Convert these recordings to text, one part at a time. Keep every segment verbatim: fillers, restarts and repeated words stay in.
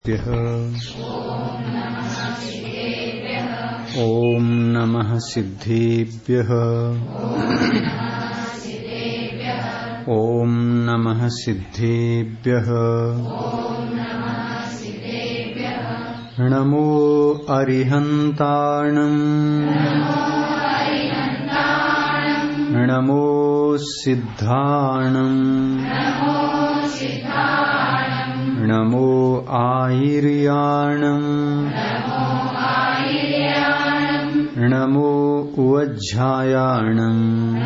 ಓಂ ನಮಃ ಸಿದ್ಧೇಭ್ಯಃ ಓಂ ನಮಃ ಸಿದ್ಧೇಭ್ಯಃ ನಮೋ ಅರಿಹಂತಾಣಂ ನಮೋ ಸಿದ್ಧಾಣಂ ನಮೋ ಆಯಿರ್ಯಾಣಂ ನಮೋ ಉವಜ್ಜಾಯಾಣಂ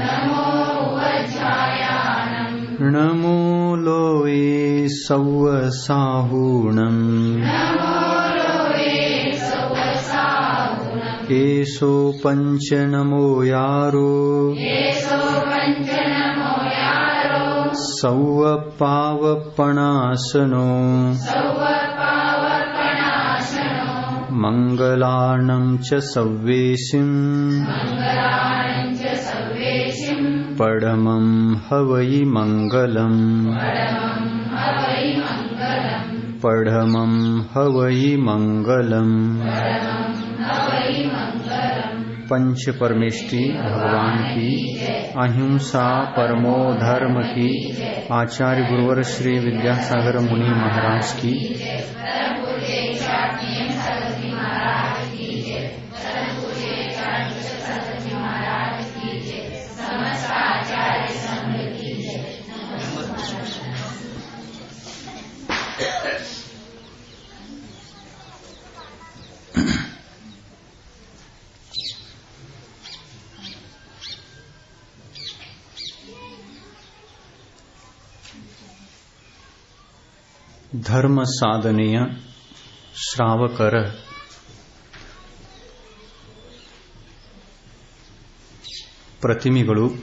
ನಮೋ ಲೋಯೇ ಸವ್ವಸಾಹೂಣಂ ಏಸೋ ಪಂಚ ನಮೋ ಯಾರೋ ಸೌವ ಪಾವಪಣಾಸನೋ ಮಂಗಲಾಣಂ ಚ ಸವ್ವೇಸಿಂ ಪಡಮಂ ಹವೈ ಮಂಗಲಂ ಪಡಮಂ ಹವೈ ಮಂಗಲಂ पंच परमेष्टि भगवान की, अहिंसा परमो धर्म की, आचार्य गुरुवर श्री विद्यासागर मुनि महाराज की, ಧರ್ಮ ಸಾಧನೆಯ ಶ್ರಾವಕರ ಪ್ರತಿಮೆಗಳು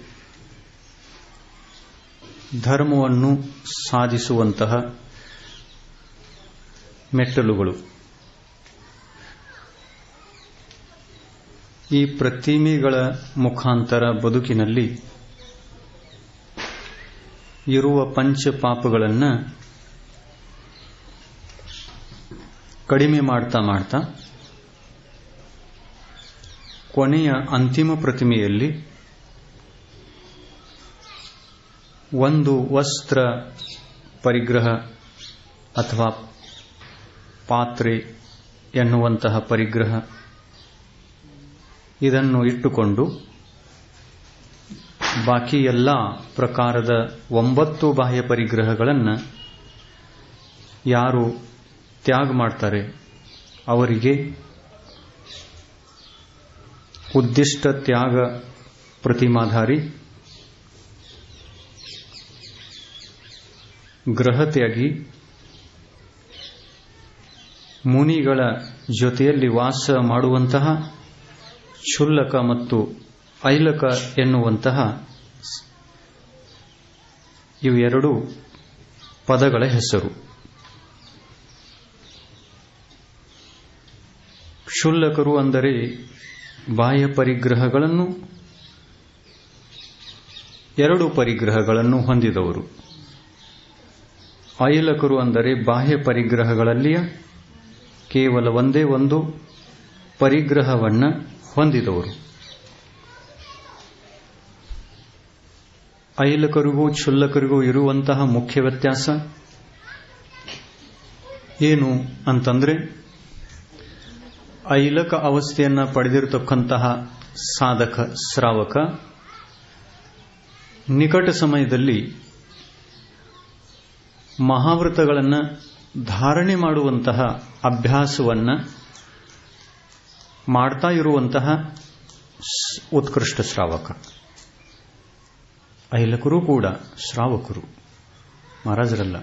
ಧರ್ಮವನ್ನು ಸಾಧಿಸುವಂತಹ ಮೆಟ್ಟಲುಗಳು. ಈ ಪ್ರತಿಮೆಗಳ ಮುಖಾಂತರ ಬದುಕಿನಲ್ಲಿ ಇರುವ ಪಂಚಪಾಪಗಳನ್ನು ಕಡಿಮೆ ಮಾಡ್ತಾ ಮಾಡ್ತಾ ಕೊನೆಯ ಅಂತಿಮ ಪ್ರತಿಮೆಯಲ್ಲಿ ಒಂದು ವಸ್ತ್ರ ಪರಿಗ್ರಹ ಅಥವಾ ಪಾತ್ರೆ ಎನ್ನುವಂತಹ ಪರಿಗ್ರಹ ಇದನ್ನು ಇಟ್ಟುಕೊಂಡು ಬಾಕಿ ಎಲ್ಲ ಪ್ರಕಾರದ ಒಂಬತ್ತು ಬಾಹ್ಯ ಪರಿಗ್ರಹಗಳನ್ನು ಯಾರು ತ್ಯಾಗ ಮಾಡ್ತಾರೆ ಅವರಿಗೆ ಉದ್ದಿಷ್ಟ ತ್ಯಾಗ ಪ್ರತಿಮಾಧಾರಿ ಗ್ರಹತ್ಯಾಗಿ ಮುನಿಗಳ ಜೊತೆಯಲ್ಲಿ ವಾಸ ಮಾಡುವಂತಹ ಕ್ಷುಲ್ಲಕ ಮತ್ತು ಐಲಕ ಎನ್ನುವಂತಹ ಇವೆರಡು ಪದಗಳ ಹೆಸರು. ಕ್ಷುಲ್ಲಕರು ಅಂದರೆ ಬಾಹ್ಯ ಪರಿಗ್ರಹಗಳನ್ನು ಎರಡು ಪರಿಗ್ರಹಗಳನ್ನು ಹೊಂದಿದವರು. ಐಲಕರು ಅಂದರೆ ಬಾಹ್ಯ ಪರಿಗ್ರಹಗಳಲ್ಲಿಯ ಕೇವಲ ಒಂದೇ ಒಂದು ಪರಿಗ್ರಹವನ್ನು ಹೊಂದಿದವರು. ಐಲಕರಿಗೂ ಕ್ಷುಲ್ಲಕರಿಗೂ ಇರುವಂತಹ ಮುಖ್ಯ ವ್ಯತ್ಯಾಸ ಏನು ಅಂತಂದ್ರೆ, ಐಲಕ ಅವಸ್ಥೆಯನ್ನು ಪಡೆದಿರತಕ್ಕಂತಹ ಸಾಧಕ ಶ್ರಾವಕ ನಿಕಟ ಸಮಯದಲ್ಲಿ ಮಹಾವ್ರತಗಳನ್ನು ಧಾರಣೆ ಮಾಡುವಂತಹ ಅಭ್ಯಾಸವನ್ನು ಮಾಡ್ತಾ ಇರುವಂತಹ ಉತ್ಕೃಷ್ಟ ಶ್ರಾವಕ. ಐಲಕರು ಕೂಡ ಶ್ರಾವಕರು, ಮಹಾರಾಜರಲ್ಲ,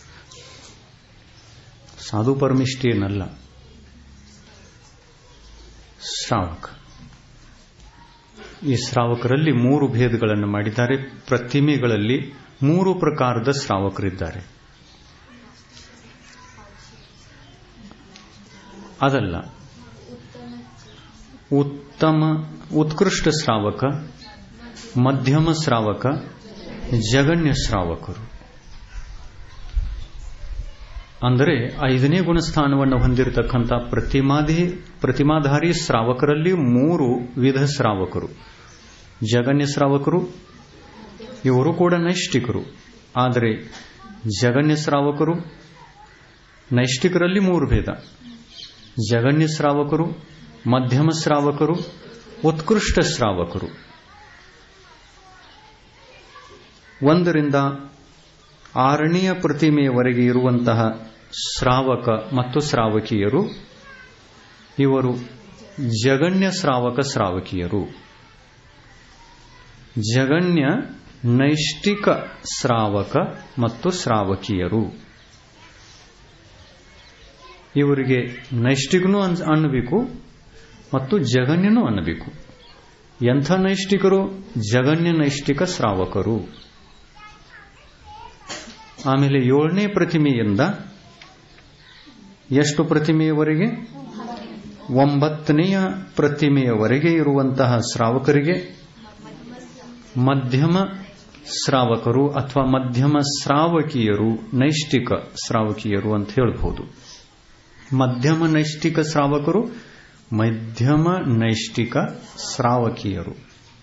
ಸಾಧು ಪರಮಿಷ್ಠಿಯನ್ನಲ್ಲ, ಶ್ರಾವಕ. ಈ ಶ್ರಾವಕರಲ್ಲಿ ಮೂರು ಭೇದಗಳನ್ನು ಮಾಡಿದ್ದಾರೆ. ಪ್ರತಿಮೆಗಳಲ್ಲಿ ಮೂರು ಪ್ರಕಾರದ ಶ್ರಾವಕರಿದ್ದಾರೆ. ಅದಲ್ಲ, ಉತ್ತಮ ಉತ್ಕೃಷ್ಟ ಶ್ರಾವಕ, ಮಧ್ಯಮ ಶ್ರಾವಕ, ಜಗಣ್ಯ ಶ್ರಾವಕರು. ಅಂದರೆ ಐದನೇ ಗುಣಸ್ಥಾನವನ್ನು ಹೊಂದಿರತಕ್ಕಂಥ ಪ್ರತಿಮಾಧಿ ಪ್ರತಿಮಾಧಾರಿ ಶ್ರಾವಕರಲ್ಲಿ ಮೂರು ವಿಧ ಶ್ರಾವಕರು. ಜಗನ್ಯ ಶ್ರಾವಕರು, ಇವರು ಕೂಡ ನೈಷ್ಠಿಕರು. ಆದರೆ ಜಗನ್ಯ ಶ್ರಾವಕರು, ನೈಷ್ಠಿಕರಲ್ಲಿ ಮೂರು ಭೇದ: ಜಗನ್ಯ ಶ್ರಾವಕರು, ಮಧ್ಯಮ ಶ್ರಾವಕರು, ಉತ್ಕೃಷ್ಟ ಶ್ರಾವಕರು. ಒಂದರಿಂದ ಆರನೆಯ ಪ್ರತಿಮೆಯವರೆಗೆ ಇರುವಂತಹ ಶ್ರಾವಕ ಮತ್ತು ಶ್ರಾವಕಿಯರು ಇವರು ಜಗನ್ಯ ಶ್ರಾವಕ ಶ್ರಾವಕಿಯರು. ಜಗನ್ಯ ನೈಷ್ಠಿಕ ಶ್ರಾವಕ ಮತ್ತು ಶ್ರಾವಕಿಯರು. ಇವರಿಗೆ ನೈಷ್ಠಿಕನೂ ಅನ್ನಬೇಕು ಮತ್ತು ಜಗನ್ಯನೂ ಅನ್ನಬೇಕು. ಎಂಥ ನೈಷ್ಠಿಕರು? ಜಗನ್ಯ ನೈಷ್ಠಿಕ ಶ್ರಾವಕರು. ಆಮೇಲೆ ಏಳನೇ ಪ್ರತಿಮೆಯಿಂದ ಎಷ್ಟು ಪ್ರತಿಮೆಯವರೆಗೆ? ಒಂಬತ್ತನೆಯ ಪ್ರತಿಮೆಯವರೆಗೆ ಇರುವಂತಹ ಶ್ರಾವಕರಿಗೆ ಮಧ್ಯಮ ಶ್ರಾವಕರು ಅಥವಾ ಮಧ್ಯಮ ಶ್ರಾವಕಿಯರು, ನೈಷ್ಠಿಕ ಶ್ರಾವಕಿಯರು ಅಂತ ಹೇಳಬಹುದು. ಮಧ್ಯಮ ನೈಷ್ಠಿಕ ಶ್ರಾವಕರು, ಮಧ್ಯಮ ನೈಷ್ಠಿಕ ಶ್ರಾವಕಿಯರು.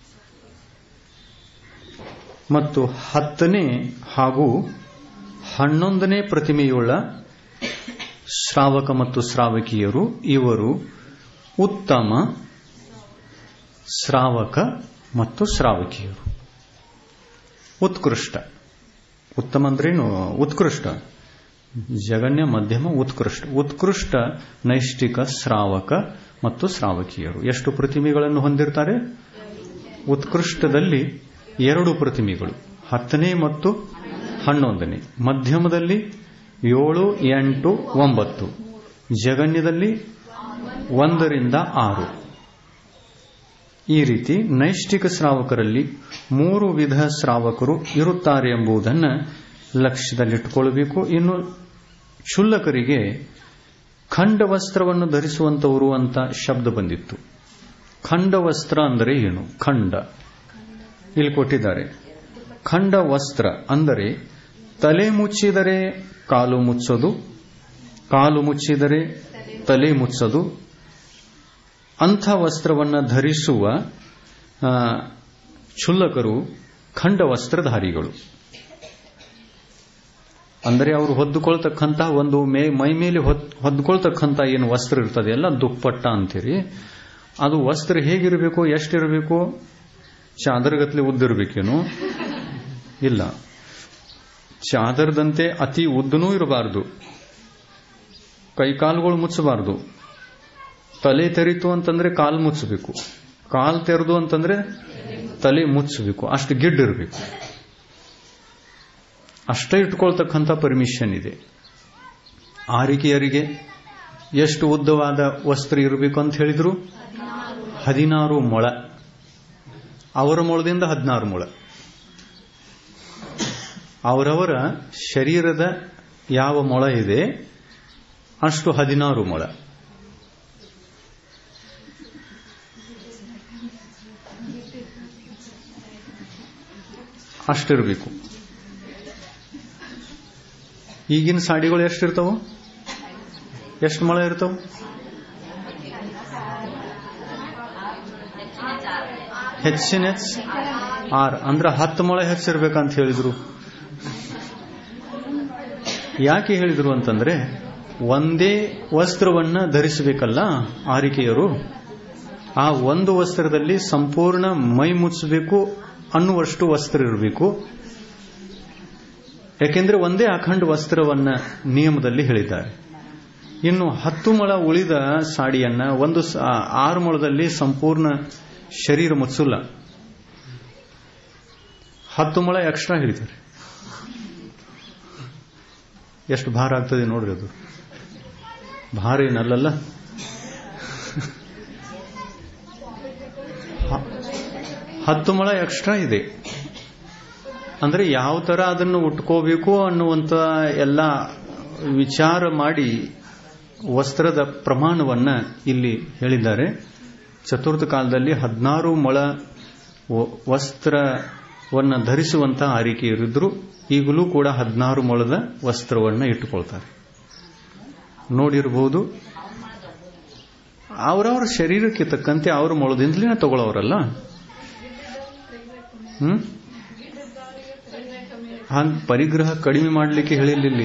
ಮತ್ತು ಹತ್ತನೇ ಹಾಗೂ ಹನ್ನೊಂದನೇ ಪ್ರತಿಮೆಯುಳ್ಳ ಶ್ರಾವಕ ಮತ್ತು ಶ್ರಾವಕಿಯರು ಇವರು ಉತ್ತಮ ಶ್ರಾವಕ ಮತ್ತು ಶ್ರಾವಕಿಯರು. ಉತ್ಕೃಷ್ಟ, ಉತ್ತಮ ಅಂದ್ರೇನು? ಉತ್ಕೃಷ್ಟ. ಜಗನ್ಯ, ಮಧ್ಯಮ, ಉತ್ಕೃಷ್ಟ. ಉತ್ಕೃಷ್ಟ ನೈಷ್ಠಿಕ ಶ್ರಾವಕ ಮತ್ತು ಶ್ರಾವಕಿಯರು ಎಷ್ಟು ಪ್ರತಿಮೆಗಳನ್ನು ಹೊಂದಿರ್ತಾರೆ? ಉತ್ಕೃಷ್ಟದಲ್ಲಿ ಎರಡು ಪ್ರತಿಮೆಗಳು, ಹತ್ತನೇ ಮತ್ತು ಹನ್ನೊಂದನೇ. ಮಧ್ಯಮದಲ್ಲಿ ಏಳು, ಎಂಟು, ಒಂಬತ್ತು. ಜಗನ್ಯದಲ್ಲಿ ಒಂದರಿಂದ ಆರು. ಈ ರೀತಿ ನೈಷ್ಠಿಕ ಶ್ರಾವಕರಲ್ಲಿ ಮೂರು ವಿಧ ಶ್ರಾವಕರು ಇರುತ್ತಾರೆ ಎಂಬುದನ್ನು ಲಕ್ಷ್ಯದಲ್ಲಿಟ್ಟುಕೊಳ್ಳಬೇಕು. ಇನ್ನು ಕ್ಷುಲ್ಲಕರಿಗೆ ಖಂಡವಸ್ತ್ರವನ್ನು ಧರಿಸುವಂತವರು ಅಂತ ಶಬ್ದ ಬಂದಿತ್ತು. ಖಂಡವಸ್ತ್ರ ಅಂದರೆ ಏನು? ಖಂಡ ಇಲ್ಲಿ ಕೊಟ್ಟಿದ್ದಾರೆ. ಖಂಡ ವಸ್ತ್ರ ಅಂದರೆ ತಲೆ ಮುಚ್ಚಿದರೆ ಕಾಲು ಮುಚ್ಚೋದು, ಕಾಲು ಮುಚ್ಚಿದರೆ ತಲೆ ಮುಚ್ಚೋದು. ಅಂಥ ವಸ್ತ್ರವನ್ನು ಧರಿಸುವ ಕ್ಷುಲ್ಲಕರು ಖಂಡವಸ್ತ್ರಧಾರಿಗಳು. ಅಂದರೆ ಅವರು ಹೊದ್ದುಕೊಳ್ತಕ್ಕಂಥ ಒಂದು ಮೇ ಮೈ ಮೇಲೆ ಹೊದ್ದುಕೊಳ್ತಕ್ಕಂಥ ಏನು ವಸ್ತ್ರ ಇರ್ತದೆ ಎಲ್ಲ ದುಪ್ಪಟ್ಟ ಅಂತೀರಿ. ಅದು ವಸ್ತ್ರ ಹೇಗಿರಬೇಕು? ಎಷ್ಟಿರಬೇಕು? ಚಾದರಗತ್ಲೆ ಉದ್ದಿರಬೇಕೇನು? ಇಲ್ಲ, ಚಾದರದಂತೆ ಅತಿ ಉದ್ದನೂ ಇರಬಾರದು, ಕೈಕಾಲುಗಳು ಮುಚ್ಚಬಾರದು. ತಲೆ ತೆರಿತು ಅಂತಂದ್ರೆ ಕಾಲು ಮುಚ್ಚಬೇಕು, ಕಾಲು ತೆರೆದು ಅಂತಂದ್ರೆ ತಲೆ ಮುಚ್ಚಬೇಕು. ಅಷ್ಟು ಗಿಡ್ಡಿರಬೇಕು. ಅಷ್ಟೇ ಇಟ್ಕೊಳ್ತಕ್ಕಂಥ ಪರ್ಮಿಷನ್ ಇದೆ. ಆರಿಕೆಯರಿಗೆ ಎಷ್ಟು ಉದ್ದವಾದ ವಸ್ತ್ರ ಇರಬೇಕು ಅಂತ ಹೇಳಿದ್ರು? ಹದಿನಾರು ಮೊಳ. ಅವರ ಮೊಳದಿಂದ ಹದಿನಾರು ಮೊಳ. ಅವರವರ ಶರೀರದ ಯಾವ ಮೊಳ ಇದೆ ಅಷ್ಟು ಹದಿನಾರು ಮೊಳ. ಅಷ್ಟಿರಬೇಕು. ಈಗಿನ ಸಾಡಿಗಳು ಎಷ್ಟಿರ್ತಾವ? ಎಷ್ಟು ಮೊಳ ಇರ್ತಾವ? ಹೆಚ್ಚಿನ ಹೆಚ್ಚ ಆರ್ ಅಂದ್ರೆ ಹತ್ತು ಮೊಳ ಹೆಚ್ಚಿರ್ಬೇಕಂತ ಹೇಳಿದ್ರು. ಯಾಕೆ ಹೇಳಿದ್ರು ಅಂತಂದ್ರೆ ಒಂದೇ ವಸ್ತ್ರವನ್ನ ಧರಿಸಬೇಕಲ್ಲ ಆರಿಕೆಯರು. ಆ ಒಂದು ವಸ್ತ್ರದಲ್ಲಿ ಸಂಪೂರ್ಣ ಮೈ ಮುಚ್ಚಬೇಕು ಅನ್ನುವಷ್ಟು ವಸ್ತ್ರ ಇರಬೇಕು. ಯಾಕೆಂದ್ರೆ ಒಂದೇ ಅಖಂಡ ವಸ್ತ್ರವನ್ನ ನಿಯಮದಲ್ಲಿ ಹೇಳಿದ್ದಾರೆ. ಇನ್ನು ಹತ್ತು ಮೊಳ ಉಳಿದ ಸಾಡಿಯನ್ನ ಒಂದು ಆರು ಮೊಳದಲ್ಲಿ ಸಂಪೂರ್ಣ ಶರೀರ ಮುಚ್ಚಲ್ಲ. ಹತ್ತು ಮೊಳ ಎಕ್ಸ್ಟ್ರಾ ಹೇಳಿದ್ದಾರೆ. ಎಷ್ಟು ಭಾರ ಆಗ್ತದೆ ನೋಡ್ರಿ. ಅದು ಭಾರ ಏನಲ್ಲ. ಹತ್ತು ಮೊಳ ಎಕ್ಸ್ಟ್ರಾ ಇದೆ. ಅಂದ್ರೆ ಯಾವ ತರ ಅದನ್ನು ಉಟ್ಕೋಬೇಕು ಅನ್ನುವಂತ ಎಲ್ಲ ವಿಚಾರ ಮಾಡಿ ವಸ್ತ್ರದ ಪ್ರಮಾಣವನ್ನ ಇಲ್ಲಿ ಹೇಳಿದ್ದಾರೆ. ಚತುರ್ಥ ಕಾಲದಲ್ಲಿ ಹದಿನಾರು ಮೊಳ ವಸ್ತ್ರವನ್ನ ಧರಿಸುವಂತಹ ಆರಿಕೆಯರಿದ್ರು. ಈಗಲೂ ಕೂಡ ಹದಿನಾರು ಮೊಳದ ವಸ್ತ್ರವನ್ನ ಇಟ್ಟುಕೊಳ್ತಾರೆ. ನೋಡಿರಬಹುದು. ಅವರವರ ಶರೀರಕ್ಕೆ ತಕ್ಕಂತೆ ಅವ್ರ ಮೊಳದಿಂದಲೇ ತಗೊಳ್ಳೋರಲ್ಲ. ಹ್ಮ್ ಹಾಗೆ ಪರಿಗ್ರಹ ಕಡಿಮೆ ಮಾಡಲಿಕ್ಕೆ ಹೇಳಿಲ್ಲ.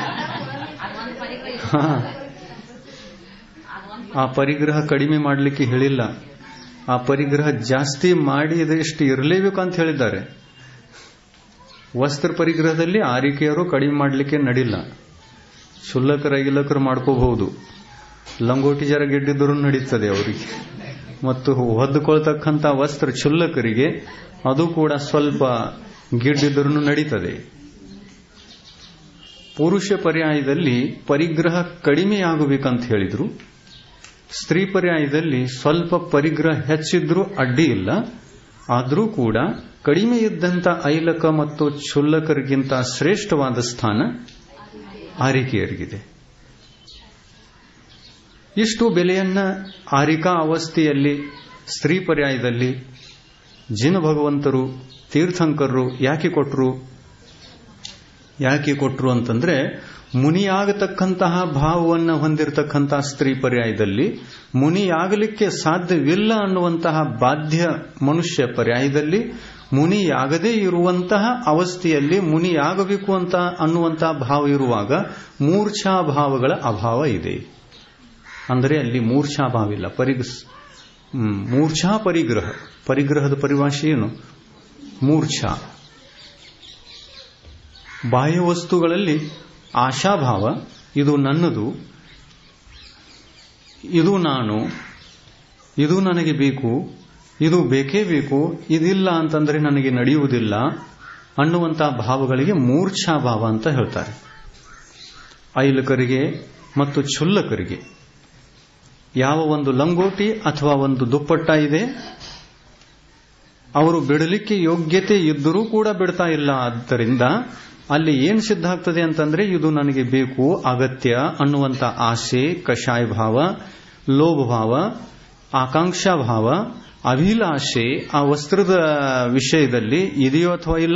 ಆ ಪರಿಗ್ರಹ ಕಡಿಮೆ ಮಾಡಲಿಕ್ಕೆ ಹೇಳಿಲ್ಲ. ಆ ಪರಿಗ್ರಹ ಜಾಸ್ತಿ ಮಾಡಿದಷ್ಟು ಇರಲೇಬೇಕು ಅಂತ ಹೇಳಿದ್ದಾರೆ. ವಸ್ತ್ರ ಪರಿಗ್ರಹದಲ್ಲಿ ಆರಿಕೆಯರು ಕಡಿಮೆ ಮಾಡಲಿಕ್ಕೆ ನಡಿಲ್ಲ. ಶುಲ್ಲಕರ ಇಲಕರು ಮಾಡ್ಕೋಬಹುದು. ಲಂಗೋಟಿ ಜರ ಗೆಡ್ಡಿದ್ದರೂ ನಡೀತದೆ ಅವರಿಗೆ. ಮತ್ತು ಹೊದ್ದುಕೊಳ್ತಕ್ಕಂಥ ವಸ್ತ್ರ ಶುಲ್ಲಕರಿಗೆ ಅದು ಕೂಡ ಸ್ವಲ್ಪ ಗಿಡ್ಡಿದ್ರೂ ನಡೀತದೆ. ಪುರುಷ ಪರ್ಯಾಯದಲ್ಲಿ ಪರಿಗ್ರಹ ಕಡಿಮೆಯಾಗಬೇಕಂತ ಹೇಳಿದ್ರು. ಸ್ತ್ರೀ ಪರ್ಯಾಯದಲ್ಲಿ ಸ್ವಲ್ಪ ಪರಿಗ್ರಹ ಹೆಚ್ಚಿದ್ರೂ ಅಡ್ಡಿ ಇಲ್ಲ. ಆದರೂ ಕೂಡ ಕಡಿಮೆ ಇದ್ದಂಥ ಐಲಕ ಮತ್ತು ಶುಲ್ಲಕರಿಗಿಂತ ಶ್ರೇಷ್ಠವಾದ ಸ್ಥಾನ ಆರಿಕೆಯರಿಗಿದೆ. ಇಷ್ಟು ಬೆಲೆಯನ್ನ ಆರಿಕಾ ಅವಸ್ಥೆಯಲ್ಲಿ ಸ್ತ್ರೀ ಪರ್ಯಾಯದಲ್ಲಿ ಜಿನ ಭಗವಂತರು ತೀರ್ಥಂಕರರು ಯಾಕೆ ಕೊಟ್ಟರು ಯಾಕೆ ಕೊಟ್ಟರು ಅಂತಂದ್ರೆ, ಮುನಿಯಾಗತಕ್ಕಂತಹ ಭಾವವನ್ನು ಹೊಂದಿರತಕ್ಕಂತಹ ಸ್ತ್ರೀ ಪರ್ಯಾಯದಲ್ಲಿ ಮುನಿಯಾಗಲಿಕ್ಕೆ ಸಾಧ್ಯವಿಲ್ಲ ಅನ್ನುವಂತಹ ಬಾಧ್ಯ ಮನುಷ್ಯ ಪರ್ಯಾಯದಲ್ಲಿ ಮುನಿಯಾಗದೇ ಇರುವಂತಹ ಅವಸ್ಥೆಯಲ್ಲಿ ಮುನಿಯಾಗಬೇಕು ಅಂತ ಅನ್ನುವಂತಹ ಭಾವ ಇರುವಾಗ ಮೂರ್ಛಾ ಭಾವಗಳ ಅಭಾವ ಇದೆ. ಅಂದರೆ ಅಲ್ಲಿ ಮೂರ್ಛಾ ಭಾವ ಇಲ್ಲ. ಪರಿಗ್ ಮೂರ್ಛಾ ಪರಿಗ್ರಹ. ಪರಿಗ್ರಹದ ಪರಿಭಾಷೆ ಏನು? ಮೂರ್ಛಾ. ಬಾಹ್ಯ ವಸ್ತುಗಳಲ್ಲಿ ಆಶಾಭಾವ, ಇದು ನನ್ನದು, ಇದು ನಾನು, ಇದು ನನಗೆ ಬೇಕು, ಇದು ಬೇಕೇ ಬೇಕು, ಇದಿಲ್ಲ ಅಂತಂದ್ರೆ ನನಗೆ ನಡೆಯುವುದಿಲ್ಲ ಅನ್ನುವಂತಹ ಭಾವಗಳಿಗೆ ಮೂರ್ಛಾ ಭಾವ ಅಂತ ಹೇಳ್ತಾರೆ. ಐಲಕರಿಗೆ ಮತ್ತು ಕ್ಷುಲ್ಲಕರಿಗೆ ಯಾವ ಒಂದು ಲಂಗೋಟಿ ಅಥವಾ ಒಂದು ದುಪ್ಪಟ್ಟ ಇದೆ, ಅವರು ಬಿಡಲಿಕ್ಕೆ ಯೋಗ್ಯತೆ ಇದ್ದರೂ ಕೂಡ ಬಿಡ್ತಾ ಇಲ್ಲ. ಆದ್ದರಿಂದ ಅಲ್ಲಿ ಏನ್ ಸಿದ್ಧ ಆಗ್ತದೆ ಅಂತಂದ್ರೆ, ಇದು ನನಗೆ ಬೇಕು, ಅಗತ್ಯ ಅನ್ನುವಂಥ ಆಸೆ, ಕಷಾಯ ಭಾವ, ಲೋಭ ಭಾವ, ಆಕಾಂಕ್ಷಾ ಭಾವ, ಅಭಿಲಾಷೆ ಆ ವಸ್ತ್ರದ ವಿಷಯದಲ್ಲಿ ಇದೆಯೋ ಅಥವಾ ಇಲ್ಲ?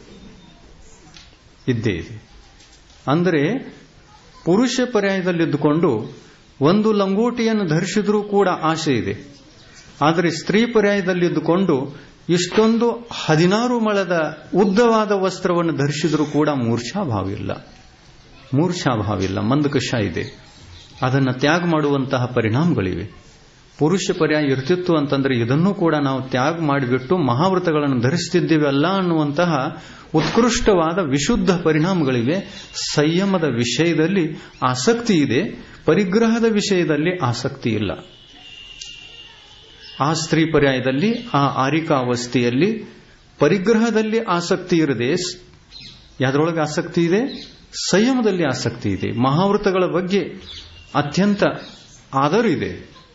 ಇದ್ದೇ ಇದೆ. ಅಂದರೆ ಪುರುಷ ಪರ್ಯಾಯದಲ್ಲಿದ್ದುಕೊಂಡು ಒಂದು ಲಂಗೋಟಿಯನ್ನು ಧರಿಸಿದ್ರೂ ಕೂಡ ಆಸೆ ಇದೆ. ಆದರೆ ಸ್ತ್ರೀ ಪರ್ಯಾಯದಲ್ಲಿದ್ದುಕೊಂಡು ಇಷ್ಟೊಂದು ಹದಿನಾರು ಮೊಳದ ಉದ್ದವಾದ ವಸ್ತ್ರವನ್ನು ಧರಿಸಿದ್ರೂ ಕೂಡ ಮೂರ್ಛಾಭಾವಿಲ್ಲ. ಮೂರ್ಛಾಭಾವಿಲ್ಲ, ಮಂದಕಷ ಇದೆ. ಅದನ್ನು ತ್ಯಾಗ ಮಾಡುವಂತಹ ಪರಿಣಾಮಗಳಿವೆ. ಪುರುಷ ಪರ್ಯಾಯ ಇರ್ತಿತ್ತು ಅಂತಂದ್ರೆ ಇದನ್ನೂ ಕೂಡ ನಾವು ತ್ಯಾಗ ಮಾಡಿಬಿಟ್ಟು ಮಹಾವ್ರತಗಳನ್ನು ಧರಿಸುತ್ತಿದ್ದೇವಲ್ಲ ಅನ್ನುವಂತಹ ಉತ್ಕೃಷ್ಟವಾದ ವಿಶುದ್ಧ ಪರಿಣಾಮಗಳಿವೆ. ಸಂಯಮದ ವಿಷಯದಲ್ಲಿ ಆಸಕ್ತಿ ಇದೆ, ಪರಿಗ್ರಹದ ವಿಷಯದಲ್ಲಿ ಆಸಕ್ತಿ ಇಲ್ಲ. ಆ ಸ್ತ್ರೀ ಪರ್ಯಾಯದಲ್ಲಿ, ಆ ಆರಿಕಾವಸ್ಥೆಯಲ್ಲಿ ಪರಿಗ್ರಹದಲ್ಲಿ ಆಸಕ್ತಿ ಇರದೆ ಯಾವುದರೊಳಗೆ ಆಸಕ್ತಿ ಇದೆ? ಸಂಯಮದಲ್ಲಿ ಆಸಕ್ತಿ ಇದೆ. ಮಹಾವ್ರತಗಳ ಬಗ್ಗೆ ಅತ್ಯಂತ ಆದರ ಇದೆ.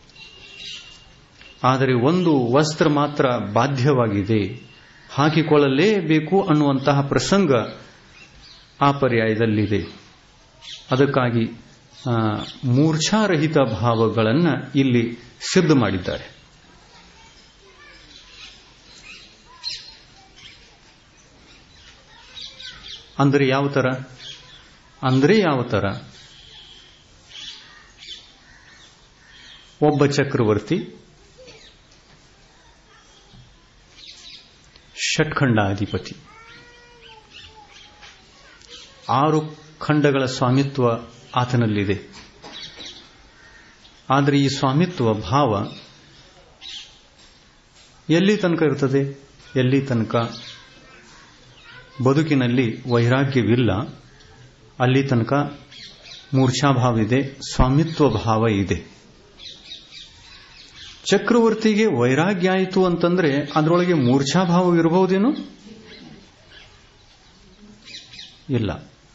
ಆದರೆ ಒಂದು ವಸ್ತ್ರ ಮಾತ್ರ ಬಾಧ್ಯವಾಗಿದೆ, ಹಾಕಿಕೊಳ್ಳಲೇಬೇಕು ಅನ್ನುವಂತಹ ಪ್ರಸಂಗ ಆ ಪರ್ಯಾಯದಲ್ಲಿದೆ. ಅದಕ್ಕಾಗಿ ಮೂರ್ಛಾರಹಿತ ಭಾವಗಳನ್ನು ಇಲ್ಲಿ ಸಿದ್ಧ ಮಾಡಿದ್ದಾರೆ. ಅಂದರೆ ಯಾವ ತರ? ಅಂದ್ರೆ ಯಾವ ತರ? ಒಬ್ಬ ಚಕ್ರವರ್ತಿ ಷಟ್ಖಂಡಾಧಿಪತಿ, ಆರು ಖಂಡಗಳ ಸ್ವಾಮಿತ್ವ ಆತನಲ್ಲಿದೆ. ಆದರೆ ಈ ಸ್ವಾಮಿತ್ವ ಭಾವ ಎಲ್ಲಿ ತನಕ ಇರ್ತದೆ? ಎಲ್ಲಿ ತನಕ ಬದುಕಿನಲ್ಲಿ ವೈರಾಗ್ಯವಿಲ್ಲ ಅಲ್ಲಿ ತನಕ ಮೂರ್ಛಾಭಾವ ಇದೆ, ಸ್ವಾಮಿತ್ವ ಭಾವ ಇದೆ. ಚಕ್ರವರ್ತಿಗೆ ವೈರಾಗ್ಯ ಆಯಿತು ಅಂತಂದ್ರೆ ಅದರೊಳಗೆ ಮೂರ್ಛಾಭಾವ ಇರಬಹುದೇನು? ಇಲ್ಲ.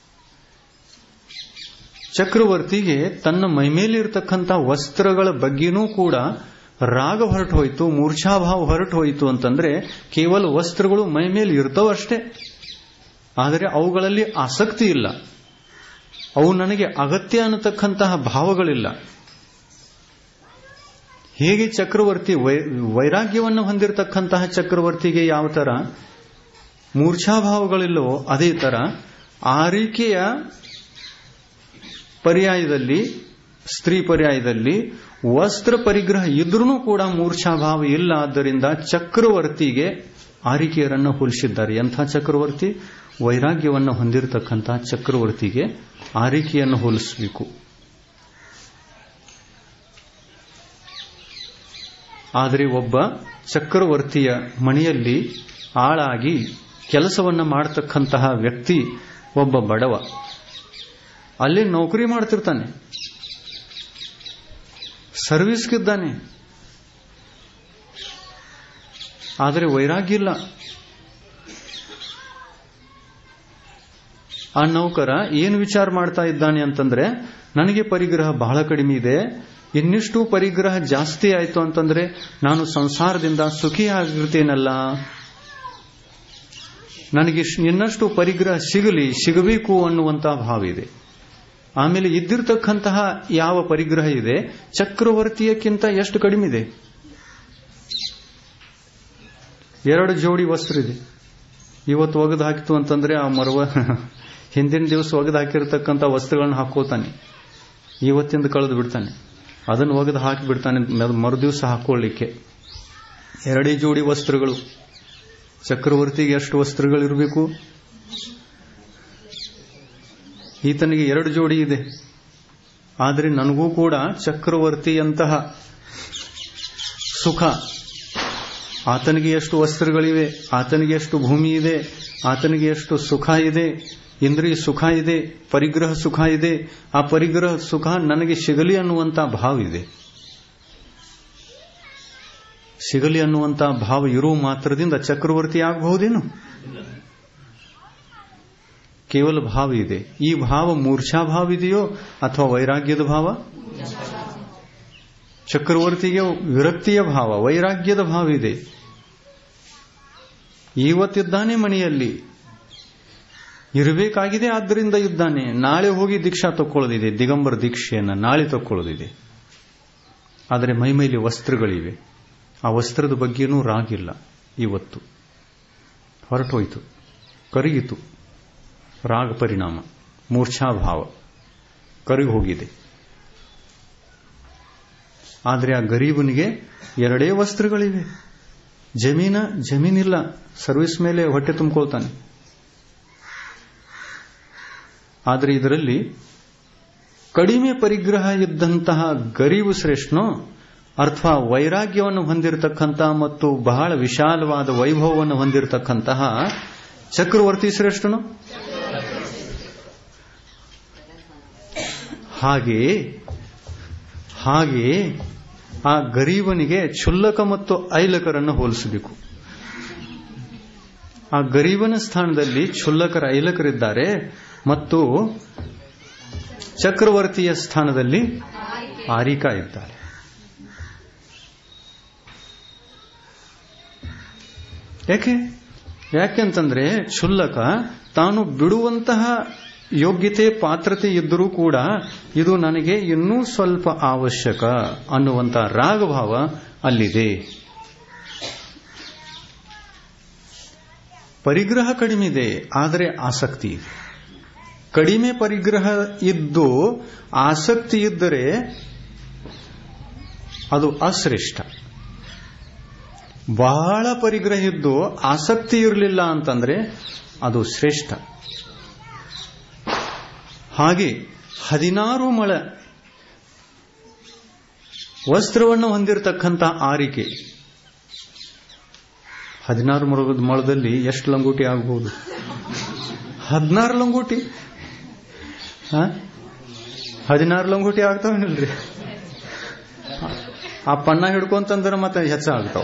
ಚಕ್ರವರ್ತಿಗೆ ತನ್ನ ಮೈಮೇಲಿರ್ತಕ್ಕಂಥ ವಸ್ತ್ರಗಳ ಬಗ್ಗೆನೂ ಕೂಡ ರಾಗ ಹೊರಟು ಹೋಯಿತು, ಮೂರ್ಛಾಭಾವ ಹೊರಟು ಹೋಯಿತು ಅಂತಂದ್ರೆ ಕೇವಲ ವಸ್ತ್ರಗಳು ಮೈಮೇಲೆ ಇರ್ತವಷ್ಟೇ, ಆದರೆ ಅವುಗಳಲ್ಲಿ ಆಸಕ್ತಿ ಇಲ್ಲ, ಅವು ನನಗೆ ಅಗತ್ಯ ಅನ್ನತಕ್ಕಂತಹ ಭಾವಗಳಿಲ್ಲ. ಹೇಗೆ ಚಕ್ರವರ್ತಿ ವೈರಾಗ್ಯವನ್ನು ಹೊಂದಿರತಕ್ಕಂತಹ ಚಕ್ರವರ್ತಿಗೆ ಯಾವ ತರ ಮೂರ್ಛಾಭಾವಗಳಿಲ್ಲವೋ ಅದೇ ತರ ಆರಿಕೆಯ ಪರ್ಯಾಯದಲ್ಲಿ ಸ್ತ್ರೀ ಪರ್ಯಾಯದಲ್ಲಿ ವಸ್ತ್ರ ಪರಿಗ್ರಹ ಇದ್ರೂ ಕೂಡ ಮೂರ್ಛಾಭಾವ ಇಲ್ಲ. ಆದ್ದರಿಂದ ಚಕ್ರವರ್ತಿಗೆ ಆರಿಕೆಯರನ್ನು ಹೋಲಿಸಿದ್ದಾರೆ. ಎಂಥ ಚಕ್ರವರ್ತಿ? ವೈರಾಗ್ಯವನ್ನು ಹೊಂದಿರತಕ್ಕಂಥ ಚಕ್ರವರ್ತಿಗೆ ಆರಿಕೆಯನ್ನು ಹೋಲಿಸಬೇಕು. ಆದರೆ ಒಬ್ಬ ಚಕ್ರವರ್ತಿಯ ಮನೆಯಲ್ಲಿ ಆಳಾಗಿ ಕೆಲಸವನ್ನ ಮಾಡತಕ್ಕಂತಹ ವ್ಯಕ್ತಿ ಒಬ್ಬ ಬಡವ, ಅಲ್ಲಿ ನೌಕರಿ ಮಾಡ್ತಿರ್ತಾನೆ, ಸರ್ವಿಸ್ಗಿದ್ದಾನೆ, ಆದರೆ ವೈರಾಗ್ಯ ಇಲ್ಲ. ಆ ನೌಕರ ಏನು ವಿಚಾರ ಮಾಡ್ತಾ ಇದ್ದಾನೆ ಅಂತಂದ್ರೆ, ನನಗೆ ಪರಿಗ್ರಹ ಬಹಳ ಕಡಿಮೆ ಇದೆ, ಇನ್ನಿಷ್ಟು ಪರಿಗ್ರಹ ಜಾಸ್ತಿ ಆಯಿತು ಅಂತಂದ್ರೆ ನಾನು ಸಂಸಾರದಿಂದ ಸುಖಿಯಾಗಿರ್ತೇನಲ್ಲ, ನನಗೆ ಇನ್ನಷ್ಟು ಪರಿಗ್ರಹ ಸಿಗಲಿ ಸಿಗಬೇಕು ಅನ್ನುವಂತಹ ಭಾವ ಇದೆ. ಆಮೇಲೆ ಇದ್ದಿರತಕ್ಕಂತಹ ಯಾವ ಪರಿಗ್ರಹ ಇದೆ ಚಕ್ರವರ್ತಿಯಕ್ಕಿಂತ ಎಷ್ಟು ಕಡಿಮೆ ಇದೆ? ಎರಡು ಜೋಡಿ ವಸ್ತ್ರ ಇದೆ. ಇವತ್ತು ಒಗೆದು ಹಾಕಿತು ಅಂತಂದ್ರೆ ಆ ಮರವ ಹಿಂದಿನ ದಿವಸ ಒಗೆದು ಹಾಕಿರತಕ್ಕಂಥ ವಸ್ತ್ರಗಳನ್ನ ಹಾಕೋತಾನೆ, ಇವತ್ತಿಂದ ಕಳೆದು ಬಿಡ್ತಾನೆ, ಅದನ್ನು ಒಗೆದು ಹಾಕಿ ಬಿಡ್ತಾನೆ ಮರುದಿವಸ ಹಾಕೊಳ್ಳಿಕ್ಕೆ. ಎರಡೇ ಜೋಡಿ ವಸ್ತ್ರಗಳು. ಚಕ್ರವರ್ತಿಗೆ ಎಷ್ಟು ವಸ್ತ್ರಗಳಿರಬೇಕು? ಈತನಿಗೆ ಎರಡು ಜೋಡಿ ಇದೆ. ಆದರೆ ನನಗೂ ಕೂಡ ಚಕ್ರವರ್ತಿಯಂತಹ ಸುಖ, ಆತನಿಗೆ ಎಷ್ಟು ವಸ್ತ್ರಗಳಿವೆ, ಆತನಿಗೆ ಎಷ್ಟು ಭೂಮಿ ಇದೆ, ಆತನಿಗೆ ಎಷ್ಟು ಸುಖ ಇದೆ, ಇಂದ್ರಿಯ ಸುಖ ಇದೆ, ಪರಿಗ್ರಹ ಸುಖ ಇದೆ, ಆ ಪರಿಗ್ರಹ ಸುಖ ನನಗೆ ಸಿಗಲಿ ಅನ್ನುವಂಥ ಭಾವ ಇದೆ. ಸಿಗಲಿ ಅನ್ನುವಂಥ ಭಾವ ಇರುವ ಮಾತ್ರದಿಂದ ಚಕ್ರವರ್ತಿ ಆಗಬಹುದೇನು? ಕೇವಲ ಭಾವ ಇದೆ. ಈ ಭಾವ ಮೂರ್ಛಾ ಭಾವ ಇದೆಯೋ ಅಥವಾ ವೈರಾಗ್ಯದ ಭಾವ? ಚಕ್ರವರ್ತಿಗೆ ವಿರಕ್ತಿಯ ಭಾವ, ವೈರಾಗ್ಯದ ಭಾವ ಇದೆ. ಇವತ್ತಿದ್ದಾನೆ ಮನೆಯಲ್ಲಿ, ಇರಬೇಕಾಗಿದೆ, ಆದ್ದರಿಂದ ಇದ್ದಾನೆ. ನಾಳೆ ಹೋಗಿ ದೀಕ್ಷಾ ತಕ್ಕೊಳ್ಳೋದಿದೆ, ದಿಗಂಬರ ದೀಕ್ಷೆಯನ್ನು ನಾಳೆ ತಕ್ಕೊಳ್ಳೋದಿದೆ. ಆದರೆ ಮೈಮೈಲಿ ವಸ್ತ್ರಗಳಿವೆ, ಆ ವಸ್ತ್ರದ ಬಗ್ಗೆನೂ ರಾಗಿಲ್ಲ. ಇವತ್ತು ಹೊರಟೋಯ್ತು, ಕರಗಿತು. ರಾಗ ಪರಿಣಾಮ, ಮೂರ್ಛಾಭಾವ ಕರಗಿ ಹೋಗಿದೆ. ಆದರೆ ಆ ಗರೀಬನಿಗೆ ಎರಡೇ ವಸ್ತ್ರಗಳಿವೆ, ಜಮೀನ ಜಮೀನಿಲ್ಲ, ಸರ್ವಿಸ್ ಮೇಲೆ ಹೊಟ್ಟೆ ತುಂಬಿಕೊಳ್ತಾನೆ. ಆದರೆ ಇದರಲ್ಲಿ ಕಡಿಮೆ ಪರಿಗ್ರಹ ಇದ್ದಂತಹ ಗರೀಬು ಶ್ರೇಷ್ಠನೋ ಅಥವಾ ವೈರಾಗ್ಯವನ್ನು ಹೊಂದಿರತಕ್ಕಂಥ ಮತ್ತು ಬಹಳ ವಿಶಾಲವಾದ ವೈಭವವನ್ನು ಹೊಂದಿರತಕ್ಕಂತಹ ಚಕ್ರವರ್ತಿ ಶ್ರೇಷ್ಠನೋ? ಹಾಗೆ ಹಾಗೆ ಆ ಗರೀಬನಿಗೆ ಕ್ಷುಲ್ಲಕ ಮತ್ತು ಐಲಕರನ್ನು ಹೋಲಿಸಬೇಕು. ಆ ಗರೀಬನ ಸ್ಥಾನದಲ್ಲಿ ಕ್ಷುಲ್ಲಕರ ಐಲಕರಿದ್ದಾರೆ ಮತ್ತು ಚಕ್ರವರ್ತಿಯ ಸ್ಥಾನದಲ್ಲಿ ಆರಿಕಾ ಇದ್ದಾರೆ. ಯಾಕೆ ಯಾಕೆಂತಂದ್ರೆ ಕ್ಷುಲ್ಲಕ ತಾನು ಬಿಡುವಂತಹ ಯೋಗ್ಯತೆ ಪಾತ್ರತೆ ಇದ್ದರೂ ಕೂಡ ಇದು ನನಗೆ ಇನ್ನೂ ಸ್ವಲ್ಪ ಅವಶ್ಯಕ ಅನ್ನುವಂಥ ರಾಗಭಾವ ಅಲ್ಲಿದೆ. ಪರಿಗ್ರಹ ಕಡಿಮೆ ಇದೆ, ಆದರೆ ಆಸಕ್ತಿ ಇದೆ. ಕಡಿಮೆ ಪರಿಗ್ರಹ ಇದ್ದು ಆಸಕ್ತಿ ಇದ್ದರೆ ಅದು ಅಶ್ರೇಷ್ಠ. ಬಹಳ ಪರಿಗ್ರಹ ಇದ್ದು ಆಸಕ್ತಿ ಇರಲಿಲ್ಲ ಅಂತಂದ್ರೆ ಅದು ಶ್ರೇಷ್ಠ. ಹಾಗೆ ಹದಿನಾರು ಮೊಳ ವಸ್ತ್ರವನ್ನು ಹೊಂದಿರತಕ್ಕಂಥ ಆರಿಕೆ, ಹದಿನಾರು ಮೊಳದ ಮೊಳದಲ್ಲಿ ಎಷ್ಟು ಲಂಗೋಟಿ ಆಗಬಹುದು? ಹದಿನಾರು ಲಂಗೋಟಿ. ಹದಿನಾರು ಲಂಗೋಟಿ ಆಗ್ತಾವನಿಲ್ರಿ? ಆ ಪನ್ನ ಹಿಡ್ಕೊಂತಂದ್ರೆ ಮತ್ತೆ ಹೆಚ್ಚಾಗ್ತಾವ.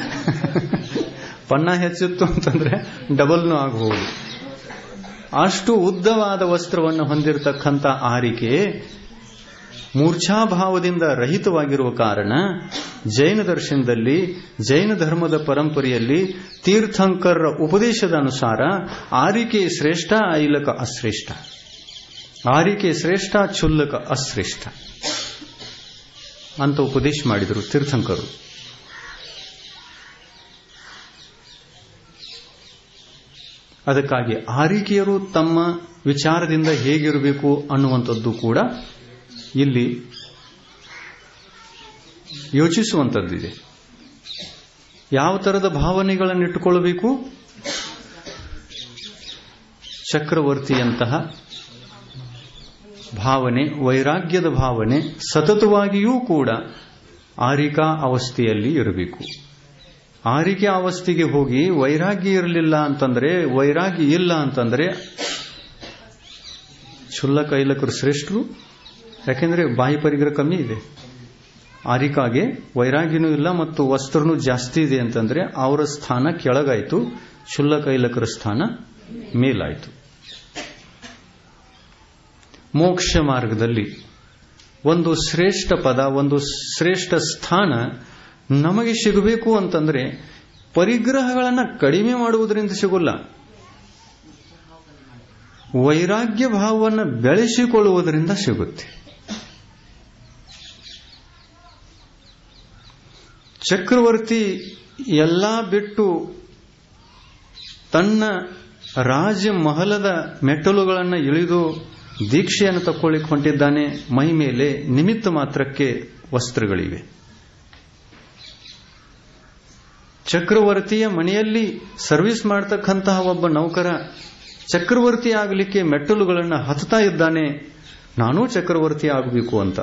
ಪನ್ನ ಹೆಚ್ಚಿತ್ತು ಅಂತಂದ್ರೆ ಡಬಲ್ನೂ ಆಗಬಹುದು. ಅಷ್ಟು ಉದ್ದವಾದ ವಸ್ತ್ರವನ್ನು ಹೊಂದಿರತಕ್ಕಂಥ ಆರಿಕೆ ಮೂರ್ಛಾಭಾವದಿಂದ ರಹಿತವಾಗಿರುವ ಕಾರಣ ಜೈನ ದರ್ಶನದಲ್ಲಿ, ಜೈನ ಧರ್ಮದ ಪರಂಪರೆಯಲ್ಲಿ ತೀರ್ಥಂಕರರ ಉಪದೇಶದ ಅನುಸಾರ ಆರಿಕೆ ಶ್ರೇಷ್ಠ, ಐಲಕ ಅಶ್ರೇಷ್ಠ. ಆರಿಕೆ ಶ್ರೇಷ್ಠ, ಕ್ಷುಲ್ಲಕ ಅಶ್ರೇಷ್ಠ ಅಂತ ಉಪದೇಶ ಮಾಡಿದರು ತೀರ್ಥಂಕರು. ಅದಕ್ಕಾಗಿ ಆರಿಕೆಯರು ತಮ್ಮ ವಿಚಾರದಿಂದ ಹೇಗಿರಬೇಕು ಅನ್ನುವಂಥದ್ದು ಕೂಡ ಇಲ್ಲಿ ಯೋಚಿಸುವಂಥದ್ದಿದೆ. ಯಾವ ತರದ ಭಾವನೆಗಳನ್ನು ಇಟ್ಟುಕೊಳ್ಳಬೇಕು? ಚಕ್ರವರ್ತಿಯಂತಹ ಭಾವನೆ, ವೈರಾಗ್ಯದ ಭಾವನೆ ಸತತವಾಗಿಯೂ ಕೂಡ ಆರಿಕಾ ಅವಸ್ಥೆಯಲ್ಲಿ ಇರಬೇಕು. ಆರಿಕೆ ಅವಸ್ಥೆಗೆ ಹೋಗಿ ವೈರಾಗ್ಯ ಇರಲಿಲ್ಲ ಅಂತಂದ್ರೆ, ವೈರಾಗ್ಯ ಇಲ್ಲ ಅಂತಂದ್ರೆ ಕ್ಷುಲ್ಲಕ ಐಲಕರು ಶ್ರೇಷ್ಠರು. ಯಾಕೆಂದ್ರೆ ಬಾಹ್ಯ ಪರಿಗ್ರಹ ಕಮ್ಮಿ ಇದೆ. ಆರಿಕಾಗೆ ವೈರಾಗ್ಯನೂ ಇಲ್ಲ ಮತ್ತು ವಸ್ತ್ರನೂ ಜಾಸ್ತಿ ಇದೆ ಅಂತಂದ್ರೆ ಅವರ ಸ್ಥಾನ ಕೆಳಗಾಯಿತು, ಕ್ಷುಲ್ಲಕ ಐಲಕರ ಸ್ಥಾನ ಮೇಲಾಯಿತು. ಮೋಕ್ಷ ಮಾರ್ಗದಲ್ಲಿ ಒಂದು ಶ್ರೇಷ್ಠ ಪದ, ಒಂದು ಶ್ರೇಷ್ಠ ಸ್ಥಾನ ನಮಗೆ ಸಿಗಬೇಕು ಅಂತಂದ್ರೆ ಪರಿಗ್ರಹಗಳನ್ನು ಕಡಿಮೆ ಮಾಡುವುದರಿಂದ ಸಿಗೋಲ್ಲ, ವೈರಾಗ್ಯ ಭಾವವನ್ನು ಬೆಳೆಸಿಕೊಳ್ಳುವುದರಿಂದ ಸಿಗುತ್ತೆ. ಚಕ್ರವರ್ತಿ ಎಲ್ಲ ಬಿಟ್ಟು ತನ್ನ ರಾಜಮಹಲದ ಮೆಟ್ಟಲುಗಳನ್ನು ಇಳಿದು ದೀಕ್ಷೆಯನ್ನು ತಕ್ಕೊಳ್ಳಿಕ್ಕೆ ಹೊಂಟಿದ್ದಾನೆ. ಮೈ ಮೇಲೆ ನಿಮಿತ್ತ ಮಾತ್ರಕ್ಕೆ ವಸ್ತ್ರಗಳಿವೆ. ಚಕ್ರವರ್ತಿಯ ಮನೆಯಲ್ಲಿ ಸರ್ವಿಸ್ ಮಾಡತಕ್ಕಂತಹ ಒಬ್ಬ ನೌಕರ ಚಕ್ರವರ್ತಿ ಆಗಲಿಕ್ಕೆ ಮೆಟ್ಟಲುಗಳನ್ನು ಹತ್ತಾ ಇದ್ದಾನೆ, ನಾನೂ ಚಕ್ರವರ್ತಿ ಆಗಬೇಕು ಅಂತ.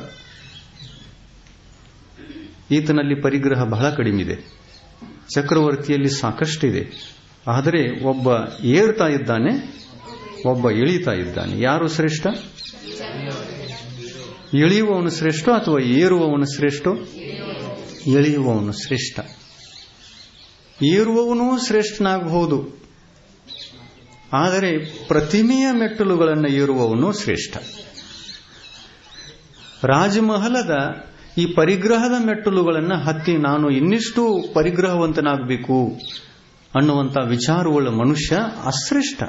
ಈತನಲ್ಲಿ ಪರಿಗ್ರಹ ಬಹಳ ಕಡಿಮೆ ಇದೆ, ಚಕ್ರವರ್ತಿಯಲ್ಲಿ ಸಾಕಷ್ಟಿದೆ. ಆದರೆ ಒಬ್ಬ ಏರ್ತಾ ಇದ್ದಾನೆ, ಒಬ್ಬ ಇಳಿತಾ ಇದ್ದಾನೆ. ಯಾರು ಶ್ರೇಷ್ಠ? ಇಳಿಯುವವನು ಶ್ರೇಷ್ಠ ಅಥವಾ ಏರುವವನು ಶ್ರೇಷ್ಠ? ಇಳಿಯುವವನು ಶ್ರೇಷ್ಠ. ಏರುವವನು ಶ್ರೇಷ್ಠನಾಗಬಹುದು, ಆದರೆ ಪ್ರತಿಮೆಯ ಮೆಟ್ಟಲುಗಳನ್ನು ಏರುವವನು ಶ್ರೇಷ್ಠ. ರಾಜಮಹಲದ ಈ ಪರಿಗ್ರಹದ ಮೆಟ್ಟಲುಗಳನ್ನು ಹತ್ತಿ ನಾನು ಇನ್ನಿಷ್ಟು ಪರಿಗ್ರಹವಂತನಾಗಬೇಕು ಅನ್ನುವಂಥ ವಿಚಾರವುಳ್ಳ ಮನುಷ್ಯ ಅಶ್ರೇಷ್ಠ.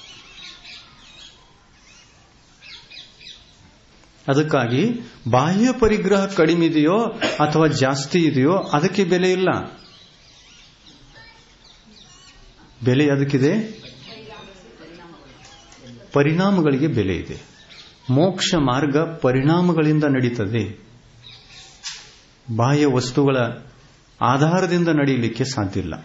ಅದಕ್ಕಾಗಿ ಬಾಹ್ಯ ಪರಿಗ್ರಹ ಕಡಿಮೆ ಇದೆಯೋ ಅಥವಾ ಜಾಸ್ತಿ ಇದೆಯೋ ಅದಕ್ಕೆ ಬೆಲೆ ಇಲ್ಲ. ಬೆಲೆ ಅದಕ್ಕಿದೆ, ಪರಿಣಾಮಗಳಿಗೆ ಬೆಲೆ ಇದೆ. ಮೋಕ್ಷ ಮಾರ್ಗ ಪರಿಣಾಮಗಳಿಂದ ನಡೀತದೆ, ಬಾಹ್ಯ ವಸ್ತುಗಳ ಆಧಾರದಿಂದ ನಡೆಯಲಿಕ್ಕೆ ಸಾಧ್ಯ ಇಲ್ಲ.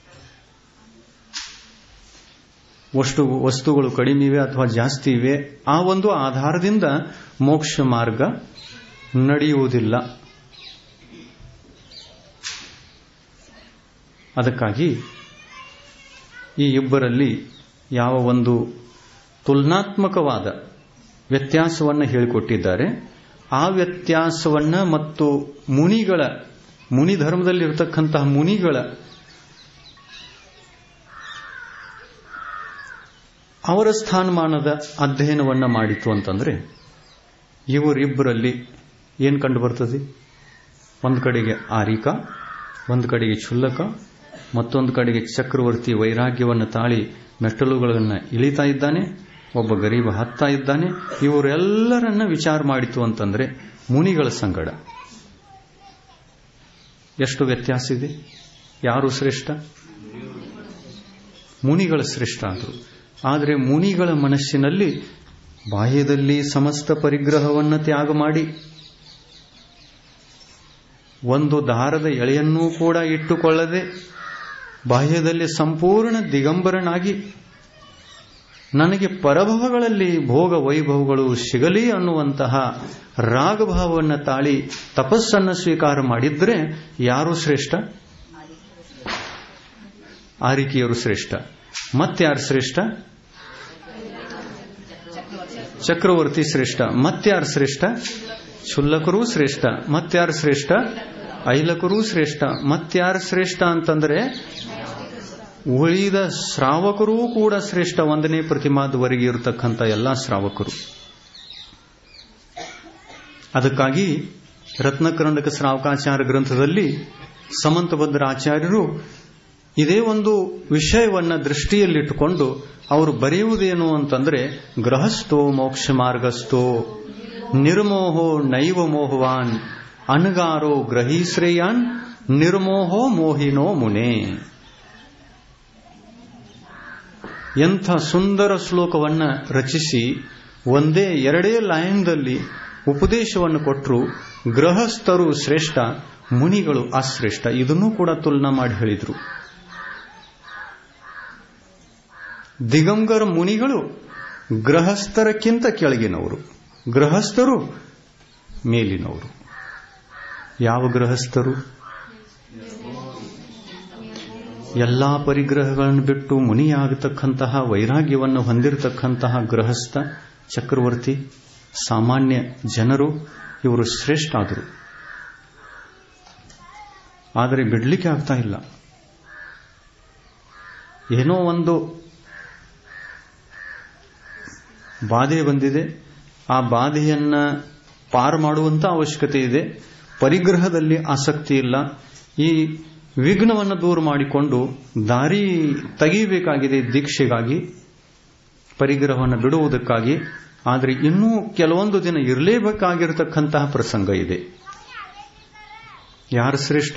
ವಸ್ತು ವಸ್ತುಗಳು ಕಡಿಮೆ ಇವೆ ಅಥವಾ ಜಾಸ್ತಿ ಇವೆ, ಆ ಒಂದು ಆಧಾರದಿಂದ ಮೋಕ್ಷ ಮಾರ್ಗ ನಡೆಯುವುದಿಲ್ಲ. ಅದಕ್ಕಾಗಿ ಈ ಇಬ್ಬರಲ್ಲಿ ಯಾವ ಒಂದು ತುಲನಾತ್ಮಕವಾದ ವ್ಯತ್ಯಾಸವನ್ನು ಹೇಳಿಕೊಟ್ಟಿದ್ದಾರೆ, ಆ ವ್ಯತ್ಯಾಸವನ್ನ ಮತ್ತು ಮುನಿಗಳ ಮುನಿ ಧರ್ಮದಲ್ಲಿರತಕ್ಕಂತಹ ಮುನಿಗಳ ಅವರ ಸ್ಥಾನಮಾನದ ಅಧ್ಯಯನವನ್ನ ಮಾಡಿತು ಅಂತಂದ್ರೆ ಇವರಿಬ್ಬರಲ್ಲಿ ಏನು ಕಂಡು ಬರ್ತದೆ? ಒಂದು ಕಡೆಗೆ ಆರಿಕಾ, ಒಂದು ಕಡೆಗೆ ಕ್ಷುಲ್ಲಕ, ಮತ್ತೊಂದು ಕಡೆಗೆ ಚಕ್ರವರ್ತಿ ವೈರಾಗ್ಯವನ್ನು ತಾಳಿ ಮೆಟ್ಟಲುಗಳನ್ನು ಇಳಿತಾ ಇದ್ದಾನೆ, ಒಬ್ಬ ಗರೀಬ ಹತ್ತಾ ಇದ್ದಾನೆ. ಇವರೆಲ್ಲರನ್ನ ವಿಚಾರ ಮಾಡಿತು ಅಂತಂದ್ರೆ ಮುನಿಗಳ ಸಂಗಡ ಎಷ್ಟು ವ್ಯತ್ಯಾಸ ಇದೆ? ಯಾರು ಶ್ರೇಷ್ಠ? ಮುನಿಗಳ ಶ್ರೇಷ್ಠ ಆದರು. ಆದರೆ ಮುನಿಗಳ ಮನಸ್ಸಿನಲ್ಲಿ ಬಾಹ್ಯದಲ್ಲಿ ಸಮಸ್ತ ಪರಿಗ್ರಹವನ್ನು ತ್ಯಾಗ ಮಾಡಿ ಒಂದು ದಾರದ ಎಳೆಯನ್ನೂ ಕೂಡ ಇಟ್ಟುಕೊಳ್ಳದೆ ಬಾಹ್ಯದಲ್ಲಿ ಸಂಪೂರ್ಣ ದಿಗಂಬರನಾಗಿ ನನಗೆ ಪರಭವಗಳಲ್ಲಿ ಭೋಗ ವೈಭವಗಳು ಸಿಗಲಿ ಅನ್ನುವಂತಹ ರಾಗಭಾವವನ್ನು ತಾಳಿ ತಪಸ್ಸನ್ನು ಸ್ವೀಕಾರ ಮಾಡಿದ್ರೆ ಯಾರು ಶ್ರೇಷ್ಠ? ಆರಿಕೆಯರು ಶ್ರೇಷ್ಠ. ಮತ್ಯಾರು ಶ್ರೇಷ್ಠ? ಚಕ್ರವರ್ತಿ ಶ್ರೇಷ್ಠ. ಮತ್ಯಾರು ಶ್ರೇಷ್ಠ? ಕ್ಷುಲ್ಲಕರೂ ಶ್ರೇಷ್ಠ. ಮತ್ಯಾರು ಶ್ರೇಷ್ಠ? ಐಲಕರೂ ಶ್ರೇಷ್ಠ. ಮತ್ಯಾರು ಶ್ರೇಷ್ಠ ಅಂತಂದ್ರೆ ಉಳಿದ ಶ್ರಾವಕರೂ ಕೂಡ ಶ್ರೇಷ್ಠ. ಒಂದನೇ ಪ್ರತಿಮಾದವರೆಗೆ ಇರತಕ್ಕಂಥ ಎಲ್ಲ ಶ್ರಾವಕರು. ಅದಕ್ಕಾಗಿ ರತ್ನಕರಂಡಕ ಶ್ರಾವಕಾಚಾರ ಗ್ರಂಥದಲ್ಲಿ ಸಮಂತಭದ್ರ ಆಚಾರ್ಯರು ಇದೇ ಒಂದು ವಿಷಯವನ್ನ ದೃಷ್ಟಿಯಲ್ಲಿಟ್ಟುಕೊಂಡು ಅವರು ಬರೆಯುವುದೇನು ಅಂತಂದ್ರೆ, ಗೃಹಸ್ಥೋ ಮೋಕ್ಷ ಮಾರ್ಗಸ್ಥೋ ನಿರ್ಮೋಹೋ ನೈವ ಮೋಹವಾನ್ ಅನಗಾರೋ ಗ್ರಹೀಶ್ರೇಯಾನ್ ನಿರ್ಮೋಹೋ ಮೋಹಿನೋ ಮುನೆ. ಎಂಥ ಸುಂದರ ಶ್ಲೋಕವನ್ನ ರಚಿಸಿ ಒಂದೇ ಎರಡೇ ಲೈನ್ದಲ್ಲಿ ಉಪದೇಶವನ್ನು ಕೊಟ್ಟರು. ಗೃಹಸ್ಥರು ಶ್ರೇಷ್ಠ, ಮುನಿಗಳು ಅಶ್ರೇಷ್ಠ. ಇದನ್ನೂ ಕೂಡ ತುಲನಾ ಮಾಡಿ ಹೇಳಿದ್ರು. ದಿಗಂಬರ ಮುನಿಗಳು ಗೃಹಸ್ಥರಕ್ಕಿಂತ ಕೆಳಗಿನವರು, ಗೃಹಸ್ಥರು ಮೇಲಿನವರು. ಯಾವ ಗೃಹಸ್ಥರು? ಎಲ್ಲಾ ಪರಿಗ್ರಹಗಳನ್ನು ಬಿಟ್ಟು ಮುನಿಯಾಗತಕ್ಕಂತಹ ವೈರಾಗ್ಯವನ್ನು ಹೊಂದಿರತಕ್ಕಂತಹ ಗೃಹಸ್ಥ, ಚಕ್ರವರ್ತಿ, ಸಾಮಾನ್ಯ ಜನರು ಇವರು ಶ್ರೇಷ್ಠ ಆದರು. ಆದರೆ ಬಿಡ್ಲಿಕ್ಕೆ ಆಗ್ತಾ ಇಲ್ಲ. ಏನೋ ಒಂದು ಬಾಧೆ ಬಂದಿದೆ, ಆ ಬಾಧೆಯನ್ನ ಪಾರು ಮಾಡುವಂತ ಅವಶ್ಯಕತೆ ಇದೆ. ಪರಿಗ್ರಹದಲ್ಲಿ ಆಸಕ್ತಿ ಇಲ್ಲ. ಈ ವಿಘ್ನವನ್ನು ದೂರ ಮಾಡಿಕೊಂಡು ದಾರಿ ತೆಗೆಯಬೇಕಾಗಿದೆ ದೀಕ್ಷೆಗಾಗಿ, ಪರಿಗ್ರಹವನ್ನು ಬಿಡುವುದಕ್ಕಾಗಿ. ಆದರೆ ಇನ್ನೂ ಕೆಲವೊಂದು ದಿನ ಇರಲೇಬೇಕಾಗಿರತಕ್ಕಂತಹ ಪ್ರಸಂಗ ಇದೆ. ಯಾರು ಶ್ರೇಷ್ಠ?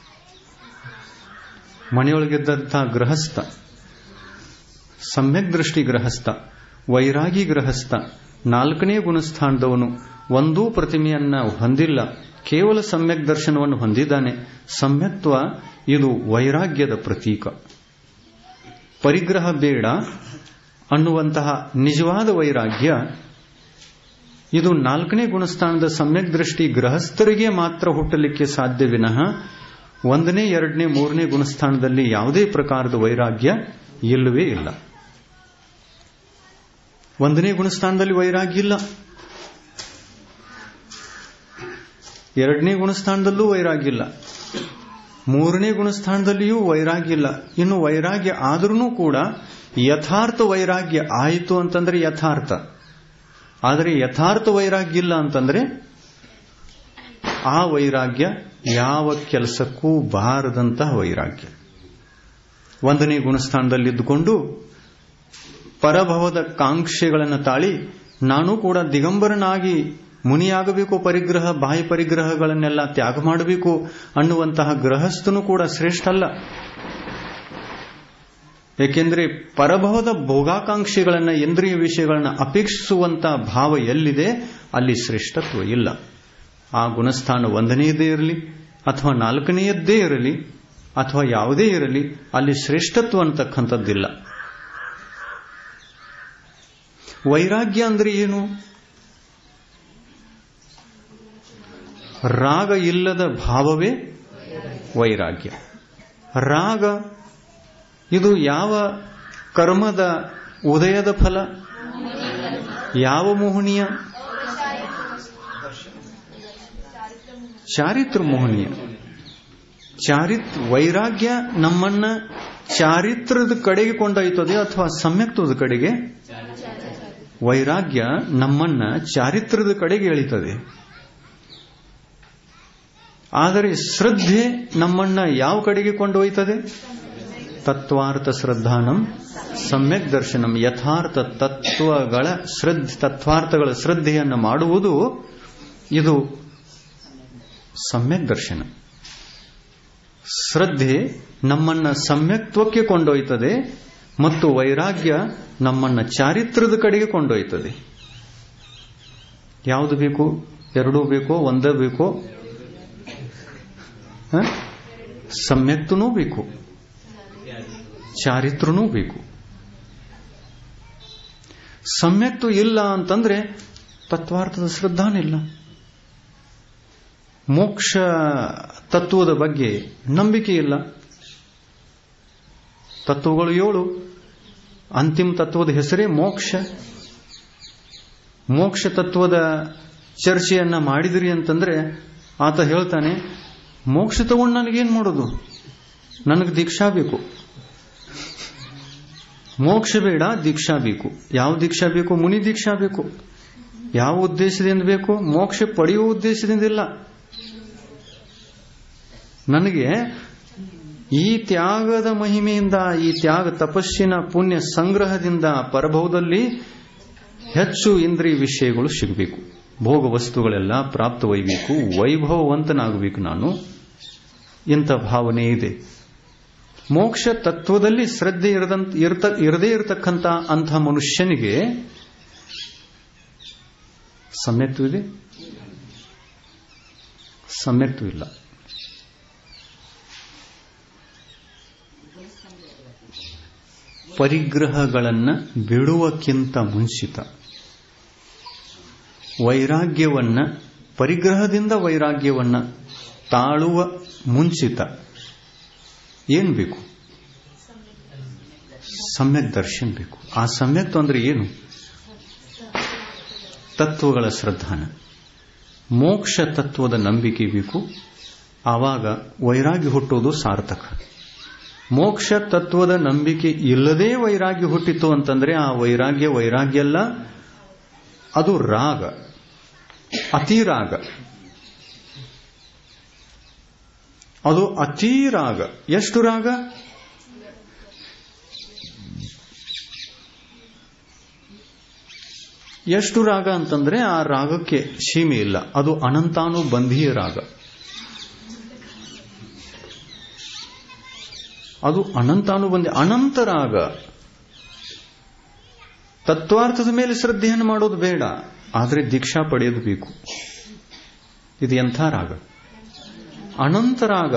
ಮನೆಯೊಳಗಿದ್ದಂತಹ ಗೃಹಸ್ಥ, ಸಮ್ಯಕ್ ದೃಷ್ಟಿ ಗೃಹಸ್ಥ, ವೈರಾಗಿ ಗೃಹಸ್ಥ, ನಾಲ್ಕನೇ ಗುಣಸ್ಥಾನದವನು. ಒಂದೂ ಪ್ರತಿಮೆಯನ್ನ ಹೊಂದಿಲ್ಲ, ಕೇವಲ ಸಮ್ಯಕ್ ದರ್ಶನವನ್ನು ಹೊಂದಿದ್ದಾನೆ. ಸಮ್ಯಕ್ತ್ವ ಇದು ವೈರಾಗ್ಯದ ಪ್ರತೀಕ. ಪರಿಗ್ರಹ ಬೇಡ ಅನ್ನುವಂತಹ ನಿಜವಾದ ವೈರಾಗ್ಯ ಇದು ನಾಲ್ಕನೇ ಗುಣಸ್ಥಾನದ ಸಮ್ಯಕ್ ದೃಷ್ಟಿ ಗೃಹಸ್ಥರಿಗೆ ಮಾತ್ರ ಹುಟ್ಟಲಿಕ್ಕೆ ಸಾಧ್ಯ ವಿನಃ ಒಂದನೇ, ಎರಡನೇ, ಮೂರನೇ ಗುಣಸ್ಥಾನದಲ್ಲಿ ಯಾವುದೇ ಪ್ರಕಾರದ ವೈರಾಗ್ಯ ಇಲ್ಲವೇ ಇಲ್ಲ. ಒಂದನೇ ಗುಣಸ್ಥಾನದಲ್ಲಿ ವೈರಾಗ್ಯ ಇಲ್ಲ, ಎರಡನೇ ಗುಣಸ್ಥಾನದಲ್ಲೂ ವೈರಾಗ್ಯ ಇಲ್ಲ, ಮೂರನೇ ಗುಣಸ್ಥಾನದಲ್ಲಿಯೂ ವೈರಾಗ್ಯ ಇಲ್ಲ. ಇನ್ನು ವೈರಾಗ್ಯ ಆದ್ರೂ ಕೂಡ ಯಥಾರ್ಥ ವೈರಾಗ್ಯ ಆಯಿತು ಅಂತಂದ್ರೆ ಯಥಾರ್ಥ. ಆದರೆ ಯಥಾರ್ಥ ವೈರಾಗ್ಯ ಇಲ್ಲ ಅಂತಂದ್ರೆ ಆ ವೈರಾಗ್ಯ ಯಾವ ಕೆಲಸಕ್ಕೂ ಬಾರದಂತಹ ವೈರಾಗ್ಯ. ಒಂದನೇ ಗುಣಸ್ಥಾನದಲ್ಲಿದ್ದುಕೊಂಡು ಪರಭವದ ಕಾಂಕ್ಷೆಗಳನ್ನು ತಾಳಿ ನಾನು ಕೂಡ ದಿಗಂಬರನಾಗಿ ಮುನಿಯಾಗಬೇಕು, ಪರಿಗ್ರಹ ಬಾಹ್ಯ ಪರಿಗ್ರಹಗಳನ್ನೆಲ್ಲ ತ್ಯಾಗ ಮಾಡಬೇಕು ಅನ್ನುವಂತಹ ಗೃಹಸ್ಥನು ಕೂಡ ಶ್ರೇಷ್ಠ ಅಲ್ಲ. ಏಕೆಂದ್ರೆ ಪರಭವದ ಭೋಗಾಕಾಂಕ್ಷೆಗಳನ್ನ, ಇಂದ್ರಿಯ ವಿಷಯಗಳನ್ನ ಅಪೇಕ್ಷಿಸುವಂತಹ ಭಾವ ಎಲ್ಲಿದೆ ಅಲ್ಲಿ ಶ್ರೇಷ್ಠತ್ವ ಇಲ್ಲ. ಆ ಗುಣಸ್ಥಾನ ಒಂದನೆಯದೇ ಇರಲಿ ಅಥವಾ ನಾಲ್ಕನೆಯದ್ದೇ ಇರಲಿ ಅಥವಾ ಯಾವುದೇ ಇರಲಿ, ಅಲ್ಲಿ ಶ್ರೇಷ್ಠತ್ವ ಅಂತಕ್ಕಂಥದ್ದಿಲ್ಲ. ವೈರಾಗ್ಯ ಅಂದ್ರೆ ಏನು? ರಾಗ ಇಲ್ಲದ ಭಾವವೇ ವೈರಾಗ್ಯ. ರಾಗ ಇದು ಯಾವ ಕರ್ಮದ ಉದಯದ ಫಲ? ಯಾವ ಮೋಹನೀಯ? ಚಾರಿತ್ರ ಮೋಹನೀಯ. ಚಾರಿತ್ ವೈರಾಗ್ಯ ನಮ್ಮನ್ನ ಚಾರಿತ್ರದ ಕಡೆಗೆ ಕೊಂಡೊಯ್ತದೆ ಅಥವಾ ಸಮ್ಯಕ್ತ್ವದ ಕಡೆಗೆ? ವೈರಾಗ್ಯ ನಮ್ಮನ್ನ ಚಾರಿತ್ರದ ಕಡೆಗೆ ಎಳಿತದೆ. ಆದರೆ ಶ್ರದ್ಧೆ ನಮ್ಮನ್ನ ಯಾವ ಕಡೆಗೆ ಕೊಂಡೊಯ್ತದೆ? ತತ್ವಾರ್ಥ ಶ್ರದ್ಧಾನಂ ಸಮ್ಯಕ್ ದರ್ಶನಂ. ಯಥಾರ್ಥ ತತ್ವಗಳ ಶ್ರದ್ಧೆ, ತತ್ವಾರ್ಥಗಳ ಶ್ರದ್ಧೆಯನ್ನು ಮಾಡುವುದು ಇದು ಸಮ್ಯಕ್ ದರ್ಶನ. ಶ್ರದ್ಧೆ ನಮ್ಮನ್ನ ಸಮ್ಯಕ್ತ್ವಕ್ಕೆ ಕೊಂಡೊಯ್ತದೆ ಮತ್ತು ವೈರಾಗ್ಯ ನಮ್ಮನ್ನ ಚಾರಿತ್ರದ ಕಡೆಗೆ ಕೊಂಡೊಯ್ತದೆ. ಯಾವುದು ಬೇಕು? ಎರಡೂ ಬೇಕೋ? ಒಂದೇ ಬೇಕೋ? ಸಮ್ಯಕ್ತನೂ ಬೇಕು, ಚಾರಿತ್ರನೂ ಬೇಕು. ಸಮ್ಯಕ್ತು ಇಲ್ಲ ಅಂತಂದ್ರೆ ತತ್ವಾರ್ಥದ ಶ್ರದ್ಧಾನಿಲ್ಲ. ಮೋಕ್ಷ ತತ್ವದ ಬಗ್ಗೆ ನಂಬಿಕೆ ಇಲ್ಲ. ತತ್ವಗಳು ಏಳು, ಅಂತಿಮ ತತ್ವದ ಹೆಸರೇ ಮೋಕ್ಷ. ಮೋಕ್ಷ ತತ್ವದ ಚರ್ಚೆಯನ್ನ ಮಾಡಿದ್ರಿ ಅಂತಂದ್ರೆ ಆತ ಹೇಳ್ತಾನೆ, ಮೋಕ್ಷ ತಗೊಂಡು ನನಗೇನ್ ಮಾಡೋದು? ನನಗೆ ದೀಕ್ಷಾ ಬೇಕು. ಮೋಕ್ಷ ಬೇಡ, ದೀಕ್ಷಾ ಬೇಕು. ಯಾವ ದೀಕ್ಷಾ ಬೇಕು? ಮುನಿ ದೀಕ್ಷಾ ಬೇಕು. ಯಾವ ಉದ್ದೇಶದಿಂದ ಬೇಕು? ಮೋಕ್ಷ ಪಡೆಯುವ ಉದ್ದೇಶದಿಂದ ಇಲ್ಲ. ನನಗೆ ಈ ತ್ಯಾಗದ ಮಹಿಮೆಯಿಂದ, ಈ ತ್ಯಾಗ ತಪಸ್ಸಿನ ಪುಣ್ಯ ಸಂಗ್ರಹದಿಂದ ಪರಭವದಲ್ಲಿ ಹೆಚ್ಚು ಇಂದ್ರಿಯ ವಿಷಯಗಳು ಸಿಗಬೇಕು, ಭೋಗ ವಸ್ತುಗಳೆಲ್ಲ ಪ್ರಾಪ್ತವೈಬೇಕು, ವೈಭವವಂತನಾಗಬೇಕು ನಾನು. ಇಂಥ ಭಾವನೆ ಇದೆ. ಮೋಕ್ಷ ತತ್ವದಲ್ಲಿ ಶ್ರದ್ಧೆ ಇರದಂತ ಇರ್ತ ಇರದೇ ಇರತಕ್ಕಂಥ ಅಂಥ ಮನುಷ್ಯನಿಗೆ ಸಮ್ಯಕ್ತೂ ಇದೆ, ಸಮ್ಯಕ್ತೂ ಇಲ್ಲ. ಪರಿಗ್ರಹಗಳನ್ನು ಬಿಡುವಕ್ಕಿಂತ ಮುಂಚಿತ ವೈರಾಗ್ಯವನ್ನ, ಪರಿಗ್ರಹದಿಂದ ವೈರಾಗ್ಯವನ್ನ ತಾಳುವ ಮುಂಚಿತ ಏನು ಬೇಕು? ಸಮ್ಯಕ್ ದರ್ಶನ ಬೇಕು. ಆ ಸಮ್ಯಕ್ತು ಅಂದ್ರೆ ಏನು? ತತ್ವಗಳ ಶ್ರದ್ಧಾನ, ಮೋಕ್ಷ ತತ್ವದ ನಂಬಿಕೆ ಬೇಕು. ಆವಾಗ ವೈರಾಗ್ಯ ಹುಟ್ಟೋದು ಸಾರ್ಥಕ. ಮೋಕ್ಷ ತತ್ವದ ನಂಬಿಕೆ ಇಲ್ಲದೇ ವೈರಾಗ್ಯ ಹುಟ್ಟಿತು ಅಂತಂದ್ರೆ ಆ ವೈರಾಗ್ಯ ವೈರಾಗ್ಯ ಅಲ್ಲ, ಅದು ರಾಗ, ಅತಿರಾಗ. ಅದು ಅತಿ ರಾಗ. ಎಷ್ಟು ರಾಗ? ಎಷ್ಟು ರಾಗ ಅಂತಂದ್ರೆ ಆ ರಾಗಕ್ಕೆ ಸೀಮೆ ಇಲ್ಲ. ಅದು ಅನಂತಾನುಬಂಧೀಯ ರಾಗ. ಅದು ಅನಂತಾನುಬಂಧಿ, ಅನಂತ ರಾಗ. ತತ್ವಾರ್ಥದ ಮೇಲೆ ಶ್ರದ್ಧೆಯನ್ನು ಮಾಡೋದು ಬೇಡ, ಆದರೆ ದೀಕ್ಷಾ ಪಡೆಯೋದು ಬೇಕು. ಇದು ಎಂಥ ರಾಗ? ಅನಂತ ರಾಗ.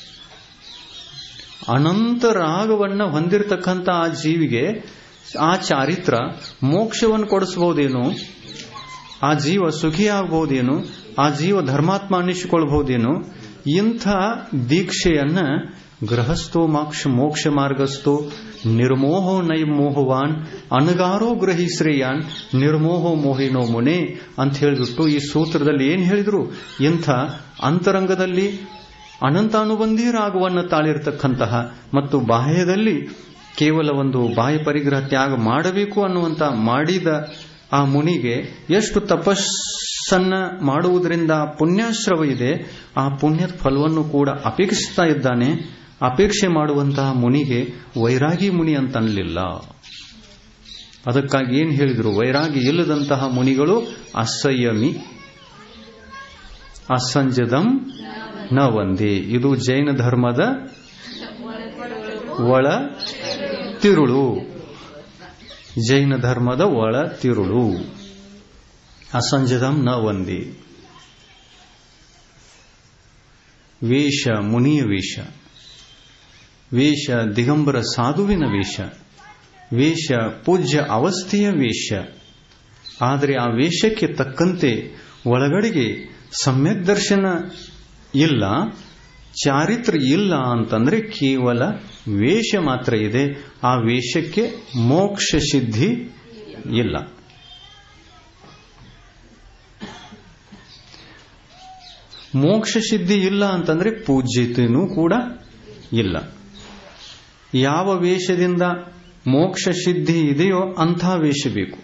ಅನಂತ ರಾಗವನ್ನ ಹೊಂದಿರತಕ್ಕಂಥ ಆ ಜೀವಿಗೆ ಆ ಚಾರಿತ್ರ ಮೋಕ್ಷವನ್ನು ಕೊಡಿಸಬಹುದೇನು? ಆ ಜೀವ ಸುಖಿ ಆಗಬಹುದೇನು? ಆ ಜೀವ ಧರ್ಮಾತ್ಮ ಅನ್ನಿಸಿಕೊಳ್ಬಹುದೇನು? ಇಂಥ ದೀಕ್ಷೆಯನ್ನ ಗೃಹಸ್ಥೋ ಮೋಕ್ಷ ಮೋಕ್ಷ ಮಾರ್ಗಸ್ಥೋ ನಿರ್ಮೋಹೋ ನೈಮೋಹವಾನ್ ಅನಗಾರೋ ಗ್ರಹಿ ಶ್ರೇಯಾನ್ ನಿರ್ಮೋಹೋ ಮೋಹಿನೋ ಮುನೆ ಅಂತ ಹೇಳಿಬಿಟ್ಟು ಈ ಸೂತ್ರದಲ್ಲಿ ಏನು ಹೇಳಿದ್ರು? ಇಂಥ ಅಂತರಂಗದಲ್ಲಿ ಅನಂತಾನುಬಂಧಿ ರಾಗವನ್ನು ತಾಳಿರತಕ್ಕಂತಹ ಮತ್ತು ಬಾಹ್ಯದಲ್ಲಿ ಕೇವಲ ಒಂದು ಬಾಹ್ಯ ಪರಿಗ್ರಹ ತ್ಯಾಗ ಮಾಡಬೇಕು ಅನ್ನುವಂತ ಮಾಡಿದ ಆ ಮುನಿಗೆ ಎಷ್ಟು ತಪಸ್ಸನ್ನ ಮಾಡುವುದರಿಂದ ಪುಣ್ಯಾಶ್ರವ ಇದೆ, ಆ ಪುಣ್ಯದ ಫಲವನ್ನು ಕೂಡ ಅಪೇಕ್ಷಿಸ್ತಾ ಇದ್ದಾನೆ. ಅಪೇಕ್ಷೆ ಮಾಡುವಂತಹ ಮುನಿಗೆ ವೈರಾಗಿ ಮುನಿ ಅಂತ ಅನ್ನಲಿಲ್ಲ. ಅದಕ್ಕಾಗಿ ಏನು ಹೇಳಿದ್ರು? ವೈರಾಗಿ ಇಲ್ಲದಂತಹ ಮುನಿಗಳು ಅಸಂಯಮಿ, ಅಸಂಜದಂ ನ ಒಂದೇ. ಇದು ಜೈನ ಧರ್ಮದ ಒಳ ತಿರುಳು. ಜೈನ ಧರ್ಮದ ಒಳ ತಿರುಳು. ಅಸಂಜದಂ ನ ಒಂದೇ. ವೇಷ ಮುನಿಯ ವೇಷ, ವೇಷ ದಿಗಂಬರ ಸಾಧುವಿನ ವೇಷ, ವೇಷ ಪೂಜ್ಯ ಅವಸ್ಥೆಯ ವೇಷ. ಆದರೆ ಆ ವೇಷಕ್ಕೆ ತಕ್ಕಂತೆ ಒಳಗಡೆಗೆ ಸಮ್ಯಕ್ ದರ್ಶನ ಇಲ್ಲ, ಚಾರಿತ್ರ ಇಲ್ಲ ಅಂತಂದ್ರೆ ಕೇವಲ ವೇಷ ಮಾತ್ರ ಇದೆ. ಆ ವೇಷಕ್ಕೆ ಮೋಕ್ಷ ಸಿದ್ಧಿ ಇಲ್ಲ. ಮೋಕ್ಷ ಸಿದ್ಧಿ ಇಲ್ಲ ಅಂತಂದ್ರೆ ಪೂಜ್ಯತೆಯೂ ಕೂಡ ಇಲ್ಲ. ಯಾವ ವೇಷದಿಂದ ಮೋಕ್ಷ ಸಿದ್ಧಿ ಇದೆಯೋ ಅಂಥ ವೇಷ ಬೇಕು.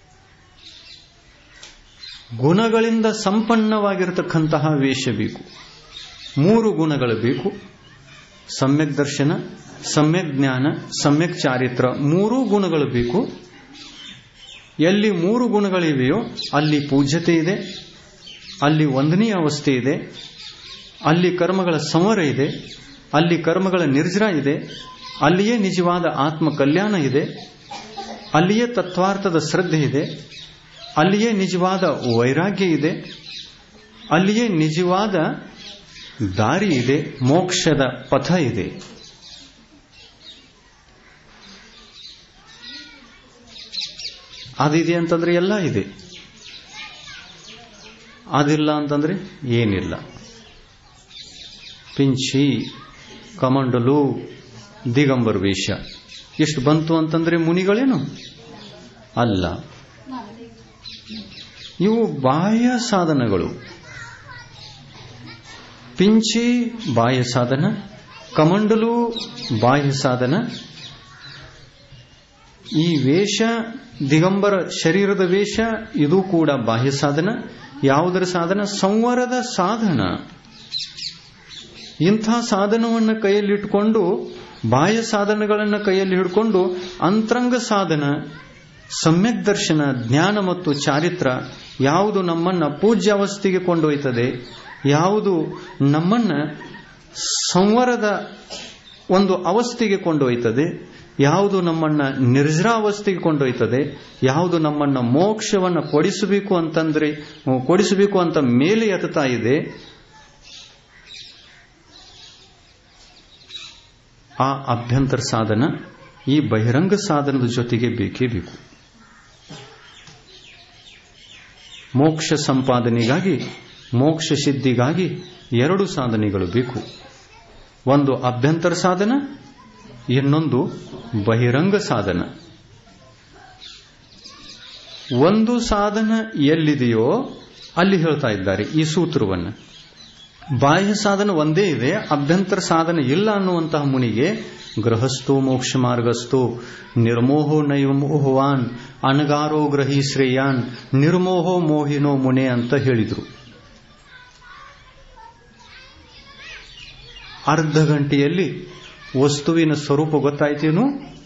ಗುಣಗಳಿಂದ ಸಂಪನ್ನವಾಗಿರತಕ್ಕಂತಹ ವೇಷ ಬೇಕು. ಮೂರು ಗುಣಗಳು ಬೇಕು: ಸಮ್ಯಕ್ ದರ್ಶನ, ಸಮ್ಯಕ್ ಜ್ಞಾನ, ಸಮ್ಯಕ್ ಚಾರಿತ್ರ. ಮೂರೂ ಗುಣಗಳು ಬೇಕು. ಎಲ್ಲಿ ಮೂರು ಗುಣಗಳಿವೆಯೋ ಅಲ್ಲಿ ಪೂಜ್ಯತೆ ಇದೆ, ಅಲ್ಲಿ ವಂದನೀಯ ಅವಸ್ಥೆ ಇದೆ, ಅಲ್ಲಿ ಕರ್ಮಗಳ ಸಂವರ ಇದೆ, ಅಲ್ಲಿ ಕರ್ಮಗಳ ನಿರ್ಜರ ಇದೆ, ಅಲ್ಲಿಯೇ ನಿಜವಾದ ಆತ್ಮ ಕಲ್ಯಾಣ ಇದೆ, ಅಲ್ಲಿಯೇ ತತ್ವಾರ್ಥದ ಶ್ರದ್ಧೆ ಇದೆ, ಅಲ್ಲಿಯೇ ನಿಜವಾದ ವೈರಾಗ್ಯ ಇದೆ, ಅಲ್ಲಿಯೇ ನಿಜವಾದ ದಾರಿ ಇದೆ, ಮೋಕ್ಷದ ಪಥ ಇದೆ. ಅದಿದೆ ಅಂತಂದ್ರೆ ಎಲ್ಲ ಇದೆ, ಅದಿಲ್ಲ ಅಂತಂದ್ರೆ ಏನಿಲ್ಲ. ಪಿಂಚಿ, ಕಮಂಡಲು, ದಿಗಂಬರ್ ವೇಷ ಎಷ್ಟು ಬಂತು ಅಂತಂದ್ರೆ ಮುನಿಗಳೇನು ಅಲ್ಲ. ಇವು ಬಾಹ್ಯ ಸಾಧನಗಳು. ಪಿಂಚಿ ಬಾಹ್ಯ ಸಾಧನ, ಕಮಂಡಲು ಬಾಹ್ಯ ಸಾಧನ. ಈ ವೇಷ, ದಿಗಂಬರ ಶರೀರದ ವೇಷ, ಇದು ಕೂಡ ಬಾಹ್ಯ ಸಾಧನ. ಯಾವುದರ ಸಾಧನ? ಸಂವರದ ಸಾಧನ. ಇಂಥ ಸಾಧನವನ್ನು ಕೈಯಲ್ಲಿಟ್ಟುಕೊಂಡು, ಬಾಹ್ಯ ಸಾಧನಗಳನ್ನು ಕೈಯಲ್ಲಿ ಹಿಡ್ಕೊಂಡು ಅಂತರಂಗ ಸಾಧನ, ಸಮ್ಯಕ್ ದರ್ಶನ, ಜ್ಞಾನ ಮತ್ತು ಚಾರಿತ್ರ ಯಾವುದು ನಮ್ಮನ್ನ ಪೂಜ್ಯಾವಸ್ಥೆಗೆ ಕೊಂಡೊಯ್ತದೆ, ಯಾವುದು ನಮ್ಮನ್ನ ಸಂವರದ ಒಂದು ಅವಸ್ಥೆಗೆ ಕೊಂಡೊಯ್ತದೆ, ಯಾವುದು ನಮ್ಮನ್ನ ನಿರ್ಜರಾವಸ್ಥೆಗೆ ಕೊಂಡೊಯ್ತದೆ, ಯಾವುದು ನಮ್ಮನ್ನ ಮೋಕ್ಷವನ್ನ ಕೊಡಿಸಬೇಕು ಅಂತಂದ್ರೆ ಕೊಡಿಸಬೇಕು ಅಂತ ಮೇಲೆ ಎತ್ತಾ ಇದೆ, ಆ ಅಭ್ಯಂತರ ಸಾಧನ ಈ ಬಹಿರಂಗ ಸಾಧನದ ಜೊತೆಗೆ ಬೇಕೇ ಬೇಕು. ಮೋಕ್ಷ ಸಂಪಾದನೆಗಾಗಿ, ಮೋಕ್ಷ ಸಿದ್ಧಿಗಾಗಿ ಎರಡು ಸಾಧನೆಗಳು ಬೇಕು. ಒಂದು ಅಭ್ಯಂತರ ಸಾಧನ, ಇನ್ನೊಂದು ಬಹಿರಂಗ ಸಾಧನ. ಒಂದು ಸಾಧನ ಎಲ್ಲಿದೆಯೋ ಅಲ್ಲಿ ಹೇಳ್ತಾ ಇದ್ದಾರೆ ಈ ಸೂತ್ರವನ್ನು. ಬಾಹ್ಯ ಸಾಧನ ಒಂದೇ ಇದೆ, ಅಭ್ಯಂತರ ಸಾಧನ ಇಲ್ಲ ಅನ್ನುವಂತಹ ಮುನಿಗೆ ಗೃಹಸ್ಥೋ ಮೋಕ್ಷ ಮಾರ್ಗಸ್ಥೋ ನಿರ್ಮೋಹೋ ನೈವ ಮೋಹವಾನ್ ಅನಗಾರೋ ಗ್ರಹಿ ಶ್ರೇಯಾನ್ ನಿರ್ಮೋಹೋ ಮೋಹಿನೋ ಮುನೆ ಅಂತ ಹೇಳಿದ್ರು. ಅರ್ಧ ಗಂಟೆಯಲ್ಲಿ ವಸ್ತುವಿನ ಸ್ವರೂಪ ಗೊತ್ತಾಯ್ತೇನು,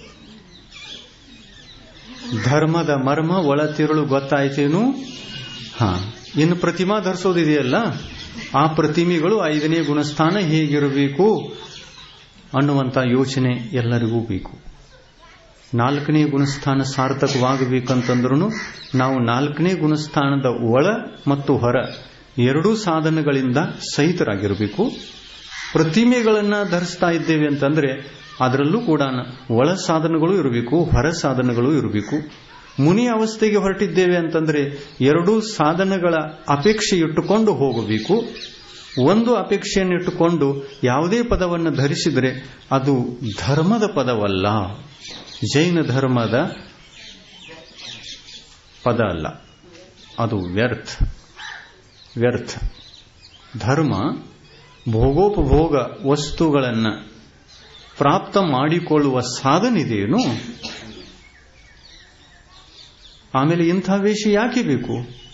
ಧರ್ಮದ ಮರ್ಮ ಒಳತಿರುಳು ಗೊತ್ತಾಯ್ತೇನು. ಹಾ, ಇನ್ನು ಪ್ರತಿಮಾ ಧರಿಸೋದಿದೆಯಲ್ಲ, ಆ ಪ್ರತಿಮೆಗಳು ಐದನೇ ಗುಣಸ್ಥಾನ ಹೇಗಿರಬೇಕು ಅನ್ನುವಂಥ ಯೋಚನೆ ಎಲ್ಲರಿಗೂ ಬೇಕು. ನಾಲ್ಕನೇ ಗುಣಸ್ಥಾನ ಸಾರ್ಥಕವಾಗಬೇಕಂತಂದ್ರೂ ನಾವು ನಾಲ್ಕನೇ ಗುಣಸ್ಥಾನದ ಒಳ ಮತ್ತು ಹೊರ ಎರಡೂ ಸಾಧನಗಳಿಂದ ಸಹಿತರಾಗಿರಬೇಕು. ಪ್ರತಿಮೆಗಳನ್ನ ಧರಿಸ್ತಾ ಇದ್ದೇವೆ ಅಂತಂದ್ರೆ ಅದರಲ್ಲೂ ಕೂಡ ಒಳ ಸಾಧನಗಳು ಇರಬೇಕು, ಹೊರ ಸಾಧನಗಳು ಇರಬೇಕು. ಮುನಿ ಅವಸ್ಥೆಗೆ ಹೊರಟಿದ್ದೇವೆ ಅಂತಂದ್ರೆ ಎರಡೂ ಸಾಧನಗಳ ಅಪೇಕ್ಷೆ ಇಟ್ಟುಕೊಂಡು ಹೋಗಬೇಕು. ಒಂದು ಅಪೇಕ್ಷೆಯನ್ನಿಟ್ಟುಕೊಂಡು ಯಾವುದೇ ಪದವನ್ನು ಧರಿಸಿದರೆ ಅದು ಧರ್ಮದ ಪದವಲ್ಲ, ಜೈನ ಧರ್ಮದ ಪದ ಅಲ್ಲ, ಅದು ವ್ಯರ್ಥ ವ್ಯರ್ಥ ಧರ್ಮ ಭೋಗೋಪಭೋಗ ವಸ್ತುಗಳನ್ನು ಪ್ರಾಪ್ತ ಮಾಡಿಕೊಳ್ಳುವ ಸಾಧನಿದೇನು. ಆಮೇಲೆ ಇಂಥ ವೇಷ ಯಾಕೆ ಬೇಕು,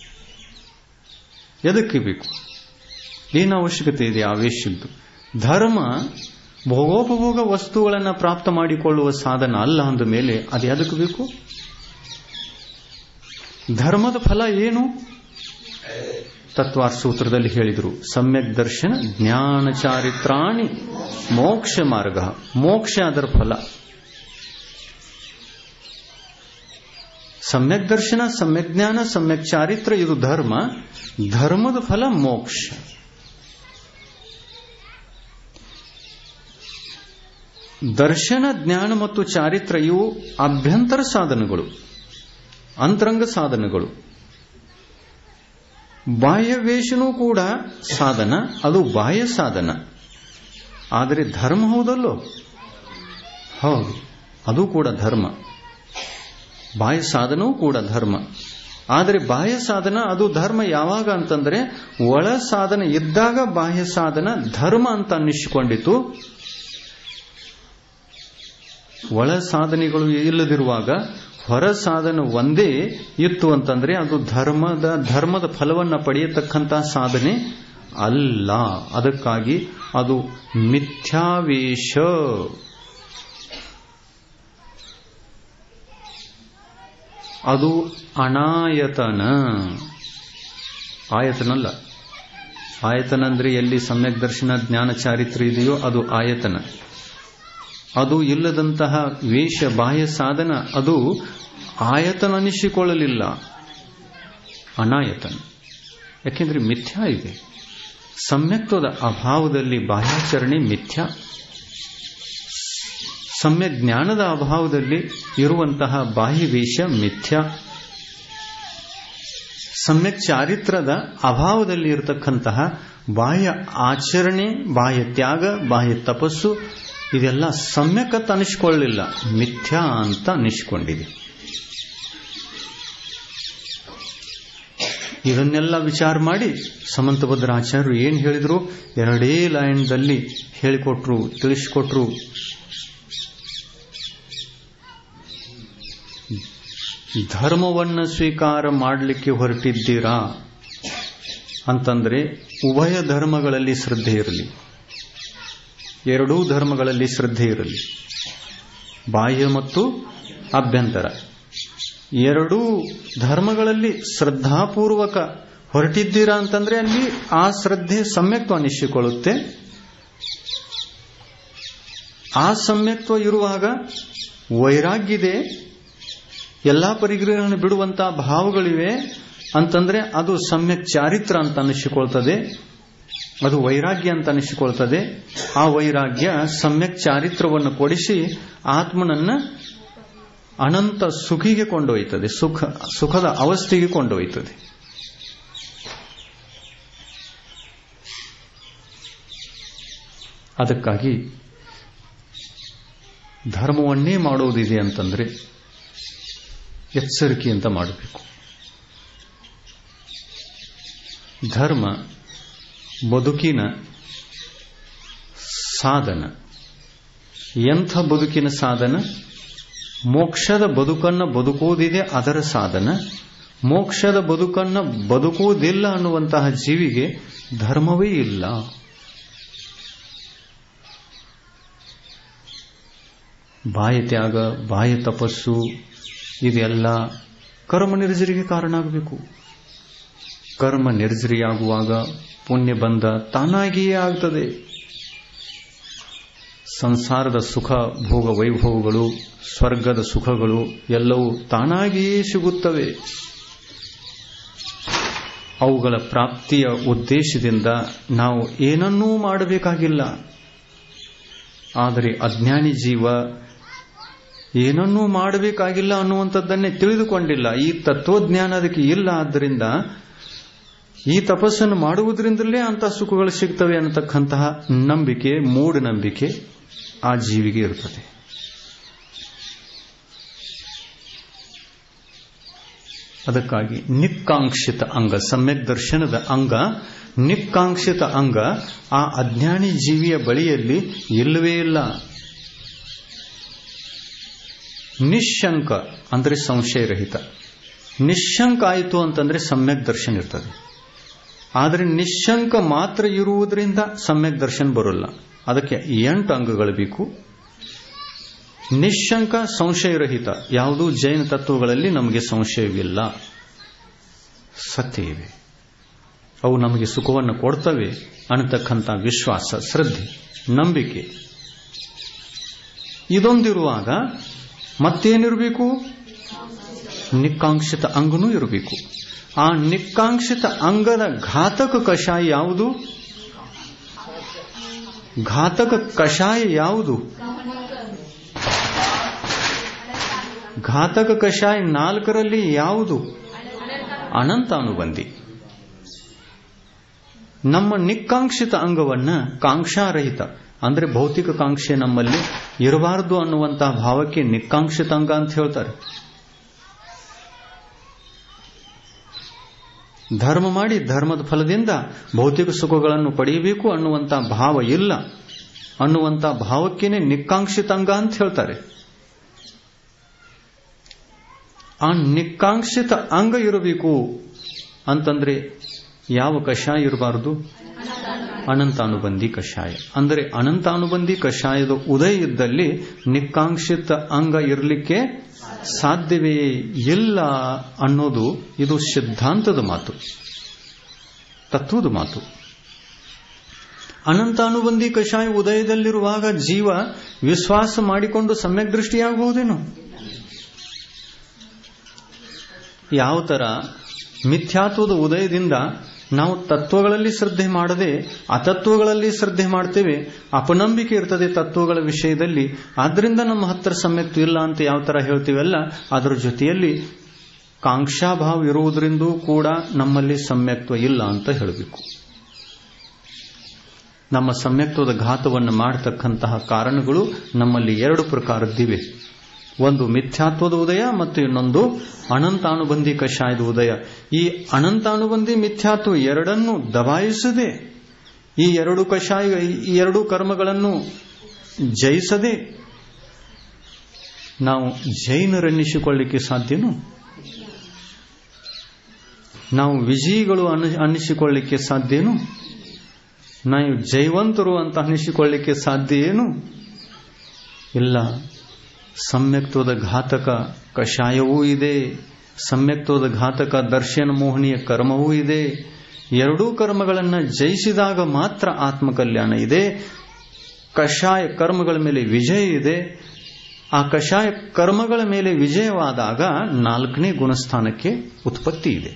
ಎದಕ್ಕೆ ಬೇಕು, ಏನು ಅವಶ್ಯಕತೆ ಇದೆ ಆ ವೇಷದ್ದು? ಧರ್ಮ ಭೋಗೋಪಭೋಗ ವಸ್ತುಗಳನ್ನು ಪ್ರಾಪ್ತ ಮಾಡಿಕೊಳ್ಳುವ ಸಾಧನ ಅಲ್ಲ ಅಂದ ಮೇಲೆ ಅದು ಎದಕ್ಕೆ ಬೇಕು? ಧರ್ಮದ ಫಲ ಏನು? ತತ್ವಾರ್ ಸೂತ್ರದಲ್ಲಿ ಹೇಳಿದರು, ಸಮ್ಯಕ್ ದರ್ಶನ ಜ್ಞಾನ ಚಾರಿತ್ರಾಣಿ ಮೋಕ್ಷ ಮಾರ್ಗ. ಮೋಕ್ಷ ಅದರ ಫಲ. ಸಮ್ಯಕ್ ದರ್ಶನ, ಸಮ್ಯಕ್ ಜ್ಞಾನ, ಸಮ್ಯಕ್ ಚಾರಿತ್ರ ಇದು ಧರ್ಮ. ಧರ್ಮದ ಫಲ ಮೋಕ್ಷ. ದರ್ಶನ, ಜ್ಞಾನ ಮತ್ತು ಚಾರಿತ್ರ ಇವು ಅಭ್ಯಂತರ ಸಾಧನಗಳು, ಅಂತರಂಗ ಸಾಧನಗಳು. ಬಾಹ್ಯ ವೇಷನೂ ಕೂಡ ಸಾಧನ, ಅದು ಬಾಹ್ಯ ಸಾಧನ. ಆದರೆ ಧರ್ಮ ಹೌದಲ್ಲೋ? ಹೌದು, ಅದು ಕೂಡ ಧರ್ಮ. ಬಾಹ್ಯ ಸಾಧನವೂ ಕೂಡ ಧರ್ಮ. ಆದರೆ ಬಾಹ್ಯ ಸಾಧನ ಅದು ಧರ್ಮ ಯಾವಾಗ ಅಂತಂದ್ರೆ ಒಳ ಸಾಧನ ಇದ್ದಾಗ ಬಾಹ್ಯ ಸಾಧನ ಧರ್ಮ ಅಂತ ಅನ್ನಿಸಿಕೊಂಡಿತು. ಒಳ ಸಾಧನೆಗಳು ಇಲ್ಲದಿರುವಾಗ ಹೊರ ಸಾಧನ ಒಂದೇ ಇತ್ತು ಅಂತಂದ್ರೆ ಅದು ಧರ್ಮದ ಧರ್ಮದ ಫಲವನ್ನು ಪಡೆಯತಕ್ಕಂತಹ ಸಾಧನೆ ಅಲ್ಲ. ಅದಕ್ಕಾಗಿ ಅದು ಮಿಥ್ಯಾವೇಶ. ಅದು ಅನಾಯತನ. ಆಯತನಲ್ಲ. ಆಯತನ ಅಂದ್ರೆ ಎಲ್ಲಿ ಸಮ್ಯಕ್ ದರ್ಶನ ಜ್ಞಾನ ಚಾರಿತ್ರ ಇದೆಯೋ ಅದು ಆಯತನ. ಅದು ಇಲ್ಲದಂತಹ ವೇಷ ಬಾಹ್ಯ ಸಾಧನ ಅದು ಆಯತನ ಅನಿಸಿಕೊಳ್ಳಲಿಲ್ಲ, ಅನಾಯತನ. ಯಾಕೆಂದ್ರೆ ಮಿಥ್ಯಾ ಇದೆ. ಸಮ್ಯಕ್ತ್ವದ ಅಭಾವದಲ್ಲಿ ಬಾಹ್ಯಾಚರಣೆ ಮಿಥ್ಯಾ. ಸಮ್ಯಕ್ ಜ್ಞಾನದ ಅಭಾವದಲ್ಲಿ ಇರುವಂತಹ ಬಾಹ್ಯ ವೇಷ ಮಿಥ್ಯಾ. ಸಮ್ಯಕ್ ಚಾರಿತ್ರದ ಅಭಾವದಲ್ಲಿ ಇರತಕ್ಕಂತಹ ಬಾಹ್ಯ ಆಚರಣೆ, ಬಾಹ್ಯ ತ್ಯಾಗ, ಬಾಹ್ಯ ತಪಸ್ಸು ಇದೆಲ್ಲ ಸಮ್ಯಕತ್ ಅನಿಸಿಕೊಳ್ಳಲಿಲ್ಲ, ಮಿಥ್ಯಾ ಅಂತ ಅನಿಸಿಕೊಂಡಿದೆ. ಇದನ್ನೆಲ್ಲ ವಿಚಾರ ಮಾಡಿ ಸಮಂತಭದ್ರ ಆಚಾರ್ಯರು ಏನ್ ಹೇಳಿದ್ರು, ಎರಡೇ ಲೈನ್ದಲ್ಲಿ ಹೇಳಿಕೊಟ್ರು, ತಿಳಿಸಿಕೊಟ್ರು. ಧರ್ಮವನ್ನ ಸ್ವೀಕಾರ ಮಾಡಲಿಕ್ಕೆ ಹೊರಟಿದ್ದೀರಾ ಅಂತಂದ್ರೆ ಉಭಯ ಧರ್ಮಗಳಲ್ಲಿ ಶ್ರದ್ಧೆ ಇರಲಿ, ಎರಡೂ ಧರ್ಮಗಳಲ್ಲಿ ಶ್ರದ್ಧೆ ಇರಲಿ, ಬಾಹ್ಯ ಮತ್ತು ಅಭ್ಯಂತರ. ಎರಡೂ ಧರ್ಮಗಳಲ್ಲಿ ಶ್ರದ್ಧಾಪೂರ್ವಕ ಹೊರಟಿದ್ದೀರಾ ಅಂತಂದ್ರೆ ಅಲ್ಲಿ ಆ ಶ್ರದ್ಧೆ ಸಮ್ಯಕ್ತ್ವ ಅನಿಸಿಕೊಳ್ಳುತ್ತೆ. ಆ ಸಮ್ಯಕ್ತ್ವ ಇರುವಾಗ ವೈರಾಗ್ಯ ಇದೆ, ಎಲ್ಲಾ ಪರಿಗ್ರಹಗಳನ್ನು ಬಿಡುವಂತಹ ಭಾವಗಳಿವೆ ಅಂತಂದ್ರೆ ಅದು ಸಮ್ಯಕ್ ಚಾರಿತ್ರ ಅಂತ ಅನಿಸಿಕೊಳ್ತದೆ, ಅದು ವೈರಾಗ್ಯ ಅಂತ ಅನಿಸಿಕೊಳ್ತದೆ. ಆ ವೈರಾಗ್ಯ ಸಮ್ಯಕ್ ಚಾರಿತ್ರವನ್ನು ಕೊಡಿಸಿ ಆತ್ಮನನ್ನ ಅನಂತ ಸುಖಿಗೆ ಕೊಂಡೊಯ್ತದೆ, ಸುಖ ಸುಖದ ಅವಸ್ಥೆಗೆ ಕೊಂಡೊಯ್ತದೆ. ಅದಕ್ಕಾಗಿ ಧರ್ಮವನ್ನೇ ಮಾಡುವುದಿದೆ ಅಂತಂದ್ರೆ ಎಚ್ಚರಿಕೆಯಿಂದ ಮಾಡಬೇಕು. ಧರ್ಮ ಬದುಕಿನ ಸಾಧನ. ಎಂಥ ಬದುಕಿನ ಸಾಧನ? ಮೋಕ್ಷದ ಬದುಕನ್ನು ಬದುಕುವುದಿದೆ ಅದರ ಸಾಧನ. ಮೋಕ್ಷದ ಬದುಕನ್ನು ಬದುಕುವುದಿಲ್ಲ ಅನ್ನುವಂತಹ ಜೀವಿಗೆ ಧರ್ಮವೇ ಇಲ್ಲ. ಬಾಯ ತ್ಯಾಗ, ಬಾಯ ತಪಸ್ಸು ಇದೆಲ್ಲ ಕರ್ಮ ನಿರ್ಜರಿಗೆ ಕಾರಣ ಆಗಬೇಕು. ಕರ್ಮ ನಿರ್ಜರಿಯಾಗುವಾಗ ಪುಣ್ಯ ಬಂಧ ತಾನಾಗಿಯೇ ಆಗ್ತದೆ. ಸಂಸಾರದ ಸುಖ ಭೋಗ ವೈಭವಗಳು, ಸ್ವರ್ಗದ ಸುಖಗಳು ಎಲ್ಲವೂ ತಾನಾಗಿಯೇ ಸಿಗುತ್ತವೆ. ಅವುಗಳ ಪ್ರಾಪ್ತಿಯ ಉದ್ದೇಶದಿಂದ ನಾವು ಏನನ್ನೂ ಮಾಡಬೇಕಾಗಿಲ್ಲ. ಆದರೆ ಅಜ್ಞಾನಿ ಜೀವ ಏನನ್ನೂ ಮಾಡಬೇಕಾಗಿಲ್ಲ ಅನ್ನುವಂಥದ್ದನ್ನೇ ತಿಳಿದುಕೊಂಡಿಲ್ಲ. ಈ ತತ್ವಜ್ಞಾನ ಅದಕ್ಕೆ ಇಲ್ಲ. ಆದ್ದರಿಂದ ಈ ತಪಸ್ಸನ್ನು ಮಾಡುವುದರಿಂದಲೇ ಅಂತಹ ಸುಖಗಳು ಸಿಗ್ತವೆ ಅನ್ನತಕ್ಕಂತಹ ನಂಬಿಕೆ, ಮೂಢನಂಬಿಕೆ ಆ ಜೀವಿಗೆ ಇರುತ್ತದೆ. ಅದಕ್ಕಾಗಿ ನಿಕ್ಕಾಂಕ್ಷಿತ ಅಂಗ, ಸಮ್ಯಕ್ ದರ್ಶನದ ಅಂಗ, ನಿಕ್ಕಾಂಕ್ಷಿತ ಅಂಗ ಆ ಅಜ್ಞಾನಿ ಜೀವಿಯ ಬಳಿಯಲ್ಲಿ ಇಲ್ಲವೇ ಇಲ್ಲ. ನಿಶಂಕ ಅಂದ್ರೆ ಸಂಶಯರಹಿತ. ನಿಶಂಕ ಆಯಿತು ಅಂತಂದ್ರೆ ಸಮ್ಯಕ್ ದರ್ಶನ ಇರ್ತದೆ. ಆದರೆ ನಿಶಂಕ ಮಾತ್ರ ಇರುವುದರಿಂದ ಸಮ್ಯಕ್ ದರ್ಶನ ಬರೋಲ್ಲ. ಅದಕ್ಕೆ ಎಂಟು ಅಂಗಗಳು ಬೇಕು. ನಿಶಂಕ ಸಂಶಯರಹಿತ. ಯಾವುದೂ ಜೈನ ತತ್ವಗಳಲ್ಲಿ ನಮಗೆ ಸಂಶಯವಿಲ್ಲ, ಸತ್ಯ ಇವೆ, ಅವು ನಮಗೆ ಸುಖವನ್ನು ಕೊಡ್ತವೆ ಅನ್ನತಕ್ಕಂಥ ವಿಶ್ವಾಸ, ಶ್ರದ್ಧೆ, ನಂಬಿಕೆ ಇದೊಂದಿರುವಾಗ ಮತ್ತೇನಿರಬೇಕು? ನಿಕ್ಕಾಂಕ್ಷಿತ ಅಂಗನೂ ಇರಬೇಕು. ಆ ನಿಕ್ಕಾಂಕ್ಷಿತ ಅಂಗದ ಘಾತಕ ಕಷಾಯ ಯಾವುದು? ಘಾತಕ ಕಷಾಯ ಯಾವುದು? ಘಾತಕ ಕಷಾಯ ನಾಲ್ಕರಲ್ಲಿ ಯಾವುದು? ಅನಂತಾನುಬಂಧಿ. ನಮ್ಮ ನಿಕ್ಕಾಂಕ್ಷಿತ ಅಂಗವನ್ನ ಕಾಂಕ್ಷಾರಹಿತ ಅಂದ್ರೆ ಭೌತಿಕ ಕಾಂಕ್ಷೆ ನಮ್ಮಲ್ಲಿ ಇರಬಾರದು ಅನ್ನುವಂತಹ ಭಾವಕ್ಕೆ ನಿಕ್ಕಾಂಕ್ಷಿತ ಅಂಗ ಅಂತ ಹೇಳ್ತಾರೆ. ಧರ್ಮ ಮಾಡಿ ಧರ್ಮದ ಫಲದಿಂದ ಭೌತಿಕ ಸುಖಗಳನ್ನು ಪಡೆಯಬೇಕು ಅನ್ನುವಂತಹ ಭಾವ ಇಲ್ಲ ಅನ್ನುವಂತಹ ಭಾವಕ್ಕೇನೆ ನಿಕ್ಕಾಂಕ್ಷಿತ ಅಂಗ ಅಂತ ಹೇಳ್ತಾರೆ. ಆ ನಿಕ್ಕಾಂಕ್ಷಿತ ಅಂಗ ಇರಬೇಕು ಅಂತಂದ್ರೆ ಯಾವ ಕಷಾಯ ಇರಬಾರದು? ಅನಂತಾನುಬಂಧಿ ಕಷಾಯ. ಅಂದರೆ ಅನಂತಾನುಬಂಧಿ ಕಷಾಯದ ಉದಯ ಇದ್ದಲ್ಲಿ ನಿಕ್ಕಾಂಕ್ಷಿತ ಅಂಗ ಇರಲಿಕ್ಕೆ ಸಾಧ್ಯವೇ ಇಲ್ಲ ಅನ್ನೋದು ಇದು ಸಿದ್ಧಾಂತದ ಮಾತು, ತತ್ವದ ಮಾತು. ಅನಂತಾನುಬಂಧಿ ಕಷಾಯ ಉದಯದಲ್ಲಿರುವಾಗ ಜೀವ ವಿಶ್ವಾಸ ಮಾಡಿಕೊಂಡು ಸಮ್ಯಕ್ ದೃಷ್ಟಿಯಾಗಬಹುದೇನು? ಯಾವ ತರ ಮಿಥ್ಯಾತ್ವದ ಉದಯದಿಂದ ನಾವು ತತ್ವಗಳಲ್ಲಿ ಶ್ರದ್ಧೆ ಮಾಡದೆ ಅತತ್ವಗಳಲ್ಲಿ ಶ್ರದ್ಧೆ ಮಾಡ್ತೇವೆ, ಅಪನಂಬಿಕೆ ಇರ್ತದೆ ತತ್ವಗಳ ವಿಷಯದಲ್ಲಿ, ಆದ್ರಿಂದ ನಮ್ಮ ಹತ್ತಿರ ಸಮ್ಯಕ್ತ್ವ ಇಲ್ಲ ಅಂತ ಯಾವ ತರ ಹೇಳ್ತೀವಲ್ಲ, ಅದರ ಜೊತೆಯಲ್ಲಿ ಕಾಂಕ್ಷಾಭಾವ ಇರುವುದರಿಂದೂ ಕೂಡ ನಮ್ಮಲ್ಲಿ ಸಮ್ಯಕ್ತ್ವ ಇಲ್ಲ ಅಂತ ಹೇಳಬೇಕು. ನಮ್ಮ ಸಮ್ಯಕ್ತ್ವದ ಘಾತವನ್ನು ಮಾಡತಕ್ಕಂತಹ ಕಾರಣಗಳು ನಮ್ಮಲ್ಲಿ ಎರಡು ಪ್ರಕಾರದ್ದಿವೆ. ಒಂದು ಮಿಥ್ಯಾತ್ವದ ಉದಯ ಮತ್ತು ಇನ್ನೊಂದು ಅನಂತಾನುಬಂಧಿ ಕಷಾಯದ ಉದಯ. ಈ ಅನಂತಾನುಬಂಧಿ ಮಿಥ್ಯಾತ್ವ ಎರಡನ್ನು ದಬಾಯಿಸದೆ, ಈ ಎರಡು ಕಷಾಯ ಈ ಎರಡು ಕರ್ಮಗಳನ್ನು ಜಯಿಸದೆ ನಾವು ಜೈನರನ್ನಿಸಿಕೊಳ್ಳಿಕ್ಕೆ ಸಾಧ್ಯನು? ನಾವು ವಿಜಯಿಗಳು ಅನ್ನಿಸಿಕೊಳ್ಳಿಕ್ಕೆ ಸಾಧ್ಯನು? ನಾವು ಜೈವಂತರು ಅಂತ ಅನ್ನಿಸಿಕೊಳ್ಳಿಕ್ಕೆ ಸಾಧ್ಯ ಏನು? ಇಲ್ಲ. ಸಮ್ಯಕ್ತ್ವದ ಘಾತಕ ಕಷಾಯವೂ ಇದೆ, ಸಮ್ಯಕ್ತ್ವದ ಘಾತಕ ದರ್ಶನ ಮೋಹನೀಯ ಕರ್ಮವೂ ಇದೆ. ಎರಡೂ ಕರ್ಮಗಳನ್ನು ಜಯಿಸಿದಾಗ ಮಾತ್ರ ಆತ್ಮಕಲ್ಯಾಣ ಇದೆ. ಕಷಾಯ ಕರ್ಮಗಳ ಮೇಲೆ ವಿಜಯ ಇದೆ. ಆ ಕಷಾಯ ಕರ್ಮಗಳ ಮೇಲೆ ವಿಜಯವಾದಾಗ ನಾಲ್ಕನೇ ಗುಣಸ್ಥಾನಕ್ಕೆ ಉತ್ಪತ್ತಿ ಇದೆ.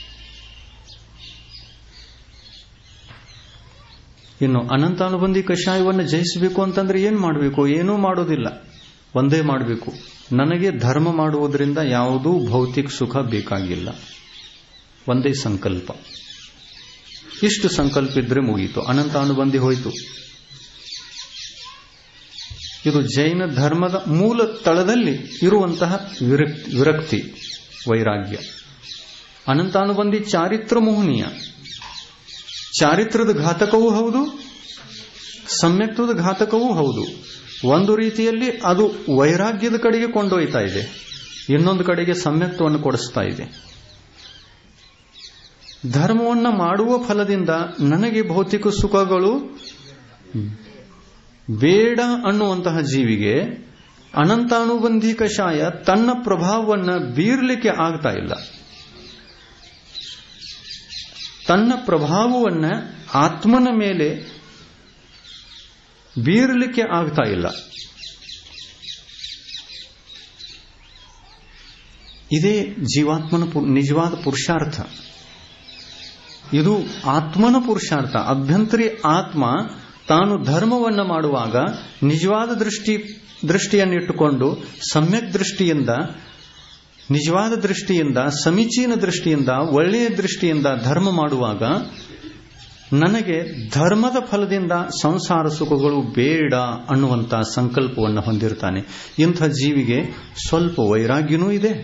ಇನ್ನು ಅನಂತಾನುಬಂಧಿ ಕಷಾಯವನ್ನು ಜಯಿಸಬೇಕು ಅಂತಂದ್ರೆ ಏನ್ ಮಾಡಬೇಕು? ಏನೂ ಮಾಡೋದಿಲ್ಲ, ಒಂದೇ ಮಾಡಬೇಕು. ನನಗೆ ಧರ್ಮ ಮಾಡುವುದರಿಂದ ಯಾವುದೂ ಭೌತಿಕ ಸುಖ ಬೇಕಾಗಿಲ್ಲ, ಒಂದೇ ಸಂಕಲ್ಪ. ಇಷ್ಟು ಸಂಕಲ್ಪ ಇದ್ರೆ ಮುಗೀತು, ಅನಂತಾನುಬಂಧಿ ಹೋಯಿತು. ಇದು ಜೈನ ಧರ್ಮದ ಮೂಲ ತಳದಲ್ಲಿ ಇರುವಂತಹ ವಿರಕ್ತಿ ವಿರಕ್ತಿ ವೈರಾಗ್ಯ. ಅನಂತಾನುಬಂಧಿ ಚಾರಿತ್ರ ಮೋಹನೀಯ, ಚಾರಿತ್ರದ ಘಾತಕವೂ ಹೌದು, ಸಮ್ಯಕ್ತ್ವದ ಘಾತಕವೂ ಹೌದು. ಒಂದು ರೀತಿಯಲ್ಲಿ ಅದು ವೈರಾಗ್ಯದ ಕಡೆಗೆ ಕೊಂಡೊಯ್ತಾ ಇದೆ, ಇನ್ನೊಂದು ಕಡೆಗೆ ಸಮ್ಯಕ್ತ್ವವನ್ನು ಕೊಡಿಸ್ತಾ ಇದೆ. ಧರ್ಮವನ್ನ ಮಾಡುವ ಫಲದಿಂದ ನನಗೆ ಭೌತಿಕ ಸುಖಗಳು ಬೇಡ ಅನ್ನುವಂತಹ ಜೀವಿಗೆ ಅನಂತಾನುಬಂಧಿ ಕಷಾಯ ತನ್ನ ಪ್ರಭಾವವನ್ನು ಬೀರ್ಲಿಕ್ಕೆ ಆಗ್ತಾ ಇಲ್ಲ. ತನ್ನ ಪ್ರಭಾವವನ್ನು ಆತ್ಮನ ಮೇಲೆ ಬೀರಲಿಕ್ಕೆ ಆಗ್ತಾ ಇಲ್ಲ. ಇದೇ ಜೀವಾತ್ಮನ ನಿಜವಾದ ಪುರುಷಾರ್ಥ. ಇದು ಆತ್ಮನ ಪುರುಷಾರ್ಥ. ಅಭ್ಯಂತರಿ ಆತ್ಮ ತಾನು ಧರ್ಮವನ್ನು ಮಾಡುವಾಗ ನಿಜವಾದ ದೃಷ್ಟಿ ದೃಷ್ಟಿಯನ್ನಿಟ್ಟುಕೊಂಡು ಸಮ್ಯಕ್ ದೃಷ್ಟಿಯಿಂದ, ನಿಜವಾದ ದೃಷ್ಟಿಯಿಂದ, ಸಮೀಚೀನ ದೃಷ್ಟಿಯಿಂದ, ಒಳ್ಳೆಯ ದೃಷ್ಟಿಯಿಂದ ಧರ್ಮ ಮಾಡುವಾಗ ನನಗೆ ಧರ್ಮದ ಫಲದಿಂದ ಸಂಸಾರ ಸುಖಗಳು ಬೇಡ ಅನ್ನುವಂಥ ಸಂಕಲ್ಪವನ್ನು ಹೊಂದಿರ್ತಾನೆ. ಇಂಥ ಜೀವಿಗೆ ಸ್ವಲ್ಪ ವೈರಾಗ್ಯನೂ ಇದೆ.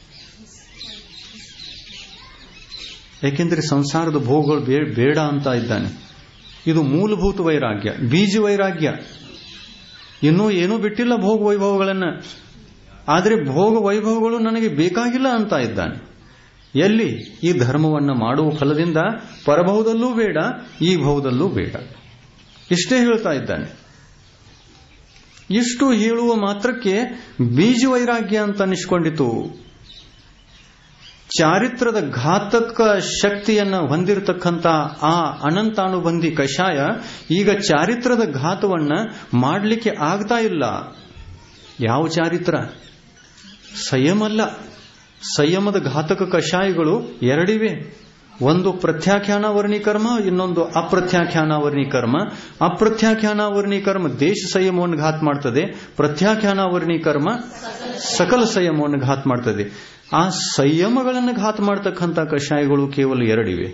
ಏಕೆಂದರೆ ಸಂಸಾರದ ಭೋಗಗಳು ಬೇಡ ಅಂತ ಇದ್ದಾನೆ. ಇದು ಮೂಲಭೂತ ವೈರಾಗ್ಯ, ಬೀಜ ವೈರಾಗ್ಯ. ಇನ್ನೂ ಏನೂ ಬಿಟ್ಟಿಲ್ಲ ಭೋಗ ವೈಭವಗಳನ್ನು, ಆದರೆ ಭೋಗ ವೈಭವಗಳು ನನಗೆ ಬೇಕಾಗಿಲ್ಲ ಅಂತ ಇದ್ದಾನೆ. ಎಲ್ಲಿ? ಈ ಧರ್ಮವನ್ನು ಮಾಡುವ ಫಲದಿಂದ ಪರಭವದಲ್ಲೂ ಬೇಡ, ಈ ಭವದಲ್ಲೂ ಬೇಡ. ಇಷ್ಟೇ ಹೇಳ್ತಾ ಇದ್ದಾನೆ. ಇಷ್ಟು ಹೇಳುವ ಮಾತ್ರಕ್ಕೆ ಬೀಜ ವೈರಾಗ್ಯ ಅಂತ ಅನಿಸ್ಕೊಂಡಿತು. ಚಾರಿತ್ರದ ಘಾತಕ ಶಕ್ತಿಯನ್ನು ಹೊಂದಿರತಕ್ಕಂಥ ಆ ಅನಂತಾನುಬಂಧಿ ಕಷಾಯ ಈಗ ಚಾರಿತ್ರದ ಘಾತವನ್ನ ಮಾಡಲಿಕ್ಕೆ ಆಗ್ತಾ ಇಲ್ಲ. ಯಾವ ಚಾರಿತ್ರ? ಸಂಯಮಲ್ಲ. ಸಂಯಮದ ಘಾತಕ ಕಷಾಯಗಳು ಎರಡಿವೆ. ಒಂದು ಪ್ರತ್ಯಾಖ್ಯಾನಾವರ್ಣಿ ಕರ್ಮ, ಇನ್ನೊಂದು ಅಪ್ರತ್ಯಾಖ್ಯಾನಾವರ್ಣಿ ಕರ್ಮ. ಅಪ್ರತ್ಯಾಖ್ಯಾನಾವರ್ಣಿ ಕರ್ಮ ದೇಶ ಸಂಯಮವನ್ನು ಘಾತ ಮಾಡ್ತದೆ, ಪ್ರತ್ಯಾಖ್ಯಾನಾವರ್ಣಿ ಕರ್ಮ ಸಕಲ ಸಂಯಮವನ್ನು ಘಾತ ಮಾಡ್ತದೆ. ಆ ಸಂಯಮಗಳನ್ನು ಘಾತ ಮಾಡತಕ್ಕಂಥ ಕಷಾಯಗಳು ಕೇವಲ ಎರಡಿವೆ.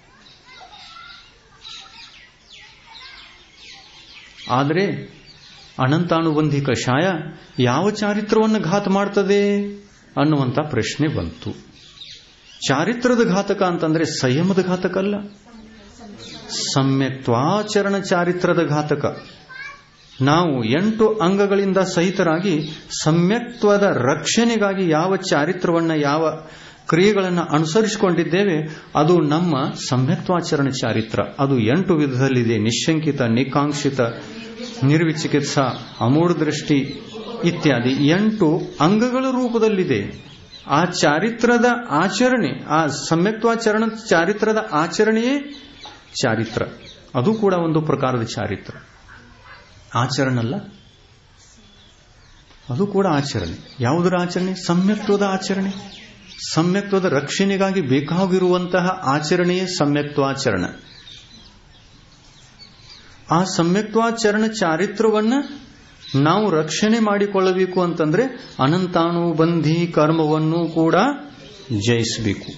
ಆದರೆ ಅನಂತಾನುಬಂಧಿ ಕಷಾಯ ಯಾವ ಚಾರಿತ್ರವನ್ನು ಘಾತ ಮಾಡ್ತದೆ ಅನ್ನುವಂಥ ಪ್ರಶ್ನೆ ಬಂತು. ಚಾರಿತ್ರದ ಘಾತಕ ಅಂತಂದ್ರೆ ಸಂಯಮದ ಘಾತಕ ಅಲ್ಲ, ಸಮ್ಯಕ್ತ್ವಾಚರಣ ಚಾರಿತ್ರದ ಘಾತಕ. ನಾವು ಎಂಟು ಅಂಗಗಳಿಂದ ಸಹಿತರಾಗಿ ಸಮ್ಯಕ್ತ್ವದ ರಕ್ಷಣೆಗಾಗಿ ಯಾವ ಚಾರಿತ್ರವನ್ನ, ಯಾವ ಕ್ರಿಯೆಗಳನ್ನು ಅನುಸರಿಸಿಕೊಂಡಿದ್ದೇವೆ ಅದು ನಮ್ಮ ಸಮ್ಯಕ್ತ್ವಾಚರಣ ಚಾರಿತ್ರ. ಅದು ಎಂಟು ವಿಧದಲ್ಲಿದೆ: ನಿಶಂಕಿತ, ನಿಕಾಂಕ್ಷಿತ, ನಿರ್ವಿಚಿಕಿತ್ಸ, ಅಮೂಢ ದೃಷ್ಟಿ ಇತ್ಯಾದಿ ಎಂಟು ಅಂಗಗಳ ರೂಪದಲ್ಲಿದೆ. ಆ ಚಾರಿತ್ರದ ಆಚರಣೆ, ಆ ಸಮ್ಯಕ್ತ್ವಾಚರಣ ಚಾರಿತ್ರದ ಆಚರಣೆಯೇ ಚಾರಿತ್ರ. ಅದು ಕೂಡ ಒಂದು ಪ್ರಕಾರದ ಚಾರಿತ್ರ. ಆಚರಣಲ್ಲ, ಅದು ಕೂಡ ಆಚರಣೆ. ಯಾವುದರ ಆಚರಣೆ? ಸಮ್ಯಕ್ತ್ವದ ಆಚರಣೆ. ಸಮ್ಯಕ್ತ್ವದ ರಕ್ಷಣೆಗಾಗಿ ಬೇಕಾಗಿರುವಂತಹ ಆಚರಣೆಯೇ ಸಮ್ಯಕ್ತ್ವಾಚರಣ. ಆ ಸಮ್ಯಕ್ತ್ವಾಚರಣ ಚಾರಿತ್ರವನ್ನ ನಾವು ರಕ್ಷಣೆ ಮಾಡಿಕೊಳ್ಳಬೇಕು ಅಂತಂದ್ರೆ ಅನಂತಾನುಬಂಧಿ ಕರ್ಮವನ್ನು ಕೂಡ ಜಯಿಸಬೇಕು.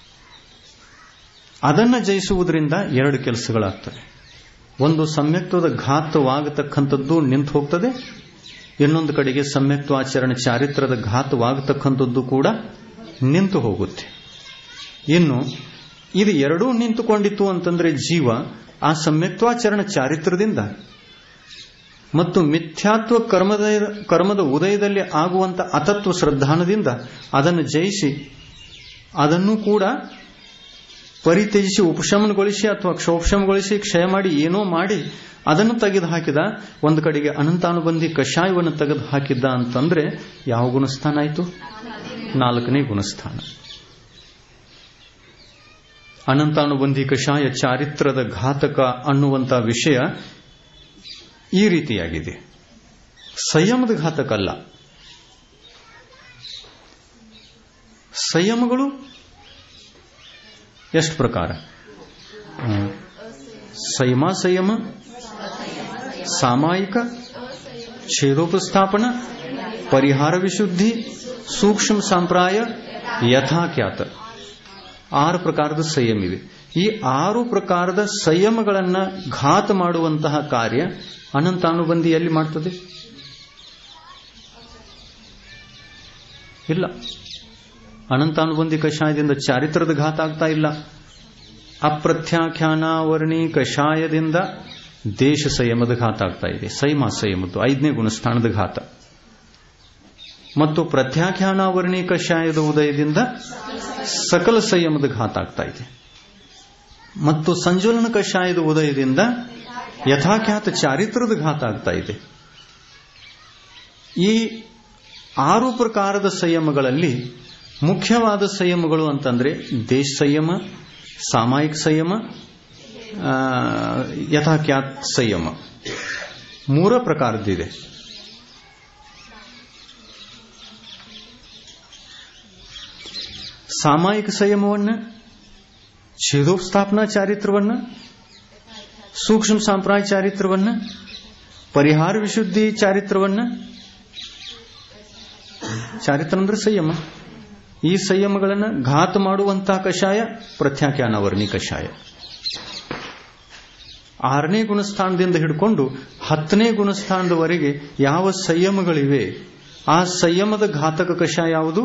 ಅದನ್ನ ಜಯಿಸುವುದರಿಂದ ಎರಡು ಕೆಲಸಗಳಾಗ್ತವೆ. ಒಂದು, ಸಮ್ಯಕ್ತ್ವದ ಘಾತವಾಗತಕ್ಕಂಥದ್ದು ನಿಂತು ಹೋಗ್ತದೆ. ಇನ್ನೊಂದು ಕಡೆಗೆ ಸಮ್ಯಕ್ತ್ವಾಚರಣ ಚಾರಿತ್ರದ ಘಾತವಾಗತಕ್ಕಂಥದ್ದು ಕೂಡ ನಿಂತು ಹೋಗುತ್ತೆ. ಇನ್ನು ಇದು ಎರಡೂ ನಿಂತುಕೊಂಡಿತ್ತು ಅಂತಂದ್ರೆ ಜೀವ ಆ ಸಮ್ಯಕ್ತ್ವಾಚರಣ ಚಾರಿತ್ರದಿಂದ ಮತ್ತು ಮಿಥ್ಯಾತ್ವ ಕರ್ಮದ ಕರ್ಮದ ಉದಯದಲ್ಲಿ ಆಗುವಂತ ಅತತ್ವ ಶ್ರದ್ಧಾನದಿಂದ ಅದನ್ನು ಜಯಿಸಿ, ಅದನ್ನು ಕೂಡ ಪರಿತ್ಯಜಿಸಿ, ಉಪಶಮನಗೊಳಿಸಿ ಅಥವಾ ಕ್ಷೋಪಶಮಗೊಳಿಸಿ, ಕ್ಷಯ ಮಾಡಿ, ಏನೋ ಮಾಡಿ ಅದನ್ನು ತೆಗೆದು ಹಾಕಿದ. ಒಂದು ಕಡೆಗೆ ಅನಂತಾನುಬಂಧಿ ಕಷಾಯವನ್ನು ತೆಗೆದು ಹಾಕಿದ್ದ ಅಂತಂದ್ರೆ ಯಾವ ಗುಣಸ್ಥಾನ ಆಯಿತು? ನಾಲ್ಕನೇ ಗುಣಸ್ಥಾನ. ಅನಂತಾನುಬಂಧಿ ಕಷಾಯ ಚಾರಿತ್ರದ ಘಾತಕ ಅನ್ನುವಂಥ ವಿಷಯ ಈ ರೀತಿಯಾಗಿದೆ. ಸಂಯಮದ ಘಾತಕಲ್ಲ. ಸಂಯಮಗಳು ಎಷ್ಟು ಪ್ರಕಾರ? ಸಂಯಮ ಸಂಯಮ, ಸಾಮಾಯಿಕ, ಛೇದೋಪಸ್ಥಾಪನ, ಪರಿಹಾರ ವಿಶುದ್ಧಿ, ಸೂಕ್ಷ್ಮ ಸಂಪ್ರಾಯ, ಯಥಾಖ್ಯಾತ. ಆರು ಪ್ರಕಾರದ ಸಂಯಮ ಇವೆ. ಈ ಆರು ಪ್ರಕಾರದ ಸಂಯಮಗಳನ್ನು ಘಾತ ಮಾಡುವಂತಹ ಕಾರ್ಯ ಅನಂತಾನುಬಂಧಿ ಎಲ್ಲಿ ಮಾಡ್ತದೆ? ಇಲ್ಲ. ಅನಂತಾನುಬಂಧಿ ಕಷಾಯದಿಂದ ಚಾರಿತ್ರದ ಘಾತ ಆಗ್ತಾ ಇಲ್ಲ. ಅಪ್ರತ್ಯಾಖ್ಯಾನಾವರ್ಣಿ ಕಷಾಯದಿಂದ ದೇಶ ಸಂಯಮದ ಘಾತ ಆಗ್ತಾ ಇದೆ. ಸಂಯಮ ಸಂಯಮದ್ದು ಐದನೇ ಗುಣಸ್ಥಾನದ ಘಾತ. ಮತ್ತು ಪ್ರತ್ಯಾಖ್ಯಾನಾವರ್ಣಿ ಕಷಾಯದ ಉದಯದಿಂದ ಸಕಲ ಸಂಯಮದ ಘಾತ ಆಗ್ತಾ ಇದೆ. ಮತ್ತು ಸಂಜೋಲನ ಕಷಾಯದ ಉದಯದಿಂದ ಯಥಾಖ್ಯಾತ ಚಾರಿತ್ರದ ಘಾತ ಆಗ್ತಾ ಇದೆ. ಈ ಆರು ಪ್ರಕಾರದ ಸಂಯಮಗಳಲ್ಲಿ ಮುಖ್ಯವಾದ ಸಂಯಮಗಳು ಅಂತಂದ್ರೆ ದೇಶ ಸಂಯಮ, ಸಾಮಾಯಿಕ ಸಂಯಮ, ಯಥಾಖ್ಯಾತ ಸಂಯಮ, ಮೂರ ಪ್ರಕಾರದ್ದಿದೆ. ಸಾಮಾಯಿಕ ಸಂಯಮವನ್ನ, ಛೇದೋಪಸ್ಥಾಪನಾ ಚಾರಿತ್ರವನ್ನ, ಸೂಕ್ಷ್ಮ ಸಂಪ್ರಾಯ ಚಾರಿತ್ರವನ್ನ, ಪರಿಹಾರ ವಿಶುದ್ಧಿ ಚಾರಿತ್ರವನ್ನ. ಚಾರಿತ್ರ ಅಂದ್ರೆ ಸಂಯಮ. ಈ ಸಂಯಮಗಳನ್ನು ಘಾತ ಮಾಡುವಂತಹ ಕಷಾಯ ಪ್ರತ್ಯಾಖ್ಯಾನಾವರ್ಣಿ ಕಷಾಯ. ಆರನೇ ಗುಣಸ್ಥಾನದಿಂದ ಹಿಡ್ಕೊಂಡು ಹತ್ತನೇ ಗುಣಸ್ಥಾನದವರೆಗೆ ಯಾವ ಸಂಯಮಗಳಿವೆ ಆ ಸಂಯಮದ ಘಾತಕ ಕಷಾಯ ಯಾವುದು?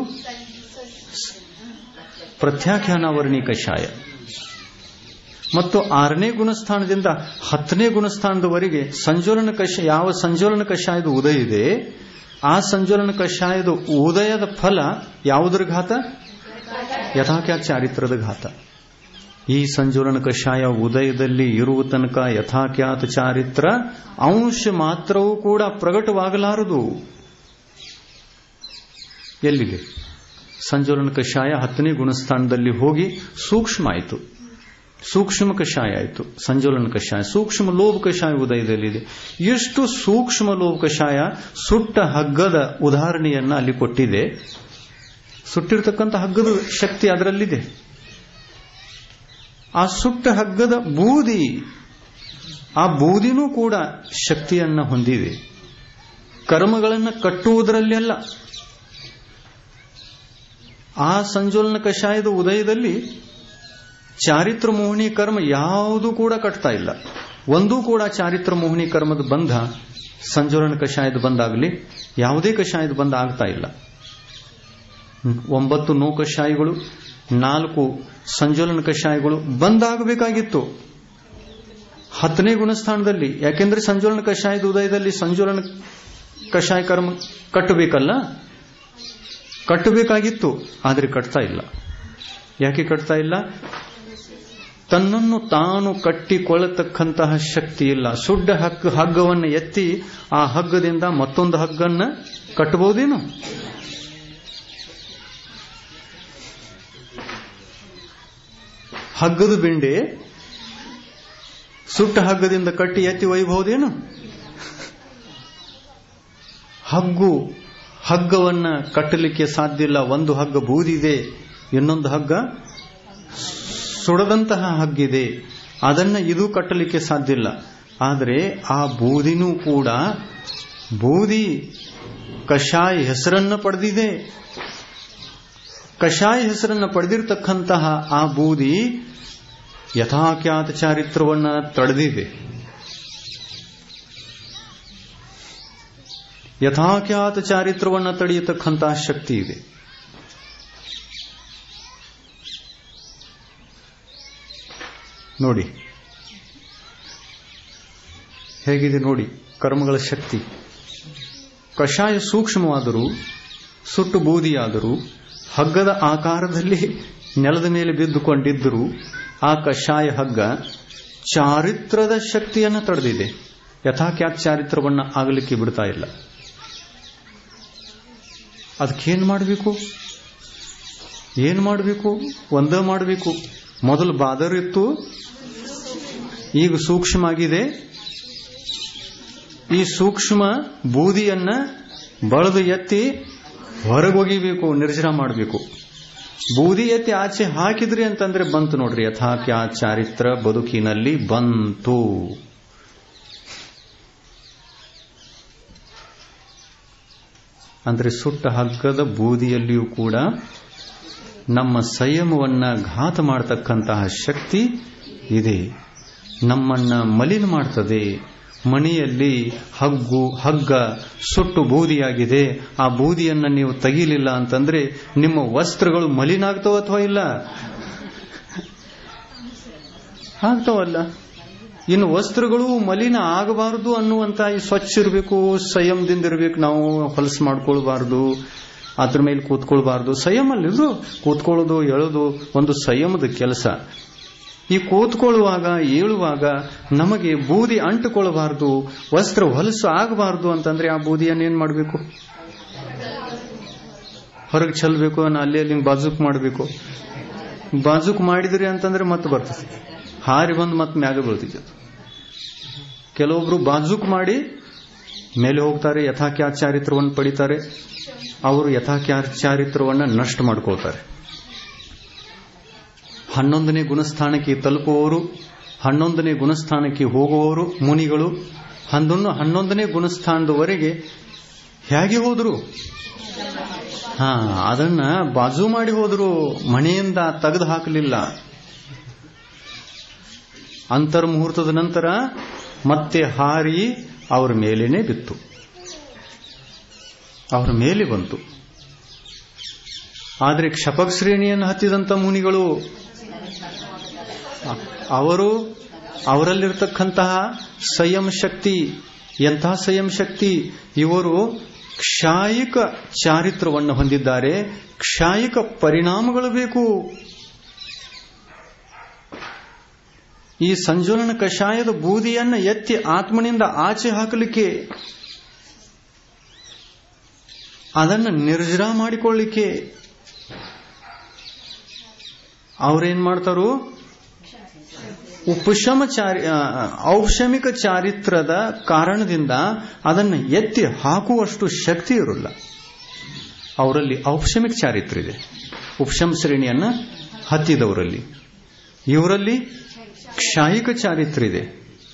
ಪ್ರತ್ಯಾಖ್ಯಾನಾವರ್ಣಿ ಕಷಾಯ. ಮತ್ತು ಆರನೇ ಗುಣಸ್ಥಾನದಿಂದ ಹತ್ತನೇ ಗುಣಸ್ಥಾನದವರೆಗೆ ಸಂಜೋಲನ ಕಷಾಯ, ಯಾವ ಸಂಜೋಲನ ಕಷಾಯದ ಉದಯ ಇದೆ ಆ ಸಂಜೋಲನ ಕಷಾಯದ ಉದಯದ ಫಲ ಯಾವುದರ ಘಾತ? ಯಥಾಖ್ಯಾತ ಚಾರಿತ್ರದ ಘಾತ. ಈ ಸಂಜೋಲನ ಕಷಾಯ ಉದಯದಲ್ಲಿ ಇರುವ ತನಕ ಯಥಾಖ್ಯಾತ ಚಾರಿತ್ರ ಅಂಶ ಮಾತ್ರವೂ ಕೂಡ ಪ್ರಕಟವಾಗಲಾರದು. ಎಲ್ಲಿದೆ? ಸಂಜೋಲನ ಕಷಾಯ ಹತ್ತನೇ ಗುಣಸ್ಥಾನದಲ್ಲಿ ಹೋಗಿ ಸೂಕ್ಷ್ಮ ಆಯಿತು, ಸೂಕ್ಷ್ಮ ಕಷಾಯ ಆಯಿತು. ಸಂಜೋಲನ ಕಷಾಯ ಸೂಕ್ಷ್ಮ ಲೋಭ ಕಷಾಯ ಉದಯದಲ್ಲಿದೆ. ಎಷ್ಟು ಸೂಕ್ಷ್ಮ ಲೋಭ ಕಷಾಯ ಸುಟ್ಟ ಹಗ್ಗದ ಉದಾಹರಣೆಯನ್ನ ಅಲ್ಲಿ ಕೊಟ್ಟಿದೆ. ಸುಟ್ಟಿರ್ತಕ್ಕಂಥ ಹಗ್ಗದ ಶಕ್ತಿ ಅದರಲ್ಲಿದೆ. ಆ ಸುಟ್ಟ ಹಗ್ಗದ ಬೂದಿ, ಆ ಬೂದಿನೂ ಕೂಡ ಶಕ್ತಿಯನ್ನ ಹೊಂದಿದೆ. ಕರ್ಮಗಳನ್ನು ಕಟ್ಟುವುದರಲ್ಲಿ ಅಲ್ಲ. ಆ ಸಂಜೋಲನ ಕಷಾಯದ ಉದಯದಲ್ಲಿ ಚಾರಿತ್ರ ಮೋಹಿನಿ ಕರ್ಮ ಯಾವುದೂ ಕೂಡ ಕಟ್ತಾ ಇಲ್ಲ. ಒಂದೂ ಕೂಡ ಚಾರಿತ್ರ ಮೋಹಿನಿ ಕರ್ಮದ ಬಂಧ ಸಂಜೋಲನ ಕಷಾಯದ ಬಂದಾಗಲಿ ಯಾವುದೇ ಕಷಾಯದ ಬಂಧ ಆಗ್ತಾ ಇಲ್ಲ. ಒಂಬತ್ತು ನೋ ಕಷಾಯಗಳು, ನಾಲ್ಕು ಸಂಜೋಲನ ಕಷಾಯಗಳು ಬಂದಾಗಬೇಕಾಗಿತ್ತು ಹತ್ತನೇ ಗುಣಸ್ಥಾನದಲ್ಲಿ. ಯಾಕೆಂದ್ರೆ ಸಂಜೋಲನ ಕಷಾಯದ ಉದಯದಲ್ಲಿ ಸಂಜೋಲನ ಕಷಾಯ ಕರ್ಮ ಕಟ್ಟಬೇಕಲ್ಲ, ಕಟ್ಟಬೇಕಾಗಿತ್ತು. ಆದರೆ ಕಟ್ತಾ ಇಲ್ಲ. ಯಾಕೆ ಕಟ್ತಾ ಇಲ್ಲ? ತನ್ನನ್ನು ತಾನು ಕಟ್ಟಿಕೊಳ್ಳತಕ್ಕಂತಹ ಶಕ್ತಿ ಇಲ್ಲ. ಸುಡ್ಡ ಹಗ್ಗ ಹಗ್ಗವನ್ನು ಎತ್ತಿ ಆ ಹಗ್ಗದಿಂದ ಮತ್ತೊಂದು ಹಗ್ಗನ್ನ ಕಟ್ಟಬಹುದೇನು? ಹಗ್ಗದ ಬಿಂಡೆ ಸುಟ್ಟ ಹಗ್ಗದಿಂದ ಕಟ್ಟಿ ಎತ್ತಿ ಒಯ್ಯಬಹುದೇನು? ಹಗ್ಗು ಹಗ್ಗವನ್ನ ಕಟ್ಟಲಿಕ್ಕೆ ಸಾಧ್ಯ ಇಲ್ಲ. ಒಂದು ಹಗ್ಗ ಬೂದಿದೆ, ಇನ್ನೊಂದು ಹಗ್ಗ ಸುಡದಂತಹ ಹಗ್ಗಿದೆ. ಅದನ್ನ ಇದು ಕಟ್ಟಲಿಕ್ಕೆ ಸಾಧ್ಯ ಇಲ್ಲ. ಆದರೆ ಆ ಬೂದಿನೂ ಕೂಡ ಬೂದಿ ಕಷಾಯ ಹೆಸರನ್ನ ಪಡೆದಿದೆ. ಕಷಾಯ ಹೆಸರನ್ನ ಪಡೆದಿರತಕ್ಕಂತಹ ಆ ಬೂದಿ ಯಥಾಖ್ಯಾತ ಚಾರಿತ್ರವನ್ನ ತಡೆದಿದೆ. ಯಥಾಖ್ಯಾತ ಚಾರಿತ್ರವನ್ನ ತಡೆಯತಕ್ಕಂತಹ ಶಕ್ತಿ ಇದೆ. ನೋಡಿ ಹೇಗಿದೆ ನೋಡಿ ಕರ್ಮಗಳ ಶಕ್ತಿ. ಕಷಾಯ ಸೂಕ್ಷ್ಮವಾದರೂ, ಸುಟ್ಟು ಬೂದಿಯಾದರೂ, ಹಗ್ಗದ ಆಕಾರದಲ್ಲಿ ನೆಲದ ಮೇಲೆ ಬಿದ್ದುಕೊಂಡಿದ್ದರೂ ಆ ಕಷಾಯ ಹಗ್ಗ ಚಾರಿತ್ರದ ಶಕ್ತಿಯನ್ನು ತಡೆದಿದೆ. ಯಥಾಖ್ಯಾತ ಚಾರಿತ್ರವನ್ನ ಆಗಲಿಕ್ಕೆ ಬಿಡ್ತಾ ಇಲ್ಲ. ಅದಕ್ಕೇನು ಮಾಡಬೇಕು? ಏನು ಮಾಡಬೇಕು? ಒಂದೇ ಮಾಡಬೇಕು. ಮೊದಲು ಬಾದರ್ ಇತ್ತು, ಈಗ ಸೂಕ್ಷ್ಮ ಆಗಿದೆ. ಈ ಸೂಕ್ಷ್ಮ ಬೂದಿಯನ್ನ ಬಳದು ಎತ್ತಿ ಹೊರಗೊಗಿಬೇಕು, ನಿರ್ಜರ ಮಾಡಬೇಕು. ಬೂದಿ ಎತ್ತಿ ಆಚೆ ಹಾಕಿದ್ರಿ ಅಂತಂದ್ರೆ ಬಂತು ನೋಡ್ರಿ, ಯಥಾಕ್ಯಾ ಚಾರಿತ್ರ ಬದುಕಿನಲ್ಲಿ ಬಂತು. ಅಂದ್ರೆ ಸುಟ್ಟ ಹಗ್ಗದ ಬೂದಿಯಲ್ಲಿಯೂ ಕೂಡ ನಮ್ಮ ಸಂಯಮವನ್ನ ಘಾತ ಮಾಡತಕ್ಕಂತಹ ಶಕ್ತಿ ಇದೆ. ನಮ್ಮನ್ನ ಮಲಿನ ಮಾಡ್ತದೆ. ಮಣಿಯಲ್ಲಿ ಹಗ್ಗು ಹಗ್ಗ ಸುಟ್ಟು ಬೂದಿಯಾಗಿದೆ. ಆ ಬೂದಿಯನ್ನ ನೀವು ತೆಗಿಲಿಲ್ಲ ಅಂತಂದ್ರೆ ನಿಮ್ಮ ವಸ್ತ್ರಗಳು ಮಲಿನ ಆಗ್ತಾವ ಅಥವಾ ಇಲ್ಲ? ಆಗ್ತಾವಲ್ಲ. ಇನ್ನು ವಸ್ತ್ರಗಳು ಮಲಿನ ಆಗಬಾರದು ಅನ್ನುವಂತ ಈ ಸ್ವಚ್ಛ ಇರಬೇಕು, ಸಂಯಮದಿಂದ ಇರಬೇಕು. ನಾವು ಹೊಲಸು ಮಾಡ್ಕೊಳ್ಬಾರ್ದು, ಅದ್ರ ಮೇಲೆ ಕೂತ್ಕೊಳ್ಬಾರ್ದು. ಸಂಯಮಲ್ಲಿದ್ರು ಕೂತ್ಕೊಳ್ಳೋದು ಹೇಳೋದು ಒಂದು ಸಂಯಮದ ಕೆಲಸ. ಈ ಕೂತ್ಕೊಳ್ಳುವಾಗ ಏಳುವಾಗ ನಮಗೆ ಬೂದಿ ಅಂಟುಕೊಳ್ಳಬಾರದು, ವಸ್ತ್ರ ಹೊಲಸು ಆಗಬಾರದು ಅಂತಂದ್ರೆ ಆ ಬೂದಿಯನ್ನೇನ್ ಮಾಡಬೇಕು? ಹೊರಗೆ ಚೆಲ್ಲಬೇಕು, ಅಲ್ಲಿ ಅಲ್ಲಿ ಬಾಜುಕ್ ಮಾಡಬೇಕು. ಬಾಜುಕ್ ಮಾಡಿದ್ರಿ ಅಂತಂದ್ರೆ ಮತ್ತೆ ಬರ್ತದೆ, ಹಾರಿ ಬಂದು ಮತ್ತೆ ಮ್ಯಾಗ ಬೀಳ್ತಿದ್ದೆ. ಕೆಲವೊಬ್ರು ಬಾಜುಕ್ ಮಾಡಿ ಮೇಲೆ ಹೋಗ್ತಾರೆ, ಯಥಾಕ್ಯಾ ಚಾರಿತ್ರವನ್ನು ಪಡಿತಾರೆ. ಅವರು ಯಥಾಕ್ಯಾ ಚಾರಿತ್ರವನ್ನ ನಷ್ಟ ಮಾಡ್ಕೊಳ್ತಾರೆ. ಹನ್ನೊಂದನೇ ಗುಣಸ್ಥಾನಕ್ಕೆ ತಲುಪುವವರು, ಹನ್ನೊಂದನೇ ಗುಣಸ್ಥಾನಕ್ಕೆ ಹೋಗುವವರು ಮುನಿಗಳು ಹನ್ನೊಂದು ಹನ್ನೊಂದನೇ ಗುಣಸ್ಥಾನದವರೆಗೆ ಹೇಗೆ ಹೋದ್ರು? ಹಾ, ಅದನ್ನ ಬಾಜು ಮಾಡಿ ಹೋದ್ರು, ಮನೆಯಿಂದ ತೆಗೆದು ಹಾಕಲಿಲ್ಲ. ಅಂತರ್ಮುಹೂರ್ತದ ನಂತರ ಮತ್ತೆ ಹಾರಿ ಅವರ ಮೇಲೇನೆ ಬಿತ್ತು, ಅವರ ಮೇಲೆ ಬಂತು. ಆದರೆ ಕ್ಷಪಕ್ ಶ್ರೇಣಿಯನ್ನು ಹತ್ತಿದಂತ ಮುನಿಗಳು, ಅವರು ಅವರಲ್ಲಿರತಕ್ಕಂತಹ ಸಂಯಮ ಶಕ್ತಿ, ಎಂತಹ ಸಂಯಮ ಶಕ್ತಿ! ಇವರು ಕ್ಷಾಯಿಕ ಚಾರಿತ್ರವನ್ನು ಹೊಂದಿದ್ದಾರೆ. ಕ್ಷಾಯಿಕ ಪರಿಣಾಮಗಳು ಬೇಕು. ಈ ಸಂಜೋಲನ ಕಷಾಯದ ಬೂದಿಯನ್ನು ಎತ್ತಿ ಆತ್ಮನಿಂದ ಆಚೆ ಹಾಕಲಿಕ್ಕೆ, ಅದನ್ನು ನಿರ್ಜರ ಮಾಡಿಕೊಳ್ಳಿಕ್ಕೆ ಅವರೇನ್ ಮಾಡ್ತಾರೋ? ಉಪಶಮ ಚಾರಿ ಔಷಮಿಕ ಚಾರಿತ್ರದ ಕಾರಣದಿಂದ ಅದನ್ನು ಎತ್ತಿ ಹಾಕುವಷ್ಟು ಶಕ್ತಿ ಇರಲ್ಲ ಅವರಲ್ಲಿ. ಔಪಶಮಿಕ ಚಾರಿತ್ರ ಇದೆ, ಉಪಶಮ ಶ್ರೇಣಿಯನ್ನ ಹತ್ತಿದವರಲ್ಲಿ. ಇವರಲ್ಲಿ ಕ್ಷಾಯಿಕ ಚಾರಿತ್ರ ಇದೆ.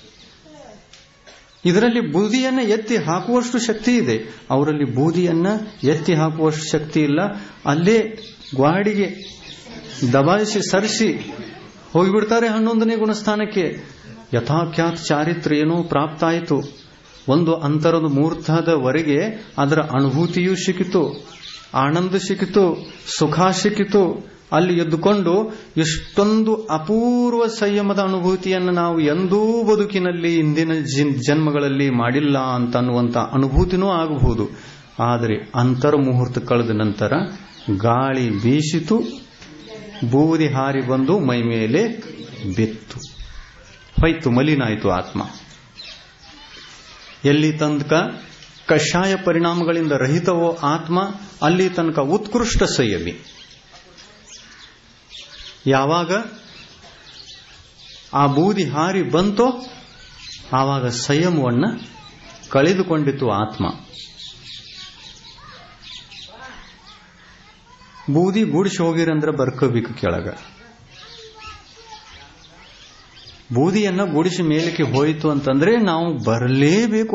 ಇದರಲ್ಲಿ ಬೂದಿಯನ್ನ ಎತ್ತಿ ಹಾಕುವಷ್ಟು ಶಕ್ತಿ ಇದೆ, ಅವರಲ್ಲಿ ಬೂದಿಯನ್ನ ಎತ್ತಿ ಹಾಕುವಷ್ಟು ಶಕ್ತಿ ಇಲ್ಲ. ಅಲ್ಲೇ ಗ್ವಾಡಿಗೆ ದಬಾಯಿಸಿ ಸರಿಸಿ ಹೋಗಿಬಿಡ್ತಾರೆ ಹನ್ನೊಂದನೇ ಗುಣಸ್ಥಾನಕ್ಕೆ. ಯಥಾಖ್ಯಾತ ಚಾರಿತ್ರ ಏನೋ ಪ್ರಾಪ್ತ ಆಯಿತು. ಒಂದು ಅಂತರದ ಮುಹೂರ್ತದವರೆಗೆ ಅದರ ಅನುಭೂತಿಯೂ ಸಿಕ್ಕಿತು, ಆನಂದ ಸಿಕ್ಕಿತು, ಸುಖ ಸಿಕ್ಕಿತು. ಅಲ್ಲಿ ಎದ್ದುಕೊಂಡು ಎಷ್ಟೊಂದು ಅಪೂರ್ವ ಸಂಯಮದ ಅನುಭೂತಿಯನ್ನು ನಾವು ಎಂದೂ ಬದುಕಿನಲ್ಲಿ ಇಂದಿನ ಜನ್ಮಗಳಲ್ಲಿ ಮಾಡಿಲ್ಲ ಅಂತ ಅನ್ನುವಂಥ ಅನುಭೂತಿನೂ ಆಗಬಹುದು. ಆದರೆ ಅಂತರ್ಮುಹೂರ್ತ ಕಳೆದ ನಂತರ ಗಾಳಿ ಬೀಸಿತು, ಬೂದಿ ಹಾರಿ ಬಂದು ಮೈ ಮೇಲೆ ಬಿತ್ತು, ಹೋಯ್ತು, ಮಲಿನಾಯಿತು ಆತ್ಮ. ಎಲ್ಲಿ ತನಕ ಕಷಾಯ ಪರಿಣಾಮಗಳಿಂದ ರಹಿತವೋ ಆತ್ಮ, ಅಲ್ಲಿ ತನಕ ಉತ್ಕೃಷ್ಟ ಸಂಯಮಿ. ಯಾವಾಗ ಆ ಬೂದಿ ಹಾರಿ ಬಂತೋ ಆವಾಗ ಸಂಯಮವನ್ನ ಕಳೆದುಕೊಂಡಿತು ಆತ್ಮ. ಬೂದಿ ಗೂಡಿಸಿ ಹೋಗಿರಂದ್ರೆ ಬರ್ಕೋಬೇಕು ಕೆಳಗ. ಬೂದಿಯನ್ನ ಗೂಡಿಸಿ ಮೇಲಕ್ಕೆ ಹೋಯಿತು ಅಂತಂದ್ರೆ ನಾವು ಬರಲೇಬೇಕು.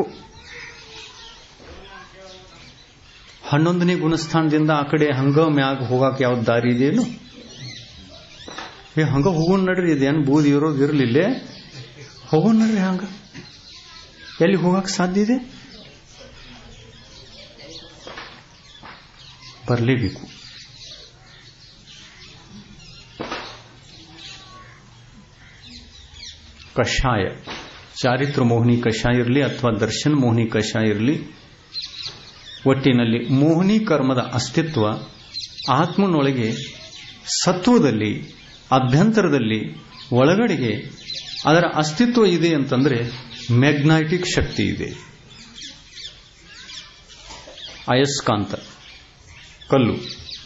ಹನ್ನೊಂದನೇ ಗುಣಸ್ಥಾನದಿಂದ ಆ ಕಡೆ ಹಂಗ ಮ್ಯಾಗ ಹೋಗಕ್ಕೆ ಯಾವ್ದು ದಾರಿ ಇದೆಯೇನು? ಹಂಗ ಹೋಗೋಣ ನಡ್ರಿ, ಇದೇನು ಬೂದಿ ಇರೋದು ಇರಲಿಲ್ಲ, ಹೋಗೋಣ ನಡ್ರಿ. ಹಂಗ ಎಲ್ಲಿ ಹೋಗಕ್ಕೆ ಸಾಧ್ಯ ಇದೆ? ಬರಲೇಬೇಕು. ಕಷಾಯ, ಚಾರಿತ್ರ ಮೋಹಿನಿ ಕಷಾಯ ಇರಲಿ ಅಥವಾ ದರ್ಶನ ಮೋಹಿನಿ ಕಷಾಯ ಇರಲಿ, ಒಟ್ಟಿನಲ್ಲಿ ಮೋಹಿನಿ ಕರ್ಮದ ಅಸ್ತಿತ್ವ ಆತ್ಮನೊಳಗೆ ಸತ್ವದಲ್ಲಿ, ಅಭ್ಯಂತರದಲ್ಲಿ, ಒಳಗಡೆಗೆ ಅದರ ಅಸ್ತಿತ್ವ ಇದೆ ಅಂತಂದ್ರೆ ಮ್ಯಾಗ್ನೆಟಿಕ್ ಶಕ್ತಿ ಇದೆ. ಅಯಸ್ಕಾಂತ, ಕಲ್ಲು,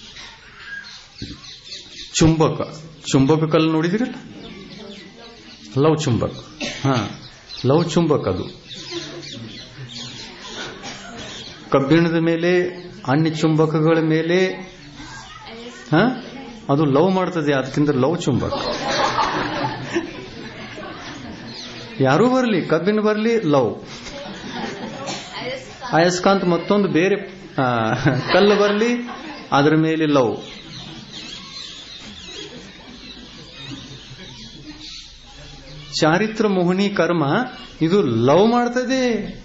ಚುಂಬಕ. ಚುಂಬಕ ಕಲ್ಲು ನೋಡಿದಿರಲ್ಲ, ಲವ್ ಚುಂಬಕ. ಹಾ, ಲವ್ ಚುಂಬಕ. ಅದು ಕಬ್ಬಿಣದ ಮೇಲೆ, ಅನ್ಯ ಚುಂಬಕಗಳ ಮೇಲೆ ಹ ಅದು ಲವ್ ಮಾಡ್ತದೆ. ಅದಕ್ಕಿಂತ ಲವ್ ಚುಂಬಕ ಯಾರೂ ಬರಲಿ, ಕಬ್ಬಿಣ ಬರಲಿ ಲವ್, ಅಯಸ್ಕಾಂತ ಮತ್ತೊಂದು ಬೇರೆ ಕಲ್ಲು ಬರಲಿ ಅದರ ಮೇಲೆ ಲವ್. ಚಾರಿತ್ರ ಮೋಹಿನಿ ಕರ್ಮ ಇದು ಲವ್ ಮಾಡ್ತದೆ.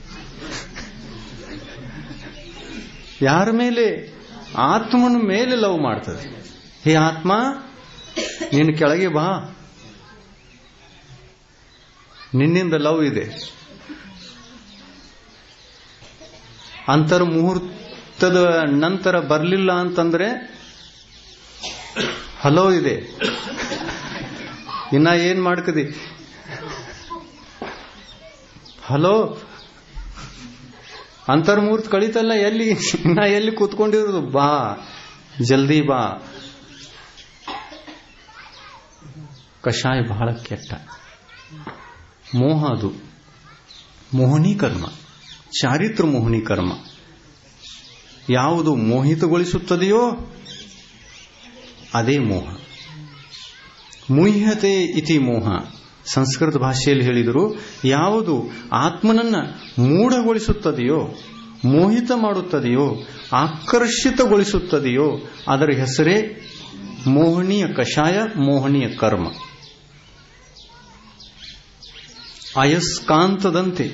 ಯಾರ ಮೇಲೆ? ಆತ್ಮನ ಮೇಲೆ ಲವ್ ಮಾಡ್ತದೆ. ಹೇ ಆತ್ಮ, ನೀನು ಕೆಳಗೆ ಬಾ, ನಿನ್ನಿಂದ ಲವ್ ಇದೆ. ಅಂತರ ಮುಹೂರ್ತದ ನಂತರ ಬರಲಿಲ್ಲ ಅಂತಂದ್ರೆ ಹಲೋ ಇದೆ. ಇನ್ನ ಏನ್ ಮಾಡ್ಕದಿ? ಹಲೋ, ಅಂತರ್ಮೂರ್ತ ಕಳೀತಲ್ಲ, ಎಲ್ಲಿ ಇನ್ನ ಎಲ್ಲಿ ಕೂತ್ಕೊಂಡಿರೋದು? ಬಾ, ಜಲ್ದಿ ಬಾ. ಕಷಾಯ ಬಹಳ ಕೆಟ್ಟ ಮೋಹ. ಅದು ಮೋಹಿನಿ ಕರ್ಮ, ಚಾರಿತ್ರ ಮೋಹಿನಿ ಕರ್ಮ. ಯಾವುದು ಮೋಹಿತಗೊಳಿಸುತ್ತದೆಯೋ ಅದೇ ಮೋಹ. ಮುಹ್ಯತೆ ಇತಿ ಮೋಹ. ಸಂಸ್ಕೃತ ಭಾಷೆಯಲ್ಲಿ ಹೇಳಿದರು, ಯಾವುದು ಆತ್ಮನನ್ನ ಮೂಢಗೊಳಿಸುತ್ತದೆಯೋ, ಮೋಹಿತ ಮಾಡುತ್ತದೆಯೋ, ಆಕರ್ಷಿತಗೊಳಿಸುತ್ತದೆಯೋ ಅದರ ಹೆಸರೇ ಮೋಹನೀಯ ಕಷಾಯ, ಮೋಹನೀಯ ಕರ್ಮ. ಅಯಸ್ಕಾಂತದಂತೆ,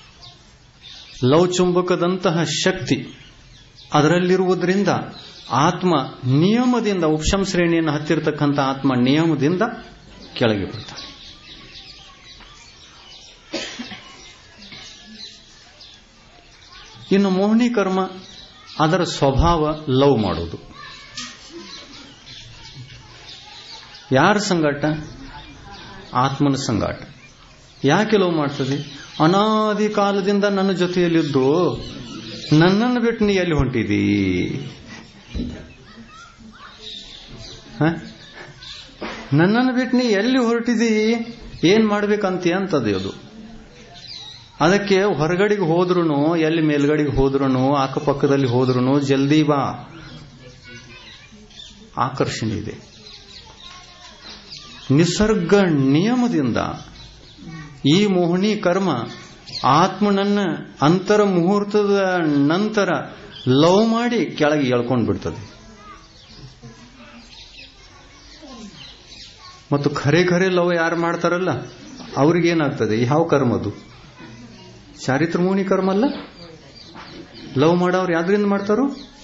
ಲವಚುಂಬಕದಂತಹ ಶಕ್ತಿ ಅದರಲ್ಲಿರುವುದರಿಂದ ಆತ್ಮ ನಿಯಮದಿಂದ, ಉಪಶಮ ಶ್ರೇಣಿಯನ್ನು ಹತ್ತಿರತಕ್ಕಂಥ ಆತ್ಮ ನಿಯಮದಿಂದ ಕೆಳಗೆ ಬರ್ತಾನೆ. ಇನ್ನು ಮೋಹಿನಿ ಕರ್ಮ, ಅದರ ಸ್ವಭಾವ ಲವ್ ಮಾಡೋದು. ಯಾರ ಸಂಗಾಟ? ಆತ್ಮನ ಸಂಗಾಟ. ಯಾಕೆ ಲವ್ ಮಾಡ್ತದೆ? ಅನಾದಿ ಕಾಲದಿಂದ ನನ್ನ ಜೊತೆಯಲ್ಲಿದ್ದು ನನ್ನನ್ನು ಬಿಟ್ಟು ನೀ ಎಲ್ಲಿ ಹೊಂಟಿದಿ? ನನ್ನನ್ನು ಬಿಟ್ಟು ನೀ ಎಲ್ಲಿ ಹೊರಟಿದಿ? ಏನ್ ಮಾಡ್ಬೇಕಂತೀಯ ಅಂತದೆ ಅದು. ಅದಕ್ಕೆ ಹೊರಗಡೆಗೆ ಹೋದ್ರೂ, ಎಲ್ಲಿ ಮೇಲ್ಗಡೆಗೆ ಹೋದ್ರೂ, ಅಕ್ಕಪಕ್ಕದಲ್ಲಿ ಹೋದ್ರೂ ಜಲ್ದಿ ಬಾ. ಆಕರ್ಷಣೆ ಇದೆ. ನಿಸರ್ಗ ನಿಯಮದಿಂದ ಈ ಮೋಹಿನಿ ಕರ್ಮ ಆತ್ಮನನ್ನ ಅಂತರ ಮುಹೂರ್ತದ ನಂತರ ಲವ್ ಮಾಡಿ ಕೆಳಗೆ ಎಳ್ಕೊಂಡು ಬಿಡ್ತದೆ. ಮತ್ತು ಖರೆ ಖರೆ ಲವ್ ಯಾರು ಮಾಡ್ತಾರಲ್ಲ ಅವ್ರಿಗೇನಾಗ್ತದೆ? ಯಾವ ಕರ್ಮದು? ಚಾರಿತ್ರ ಮೋಹಿನಿ ಕರ್ಮ ಅಲ್ಲ. ಲವ್ ಮಾಡೋರು ಯಾವ್ದ್ರಿಂದ ಮಾಡ್ತಾರೋ?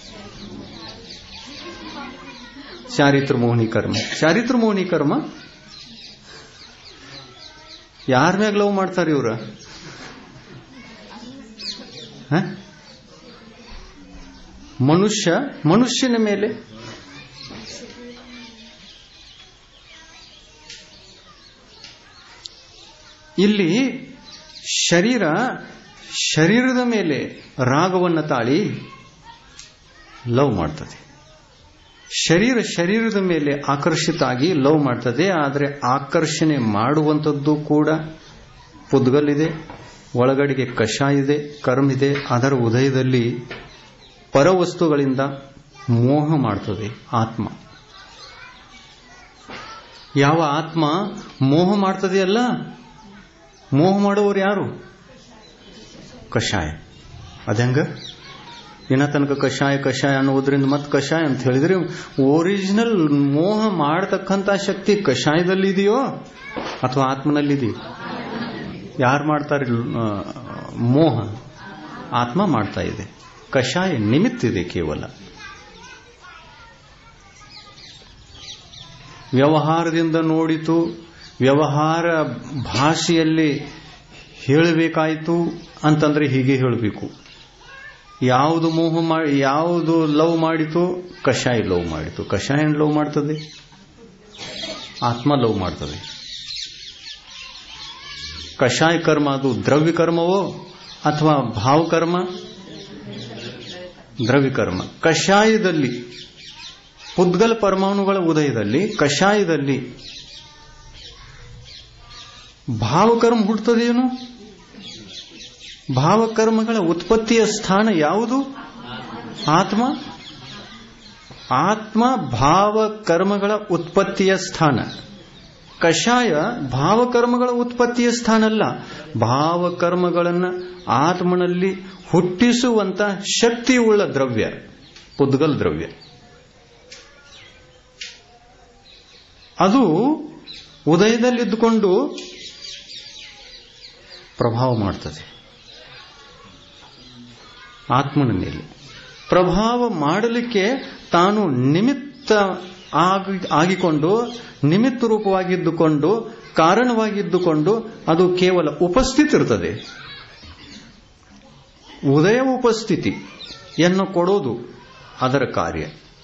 ಚಾರಿತ್ರ ಮೋಹಿನಿ ಕರ್ಮ. ಚಾರಿತ್ರ ಮೋಹಿನಿ ಕರ್ಮ ಯಾರ ಮ್ಯಾಗ ಲವ್ ಮಾಡ್ತಾರೆ ಇವ್ರ? ಮನುಷ್ಯ ಮನುಷ್ಯನ ಮೇಲೆ. ಇಲ್ಲಿ ಶರೀರ ಶರೀರದ ಮೇಲೆ ರಾಗವನ್ನು ತಾಳಿ ಲವ್ ಮಾಡ್ತದೆ. ಶರೀರ ಶರೀರದ ಮೇಲೆ ಆಕರ್ಷಿತ ಆಗಿ ಲವ್ ಮಾಡ್ತದೆ. ಆದರೆ ಆಕರ್ಷಣೆ ಮಾಡುವಂಥದ್ದು ಕೂಡ ಪುದ್ಗಲ್ಲಿದೆ, ಒಳಗಡೆಗೆ ಕಷಾಯ ಇದೆ, ಕರ್ಮ ಇದೆ. ಅದರ ಉದಯದಲ್ಲಿ ಪರವಸ್ತುಗಳಿಂದ ಮೋಹ ಮಾಡ್ತದೆ ಆತ್ಮ. ಯಾವ ಆತ್ಮ ಮೋಹ ಮಾಡ್ತದೆಯಲ್ಲ, ಮೋಹ ಮಾಡುವವರು ಯಾರು? ಕಷಾಯ. ಅದಂಗ ಇನ್ನ ತನಕ ಕಷಾಯ ಕಷಾಯ ಅನ್ನೋದ್ರಿಂದ ಮತ್ತೆ ಕಷಾಯ ಅಂತ ಹೇಳಿದ್ರೆ, ಒರಿಜಿನಲ್ ಮೋಹ ಮಾಡತಕ್ಕಂಥ ಶಕ್ತಿ ಕಷಾಯದಲ್ಲಿ ಇದೆಯೋ ಅಥವಾ ಆತ್ಮನಲ್ಲಿದೆಯೋ? ಯಾರು ಮಾಡ್ತಾರೆ ಮೋಹ? ಆತ್ಮ ಮಾಡ್ತಾ ಇದೆ. ಕಷಾಯ ನಿಮಿತ್ತ ಇದೆ ಕೇವಲ. ವ್ಯವಹಾರದಿಂದ ನೋಡಿತು, ವ್ಯವಹಾರ ಭಾಷೆಯಲ್ಲಿ ಹೇಳಬೇಕಾಯಿತು ಅಂತಂದ್ರೆ ಹೀಗೆ ಹೇಳಬೇಕು. ಯಾವುದು ಮೋಹ ಮಾಡಿ, ಯಾವುದು ಲವ್ ಮಾಡಿತು? ಕಷಾಯ ಲವ್ ಮಾಡಿತು. ಕಷಾಯ ಲವ್ ಮಾಡ್ತದೆ, ಆತ್ಮ ಲವ್ ಮಾಡ್ತದೆ. ಕಷಾಯ ಕರ್ಮ ಅದು ದ್ರವ್ಯ ಕರ್ಮವೋ ಅಥವಾ ಭಾವಕರ್ಮ? ದ್ರವ್ಯ ಕರ್ಮ. ಕಷಾಯದಲ್ಲಿ ಪುದ್ಗಲ ಪರಮಾಣುಗಳ ಉದಯದಲ್ಲಿ ಕಷಾಯದಲ್ಲಿ ಭಾವಕರ್ಮ ಹುಟ್ಟುತ್ತದೇನು? ಭಾವಕರ್ಮಗಳ ಉತ್ಪತ್ತಿಯ ಸ್ಥಾನ ಯಾವುದು? ಆತ್ಮ. ಆತ್ಮ ಭಾವಕರ್ಮಗಳ ಉತ್ಪತ್ತಿಯ ಸ್ಥಾನ. ಕಷಾಯ ಭಾವಕರ್ಮಗಳ ಉತ್ಪತ್ತಿಯ ಸ್ಥಾನ ಅಲ್ಲ. ಭಾವಕರ್ಮಗಳನ್ನು ಆತ್ಮನಲ್ಲಿ ಹುಟ್ಟಿಸುವಂತ ಶಕ್ತಿಯುಳ್ಳ ದ್ರವ್ಯ, ಪುದ್ಗಲ್ ದ್ರವ್ಯ. ಅದು ಉದಯದಲ್ಲಿದ್ದುಕೊಂಡು ಪ್ರಭಾವ ಮಾಡ್ತದೆ. ಆತ್ಮನ ಮೇಲೆ ಪ್ರಭಾವ ಮಾಡಲಿಕ್ಕೆ ತಾನು ನಿಮಿತ್ತ ಆಗಿಕೊಂಡು, ನಿಮಿತ್ತ ರೂಪವಾಗಿದ್ದುಕೊಂಡು, ಕಾರಣವಾಗಿದ್ದುಕೊಂಡು ಅದು ಕೇವಲ ಉಪಸ್ಥಿತಿ ಇರ್ತದೆ. ಉದಯ ಉಪಸ್ಥಿತಿಯನ್ನು ಕೊಡೋದು ಅದರ ಕಾರ್ಯ.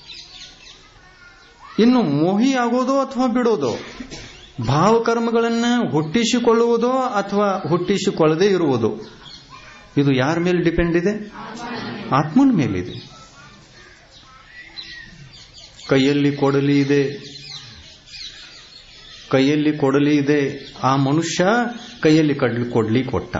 ಇನ್ನು ಮೋಹಿಯಾಗೋದೋ ಅಥವಾ ಬಿಡೋದೋ, ಭಾವಕರ್ಮಗಳನ್ನು ಹುಟ್ಟಿಸಿಕೊಳ್ಳುವುದೋ ಅಥವಾ ಹುಟ್ಟಿಸಿಕೊಳ್ಳದೇ ಇರುವುದೋ, ಇದು ಯಾರ ಮೇಲೆ ಡಿಪೆಂಡ್ ಇದೆ? ಆತ್ಮನ ಮೇಲಿದೆ. ಕೈಯಲ್ಲಿ ಕೊಡಲಿ ಇದೆ, ಕೈಯಲ್ಲಿ ಕೊಡಲಿ ಇದೆ. ಆ ಮನುಷ್ಯ ಕೈಯಲ್ಲಿ ಕಡ್ಲಿ ಕೊಡ್ಲಿ ಕೊಟ್ಟ.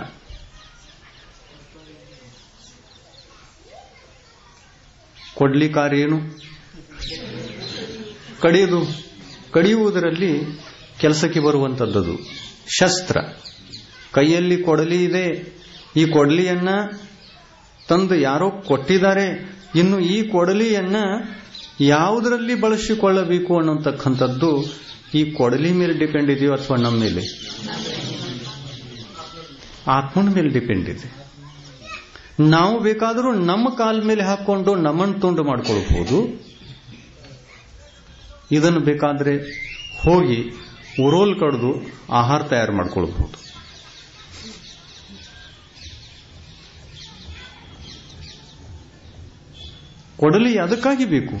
ಕೊಡ್ಲಿ ಕಾರ್ಯ ಏನು? ಕಡಿಯುವುದು. ಕಡಿಯುವುದರಲ್ಲಿ ಕೆಲಸಕ್ಕೆ ಬರುವಂತದ್ದು ಶಸ್ತ್ರ. ಕೈಯಲ್ಲಿ ಕೊಡಲಿ ಇದೆ, ಈ ಕೊಡಲಿಯನ್ನ ತಂದು ಯಾರೋ ಕೊಟ್ಟಿದ್ದಾರೆ. ಇನ್ನು ಈ ಕೊಡಲಿಯನ್ನ ಯಾವುದರಲ್ಲಿ ಬಳಸಿಕೊಳ್ಳಬೇಕು ಅನ್ನೋತಕ್ಕಂಥದ್ದು ಈ ಕೊಡಲಿ ಮೇಲೆ ಡಿಪೆಂಡ್ ಇದೆಯೋ ಅಥವಾ ನಮ್ಮ ಮೇಲೆ? ಆತ್ಮನ ಮೇಲೆ ಡಿಪೆಂಡ್ ಇದೆ. ನಾವು ಬೇಕಾದರೂ ನಮ್ಮ ಕಾಲ ಮೇಲೆ ಹಾಕೊಂಡು ನಮ್ಮನ್ನು ತುಂಡು ಮಾಡ್ಕೊಳ್ಬಹುದು. ಇದನ್ನು ಬೇಕಾದ್ರೆ ಹೋಗಿ ಉರೋಲ್ ಕಡ್ದು ಆಹಾರ ತಯಾರು ಮಾಡ್ಕೊಳ್ಬಹುದು. ಕೊಡಲಿ ಅದಕ್ಕಾಗಿ ಬೇಕು.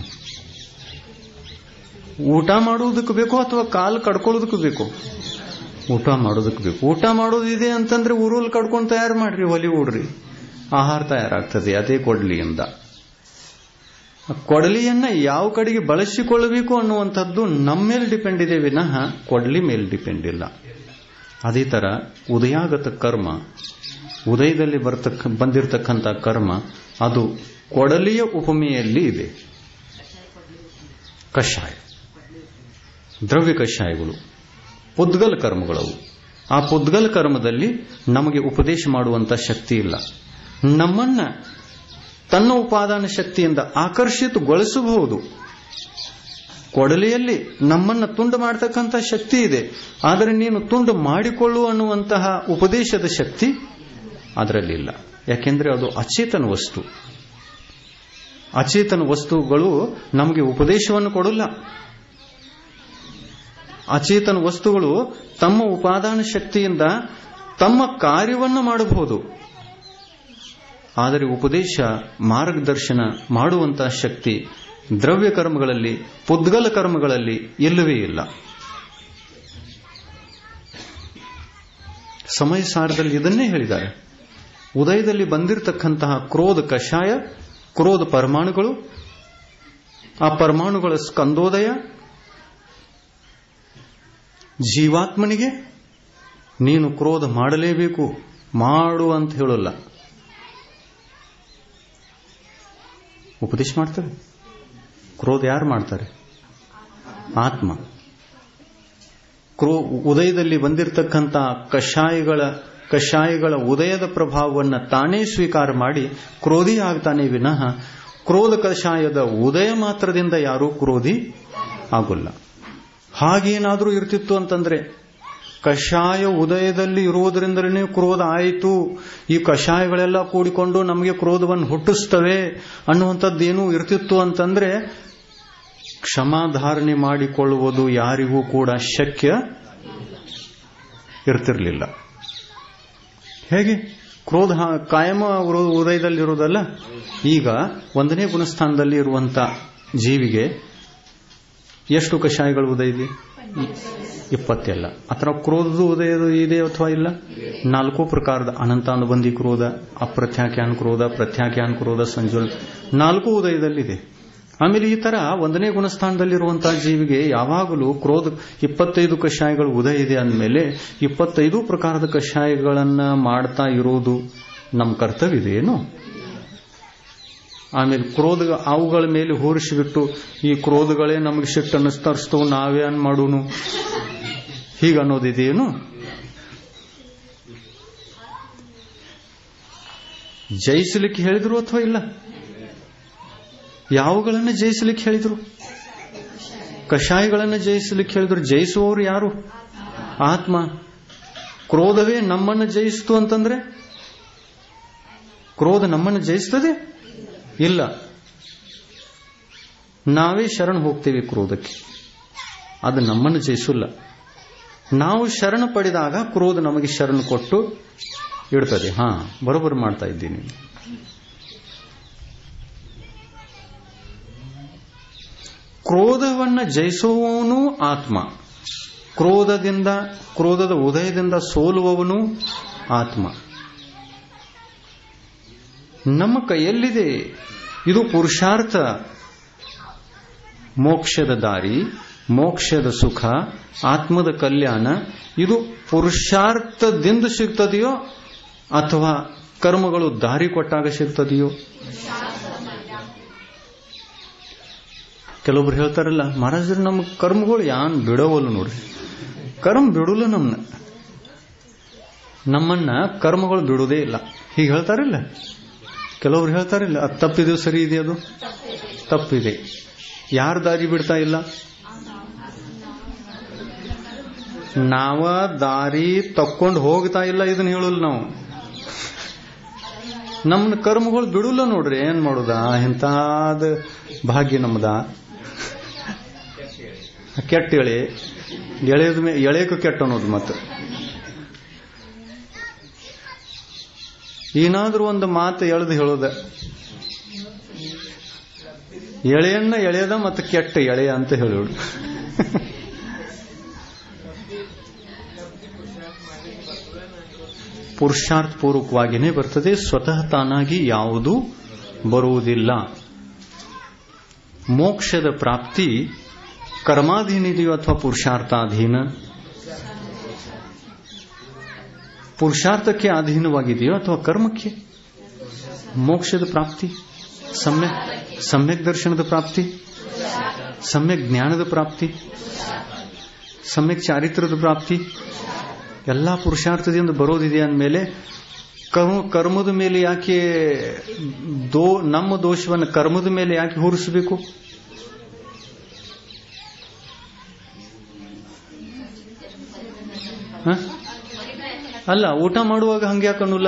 ಊಟ ಮಾಡುವುದಕ್ಕೆ ಬೇಕು ಅಥವಾ ಕಾಲು ಕಡ್ಕೊಳ್ಳೋದಕ್ಕೆ ಬೇಕು? ಊಟ ಮಾಡೋದಕ್ಕೆ ಬೇಕು. ಊಟ ಮಾಡೋದಿದೆ ಅಂತಂದ್ರೆ ಉರೋಲ್ ಕಡ್ಕೊಂಡು ತಯಾರು ಮಾಡ್ರಿ, ಒಲಿ ಊಡ್ರಿ, ಆಹಾರ ತಯಾರಾಗ್ತದೆ ಅದೇ ಕೊಡಲಿಯಿಂದ. ಕೊಡಲಿಯನ್ನ ಯಾವ ಕಡೆಗೆ ಬಳಸಿಕೊಳ್ಳಬೇಕು ಅನ್ನುವಂಥದ್ದು ನಮ್ಮ ಮೇಲೆ ಡಿಪೆಂಡ್ ಇದೆ ವಿನಃ ಕೊಡಲಿ ಮೇಲೆ ಡಿಪೆಂಡ್ ಇಲ್ಲ. ಅದೇ ತರ ಉದಯಾಗತ ಕರ್ಮ, ಉದಯದಲ್ಲಿ ಬರ್ತಕ್ಕ ಬಂದಿರತಕ್ಕಂಥ ಕರ್ಮ ಅದು ಕೊಡಲಿಯ ಉಪಮೆಯಲ್ಲಿ ಇದೆ. ಕಷಾಯ, ದ್ರವ್ಯ ಕಷಾಯಗಳು, ಪುದ್ಗಲ ಕರ್ಮಗಳವು. ಆ ಪುದ್ಗಲ ಕರ್ಮದಲ್ಲಿ ನಮಗೆ ಉಪದೇಶ ಮಾಡುವಂತ ಶಕ್ತಿ ಇಲ್ಲ. ನಮ್ಮನ್ನ ತನ್ನ ಉಪಾದಾನ ಶಕ್ತಿಯಿಂದ ಆಕರ್ಷಿತಗೊಳಿಸಬಹುದು. ಕೊಡಲಿಯಲ್ಲಿ ನಮ್ಮನ್ನ ತುಂಡು ಮಾಡತಕ್ಕಂಥ ಶಕ್ತಿ ಇದೆ, ಆದರೆ ನೀನು ತುಂಡು ಮಾಡಿಕೊಳ್ಳು ಅನ್ನುವಂತಹ ಉಪದೇಶದ ಶಕ್ತಿ ಅದರಲ್ಲಿಲ್ಲ. ಯಾಕೆಂದ್ರೆ ಅದು ಅಚೇತನ ವಸ್ತು. ಅಚೇತನ ವಸ್ತುಗಳು ನಮಗೆ ಉಪದೇಶವನ್ನು ಕೊಡಲ್ಲ. ಅಚೇತನ ವಸ್ತುಗಳು ತಮ್ಮ ಉಪಾದಾನ ಶಕ್ತಿಯಿಂದ ತಮ್ಮ ಕಾರ್ಯವನ್ನು ಮಾಡಬಹುದು, ಆದರೆ ಉಪದೇಶ ಮಾರ್ಗದರ್ಶನ ಮಾಡುವಂತಹ ಶಕ್ತಿ ದ್ರವ್ಯ ಕರ್ಮಗಳಲ್ಲಿ, ಪುದ್ಗಲ ಕರ್ಮಗಳಲ್ಲಿ ಇಲ್ಲವೇ ಇಲ್ಲ. ಸಮಯ ಸಾರದಲ್ಲಿ ಇದನ್ನೇ ಹೇಳಿದ್ದಾರೆ. ಉದಯದಲ್ಲಿ ಬಂದಿರತಕ್ಕಂತಹ ಕ್ರೋಧ ಕಷಾಯ, ಕ್ರೋಧ ಪರಮಾಣುಗಳು, ಆ ಪರಮಾಣುಗಳ ಸ್ಕಂದೋದಯ ಜೀವಾತ್ಮನಿಗೆ ನೀನು ಕ್ರೋಧ ಮಾಡಲೇಬೇಕು, ಮಾಡು ಅಂತ ಹೇಳಲ್ಲ, ಉಪದೇಶ ಮಾಡ್ತಾರೆ. ಕ್ರೋಧ ಯಾರು ಮಾಡ್ತಾರೆ? ಆತ್ಮ. ಕ್ರೋ ಉದಯದಲ್ಲಿ ಬಂದಿರತಕ್ಕಂಥ ಕಷಾಯಗಳ ಕಷಾಯಗಳ ಉದಯದ ಪ್ರಭಾವವನ್ನು ತಾನೇ ಸ್ವೀಕಾರ ಮಾಡಿ ಕ್ರೋಧಿ ಆಗ್ತಾನೆ ವಿನಃ ಕ್ರೋಧ ಕಷಾಯದ ಉದಯ ಮಾತ್ರದಿಂದ ಯಾರೂ ಕ್ರೋಧಿ ಆಗೋಲ್ಲ. ಹಾಗೇನಾದರೂ ಇರ್ತಿತ್ತು ಅಂತಂದ್ರೆ, ಕಷಾಯ ಉದಯದಲ್ಲಿ ಇರುವುದರಿಂದಲೇ ಕ್ರೋಧ ಆಯಿತು, ಈ ಕಷಾಯಗಳೆಲ್ಲ ಕೂಡಿಕೊಂಡು ನಮಗೆ ಕ್ರೋಧವನ್ನು ಹುಟ್ಟಿಸ್ತವೆ ಅನ್ನುವಂಥದ್ದೇನೂ ಇರ್ತಿತ್ತು ಅಂತಂದ್ರೆ ಕ್ಷಮಾಧಾರಣೆ ಮಾಡಿಕೊಳ್ಳುವುದು ಯಾರಿಗೂ ಕೂಡ ಶಕ್ಯ ಇರ್ತಿರ್ಲಿಲ್ಲ. ಹೇಗೆ ಕ್ರೋಧ ಕಾಯಮ ಉದಯದಲ್ಲಿರುವುದಲ್ಲ. ಈಗ ಒಂದನೇ ಗುಣಸ್ಥಾನದಲ್ಲಿ ಇರುವಂತ ಜೀವಿಗೆ ಎಷ್ಟು ಕಷಾಯಗಳು ಉದಯ ಇದೆ? ಇಪ್ಪತ್ತೆಲ್ಲ. ಅಥವಾ ಕ್ರೋಧದ ಉದಯ ಇದೆ ಅಥವಾ ಇಲ್ಲ? ನಾಲ್ಕು ಪ್ರಕಾರದ ಅನಂತಾನುಬಂಧಿ ಕ್ರೋಧ, ಅಪ್ರತ್ಯಾಖ್ಯಾನ್ ಕ್ರೋಧ, ಪ್ರತ್ಯಾಖ್ಯಾನ್ ಕ್ರೋಧ, ಸಂಜೋಲ್, ನಾಲ್ಕು ಉದಯದಲ್ಲಿದೆ. ಆಮೇಲೆ ಈ ತರ ಒಂದನೇ ಗುಣಸ್ಥಾನದಲ್ಲಿರುವಂತಹ ಜೀವಿಗೆ ಯಾವಾಗಲೂ ಕ್ರೋಧ ಇಪ್ಪತ್ತೈದು ಕಷಾಯಗಳು ಉದಯ ಇದೆ ಅಂದಮೇಲೆ ಇಪ್ಪತ್ತೈದು ಪ್ರಕಾರದ ಕಷಾಯಗಳನ್ನ ಮಾಡ್ತಾ ಇರೋದು ನಮ್ಮ ಕರ್ತವ್ಯ ಇದೇನು? ಆಮೇಲೆ ಕ್ರೋಧ ಅವುಗಳ ಮೇಲೆ ಹೋರಿಸಿಬಿಟ್ಟು ಈ ಕ್ರೋಧಗಳೇ ನಮಗೆ ಸಿಟ್ಟನ್ನು ತರಿಸ್ತವು, ನಾವೇನ್ ಮಾಡೋನು ಹೀಗ ಅನ್ನೋದಿದೆಯೇನು? ಜಯಿಸಲಿಕ್ಕೆ ಹೇಳಿದ್ರು ಅಥವಾ ಇಲ್ಲ? ಯಾವುಗಳನ್ನ ಜಯಿಸಲಿಕ್ಕೆ ಹೇಳಿದ್ರು? ಕಷಾಯಗಳನ್ನ ಜಯಿಸಲಿಕ್ಕೆ ಹೇಳಿದ್ರು. ಜಯಿಸುವವರು ಯಾರು? ಆತ್ಮ. ಕ್ರೋಧವೇ ನಮ್ಮನ್ನು ಜಯಿಸ್ತು ಅಂತಂದ್ರೆ ಕ್ರೋಧ ನಮ್ಮನ್ನು ಜಯಿಸ್ತದೆ? ಇಲ್ಲ. ನಾವೇ ಶರಣ ಹೋಗ್ತೇವೆ ಕ್ರೋಧಕ್ಕೆ, ಅದು ನಮ್ಮನ್ನು ಜಯಿಸಲ್ಲ. ನಾವು ಶರಣ ಪಡೆದಾಗ ಕ್ರೋಧ ನಮಗೆ ಶರಣ ಕೊಟ್ಟು ಇಡ್ತದೆ. ಹಾ, ಬರೋಬ್ಬರಿ ಮಾಡ್ತಾ ಇದ್ದೀನಿ. ಕ್ರೋಧವನ್ನ ಜಯಿಸುವವನು ಆತ್ಮ, ಕ್ರೋಧದಿಂದ ಕ್ರೋಧದ ಉದಯದಿಂದ ಸೋಲುವವನು ಆತ್ಮ. ನಮ್ಮ ಕೈಯಲ್ಲಿದೆ. ಇದು ಪುರುಷಾರ್ಥ. ಮೋಕ್ಷದ ದಾರಿ, ಮೋಕ್ಷದ ಸುಖ, ಆತ್ಮದ ಕಲ್ಯಾಣ ಇದು ಪುರುಷಾರ್ಥದಿಂದ ಸಿಗ್ತದೆಯೋ ಅಥವಾ ಕರ್ಮಗಳು ದಾರಿ ಕೊಟ್ಟಾಗ ಸಿಗ್ತದೆಯೋ? ಕೆಲವೊಬ್ರು ಹೇಳ್ತಾರಲ್ಲ, ಮಹಾರಾಜರು ನಮ್ಮ ಕರ್ಮಗಳು ಯಾನ್ ಬಿಡವಲ್ಲ ನೋಡ್ರಿ. ಕರ್ಮ ಬಿಡಲ್ಲ. ನಮ್ಮನ್ನ ನಮ್ಮನ್ನ ಕರ್ಮಗಳು ಬಿಡುವುದೇ ಇಲ್ಲ ಹೀಗೆ ಹೇಳ್ತಾರಿಲ್ಲ. ಕೆಲವ್ರು ಹೇಳ್ತಾರಿಲ್ಲ, ಅದು ತಪ್ಪಿದೆ, ಸರಿ ಇದೆ, ಅದು ತಪ್ಪಿದೆ. ಯಾರು ದಾರಿ ಬಿಡ್ತಾ ಇಲ್ಲ? ನಾವ ದಾರಿ ತಕ್ಕೊಂಡು ಹೋಗ್ತಾ ಇಲ್ಲ. ಇದನ್ನ ಹೇಳಲ್ಲ ನಾವು. ನಮ್ಮನ್ನ ಕರ್ಮಗಳು ಬಿಡಲ್ಲ ನೋಡ್ರಿ. ಏನ್ ಮಾಡುದ? ಇಂತಾದ ಭಾಗ್ಯ ನಮ್ದ. ಕೆಟ್ಟ ಎಳೆ ಎಳೆದ ಮೇ ಎಳೆಯಕ್ಕೂ ಕೆಟ್ಟ ಅನ್ನೋದು. ಮತ್ತೆ ಏನಾದ್ರೂ ಒಂದು ಮಾತು ಎಳೆದು ಹೇಳೋದ, ಎಳೆಯನ್ನ ಎಳೆಯದ ಮತ್ತು ಕೆಟ್ಟ ಎಳೆಯ ಅಂತ ಹೇಳೋದು. ಪುರುಷಾರ್ಥ ಪೂರ್ವಕವಾಗಿಯೇ ಬರ್ತದೆ, ಸ್ವತಃ ತಾನಾಗಿ ಯಾವುದೂ ಬರುವುದಿಲ್ಲ. ಮೋಕ್ಷದ ಪ್ರಾಪ್ತಿ ಕರ್ಮಾಧೀನ ಇದೆಯೋ ಅಥವಾ ಪುರುಷಾರ್ಥಾಧೀನ? ಪುರುಷಾರ್ಥಕ್ಕೆ ಅಧೀನವಾಗಿದೆಯೋ ಅಥವಾ ಕರ್ಮಕ್ಕೆ? ಮೋಕ್ಷದ ಪ್ರಾಪ್ತಿ, ಸಮ್ಯಕ್ ಸಮ್ಯಕ್ ದರ್ಶನದ ಪ್ರಾಪ್ತಿ, ಸಮ್ಯಕ್ ಜ್ಞಾನದ ಪ್ರಾಪ್ತಿ, ಸಮ್ಯಕ್ ಚಾರಿತ್ರದ ಪ್ರಾಪ್ತಿ ಎಲ್ಲ ಪುರುಷಾರ್ಥದಿಂದ ಬರೋದಿದೆ ಅಂದಮೇಲೆ ಕರ್ಮದ ಮೇಲೆ ಯಾಕೆ ದೋ ನಮ್ಮ ದೋಷವನ್ನು ಕರ್ಮದ ಮೇಲೆ ಯಾಕೆ ಹೊರಿಸಬೇಕು? ಅಲ್ಲ, ಊಟ ಮಾಡುವಾಗ ಹಂಗೆ ಯಾಕನ್ನುಲ್ಲ?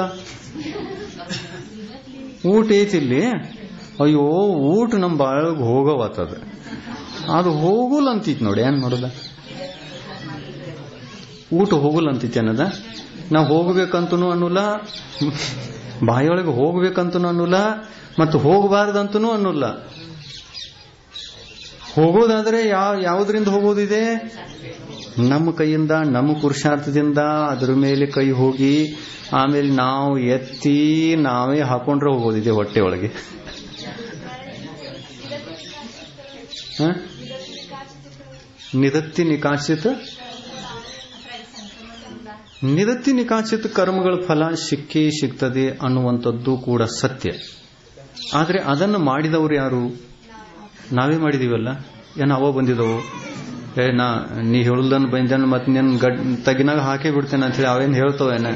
ಊಟ ಐತಿಲ್ಲಿ, ಅಯ್ಯೋ ಊಟ ನಮ್ಮ ಬಾಳಗ್ ಹೋಗವತ್ತದ, ಅದು ಹೋಗಲ್ಲ ಅಂತಿತ್ತು ನೋಡಿ. ಏನ್ ಮಾಡೋದ? ಊಟ ಹೋಗಲ್ಲ ಅಂತಿತ್ತು ಅನ್ನದ. ನಾವು ಹೋಗ್ಬೇಕಂತನೂ ಅನ್ನೋಲ್ಲ, ಬಾಯಿಯೊಳಗೆ ಹೋಗ್ಬೇಕಂತನೂ ಅನ್ನೋಲ್ಲ, ಮತ್ತು ಹೋಗಬಾರ್ದಂತನೂ ಅನ್ನೋಲ್ಲ. ಹೋಗೋದಾದ್ರೆ ಯಾವ ಯಾವುದರಿಂದ ಹೋಗೋದಿದೆ? ನಮ್ಮ ಕೈಯಿಂದ, ನಮ್ಮ ಪುರುಷಾರ್ಥದಿಂದ ಅದರ ಮೇಲೆ ಕೈ ಹೋಗಿ ಆಮೇಲೆ ನಾವು ಎತ್ತಿ ನಾವೇ ಹಾಕೊಂಡ್ರೆ ಹೋಗೋದಿದೆ ಹೊಟ್ಟೆ ಒಳಗೆ. ನಿದತ್ತಿ ನಿಕಾಚಿತ ನಿದತ್ತಿ ನಿಕಾಚಿತ ಕರ್ಮಗಳ ಫಲ ಸಿಕ್ಕೇ ಸಿಗ್ತದೆ ಅನ್ನುವಂಥದ್ದು ಕೂಡ ಸತ್ಯ. ಆದರೆ ಅದನ್ನು ಮಾಡಿದವರು ಯಾರು? ನಾವೇ ಮಾಡಿದೀವಲ್ಲ. ಏನ ಅವ ಬಂದಿದವು, ಏ ನಾ ನೀ ಹೇಳುದನ್ನು ಬಂದನ್ ಮತ್ತೆ ನಿನ್ ಗಡ್ ತಗಿನಾಗ ಹಾಕೇ ಬಿಡ್ತೇನೆ ಅಂತ ಹೇಳಿ ಅವೇನು ಹೇಳ್ತವೇನ?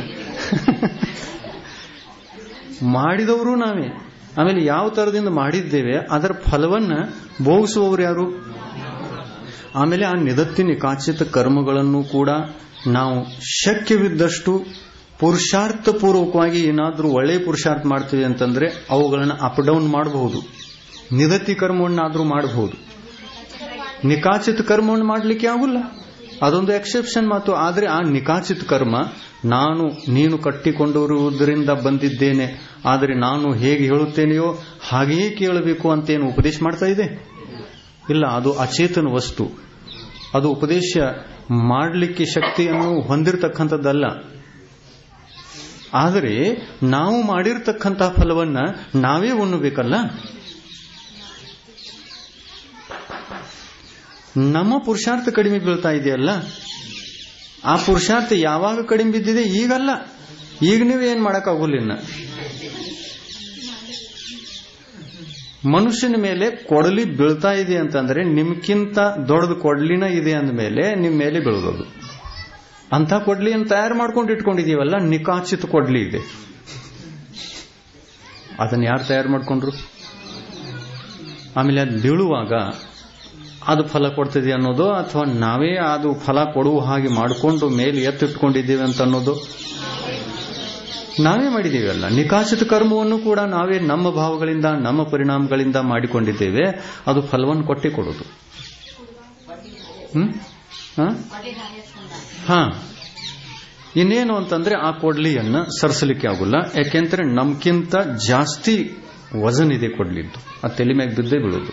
ಮಾಡಿದವರು ನಾವೇ. ಆಮೇಲೆ ಯಾವ ತರದಿಂದ ಮಾಡಿದ್ದೇವೆ ಅದರ ಫಲವನ್ನ ಭೋಗಿಸುವವರು ಯಾರು? ಆಮೇಲೆ ಆ ನಿದತ್ತಿ ನಿಕಾಚಿತ ಕರ್ಮಗಳನ್ನು ಕೂಡ ನಾವು ಶಕ್ಯವಿದ್ದಷ್ಟು ಪುರುಷಾರ್ಥ ಪೂರ್ವಕವಾಗಿ ಏನಾದ್ರೂ ಒಳ್ಳೆ ಪುರುಷಾರ್ಥ ಮಾಡ್ತೀವಿ ಅಂತಂದ್ರೆ ಅವುಗಳನ್ನು ಅಪ್ ಡೌನ್ ಮಾಡಬಹುದು. ನಿದತ್ತಿ ಕರ್ಮವನ್ನಾದ್ರೂ ಮಾಡಬಹುದು. ನಿಕಾಚಿತ ಕರ್ಮವನ್ನು ಮಾಡಲಿಕ್ಕೆ ಆಗುಲ್ಲ, ಅದೊಂದು ಎಕ್ಸೆಪ್ಷನ್ ಮಾತು. ಆದರೆ ಆ ನಿಕಾಚಿತ ಕರ್ಮ ನಾನು ನೀನು ಕಟ್ಟಿಕೊಂಡಿರುವುದರಿಂದ ಬಂದಿದ್ದೇನೆ, ಆದರೆ ನಾನು ಹೇಗೆ ಹೇಳುತ್ತೇನೆಯೋ ಹಾಗೆಯೇ ಕೇಳಬೇಕು ಅಂತೇನು ಉಪದೇಶ ಮಾಡ್ತಾ ಇದೆ? ಇಲ್ಲ, ಅದು ಅಚೇತನ ವಸ್ತು. ಅದು ಉಪದೇಶ ಮಾಡಲಿಕ್ಕೆ ಶಕ್ತಿಯನ್ನು ಹೊಂದಿರತಕ್ಕಂಥದ್ದಲ್ಲ. ಆದರೆ ನಾವು ಮಾಡಿರ್ತಕ್ಕಂತಹ ಫಲವನ್ನ ನಾವೇ ಉಣ್ಣಬೇಕಲ್ಲ. ನಮ್ಮ ಪುರುಷಾರ್ಥ ಕಡಿಮೆ ಬೀಳ್ತಾ ಇದೆಯಲ್ಲ, ಆ ಪುರುಷಾರ್ಥ ಯಾವಾಗ ಕಡಿಮೆ ಬಿದ್ದಿದೆ? ಈಗಲ್ಲ, ಈಗ ನೀವೇನ್ ಮಾಡಕ್ಕಾಗೋಲಿನ್ನ. ಮನುಷ್ಯನ ಮೇಲೆ ಕೊಡಲಿ ಬೀಳ್ತಾ ಇದೆ ಅಂತಂದ್ರೆ ನಿಮ್ಗಿಂತ ದೊಡ್ಡದು ಕೊಡ್ಲಿನ ಇದೆ ಅಂದಮೇಲೆ ನಿಮ್ ಮೇಲೆ ಬೀಳೋದು. ಅಂತ ಕೊಡ್ಲಿಯನ್ನು ತಯಾರು ಮಾಡ್ಕೊಂಡು ಇಟ್ಕೊಂಡಿದೀವಲ್ಲ, ನಿಕಾಚಿತ ಕೊಡ್ಲಿ ಇದೆ. ಅದನ್ನ ಯಾರು ತಯಾರು ಮಾಡ್ಕೊಂಡ್ರು? ಆಮೇಲೆ ಅದು ಬೀಳುವಾಗ ಅದು ಫಲ ಕೊಡ್ತಿದೆ ಅನ್ನೋದು, ಅಥವಾ ನಾವೇ ಅದು ಫಲ ಕೊಡುವ ಹಾಗೆ ಮಾಡಿಕೊಂಡು ಮೇಲೆ ಎತ್ತಿಟ್ಕೊಂಡಿದ್ದೀವಿ ಅಂತ ಅನ್ನೋದು ನಾವೇ ಮಾಡಿದ್ದೀವಲ್ಲ. ನಿಕಾಚಿತ ಕರ್ಮವನ್ನು ಕೂಡ ನಾವೇ ನಮ್ಮ ಭಾವಗಳಿಂದ ನಮ್ಮ ಪರಿಣಾಮಗಳಿಂದ ಮಾಡಿಕೊಂಡಿದ್ದೇವೆ. ಅದು ಫಲವನ್ನು ಕೊಟ್ಟೆ ಕೊಡೋದು. ಹ್ಮ್ ಹಾ ಇನ್ನೇನು ಅಂತಂದ್ರೆ ಆ ಕೊಡ್ಲಿಯನ್ನ ಸರಿಸಲಿಕ್ಕೆ ಆಗುಲ್ಲ. ಯಾಕೆಂದ್ರೆ ನಮ್ಗಿಂತ ಜಾಸ್ತಿ ವಜನ್ ಇದೆ ಕೊಡ್ಲಿದ್ದು, ಆ ತಲೆ ಮ್ಯಾಗ ಬಿದ್ದೇ ಬೀಳೋದು.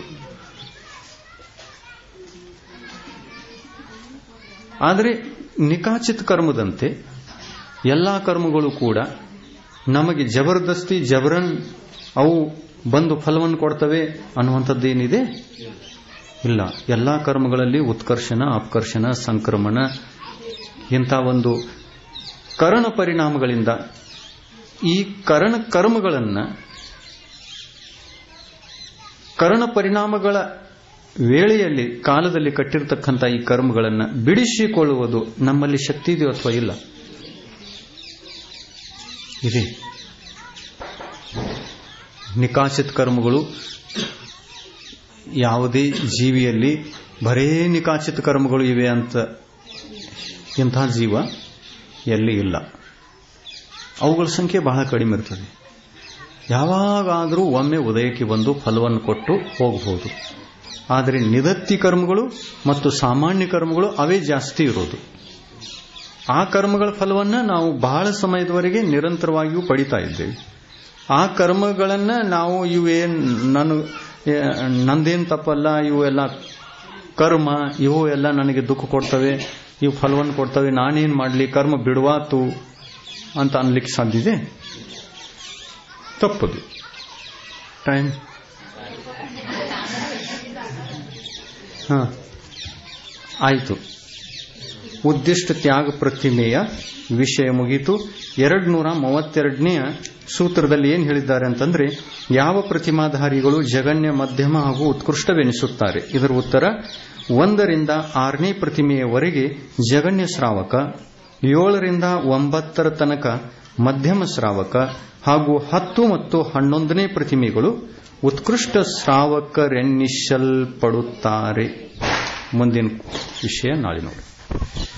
ಆದರೆ ನಿಕಾಚಿತ ಕರ್ಮದಂತೆ ಎಲ್ಲಾ ಕರ್ಮಗಳು ಕೂಡ ನಮಗೆ ಜಬರ್ದಸ್ತಿ ಜಬರನ್ ಅವು ಬಂದು ಫಲವನ್ನು ಕೊಡ್ತವೆ ಅನ್ನುವಂಥದ್ದೇನಿದೆ ಇಲ್ಲ. ಎಲ್ಲಾ ಕರ್ಮಗಳಲ್ಲಿ ಉತ್ಕರ್ಷಣ, ಅಪಕರ್ಷಣ, ಸಂಕ್ರಮಣ ಇಂಥ ಒಂದು ಕರಣ ಪರಿಣಾಮಗಳಿಂದ ಈ ಕರಣ ಕರ್ಮಗಳನ್ನ ಕರಣ ಪರಿಣಾಮಗಳ ವೇಳೆಯಲ್ಲಿ ಕಾಲದಲ್ಲಿ ಕಟ್ಟಿರತಕ್ಕಂಥ ಈ ಕರ್ಮಗಳನ್ನು ಬಿಡಿಸಿಕೊಳ್ಳುವುದು ನಮ್ಮಲ್ಲಿ ಶಕ್ತಿ ಇದೆಯೋ ಅಥವಾ ಇಲ್ಲ? ಇದೆ. ನಿಕಾಚಿತ ಕರ್ಮಗಳು ಯಾವುದೇ ಜೀವಿಯಲ್ಲಿ ಬರೇ ನಿಕಾಚಿತ ಕರ್ಮಗಳು ಇವೆ ಅಂತ ಇಂತಹ ಜೀವ ಎಲ್ಲಿ ಇಲ್ಲ. ಅವುಗಳ ಸಂಖ್ಯೆ ಬಹಳ ಕಡಿಮೆ ಇರ್ತದೆ. ಯಾವಾಗಾದರೂ ಒಮ್ಮೆ ಉದಯಕ್ಕೆ ಬಂದು ಫಲವನ್ನು ಕೊಟ್ಟು ಹೋಗಬಹುದು. ಆದರೆ ನಿದತ್ತಿ ಕರ್ಮಗಳು ಮತ್ತು ಸಾಮಾನ್ಯ ಕರ್ಮಗಳು ಅವೇ ಜಾಸ್ತಿ ಇರೋದು. ಆ ಕರ್ಮಗಳ ಫಲವನ್ನ ನಾವು ಬಹಳ ಸಮಯದವರೆಗೆ ನಿರಂತರವಾಗಿಯೂ ಪಡಿತಾ ಇದ್ದೇವೆ. ಆ ಕರ್ಮಗಳನ್ನ ನಾವು ಇವೇನ್ ನಾನು ನಂದೇನ್ ತಪ್ಪಲ್ಲ, ಇವು ಎಲ್ಲ ಕರ್ಮ, ಇವು ಎಲ್ಲ ನನಗೆ ದುಃಖ ಕೊಡ್ತವೆ, ಇವು ಫಲವನ್ನು ಕೊಡ್ತವೆ, ನಾನೇನ್ ಮಾಡಲಿ, ಕರ್ಮ ಬಿಡುವಾತು ಅಂತ ಅನ್ಲಿಕ್ಕೆ ಸಾಧ್ಯತೆ ತಪ್ಪದು. ಟೈಮ್ ಹಾ ಆಯಿತು. ಉದ್ದಿಷ್ಟ ತ್ಯಾಗ ಪ್ರತಿಮೆಯ ವಿಷಯ ಮುಗಿತು. ಎರಡು ನೂರ ಮೂವತ್ತೆರಡನೆಯ ಸೂತ್ರದಲ್ಲಿ ಏನ್ ಹೇಳಿದ್ದಾರೆ ಅಂತಂದ್ರೆ, ಯಾವ ಪ್ರತಿಮಾಧಾರಿಗಳು ಜಗನ್ಯ, ಮಧ್ಯಮ ಹಾಗೂ ಉತ್ಕೃಷ್ಟವೆನಿಸುತ್ತಾರೆ? ಇದರ ಉತ್ತರ, ಒಂದರಿಂದ ಆರನೇ ಪ್ರತಿಮೆಯವರೆಗೆ ಜಗನ್ಯ ಶ್ರಾವಕ, ಏಳರಿಂದ ಒಂಬತ್ತರ ತನಕ ಮಧ್ಯಮ ಶ್ರಾವಕ ಹಾಗೂ ಹತ್ತು ಮತ್ತು ಹನ್ನೊಂದನೇ ಪ್ರತಿಮೆಗಳು ಉತ್ಕೃಷ್ಟ ಶ್ರಾವಕರೆನ್ನಿಸಲ್ಪಡುತ್ತಾರೆ. ಮುಂದಿನ ವಿಷಯ ನಾಳೆ ನೋಡಿ.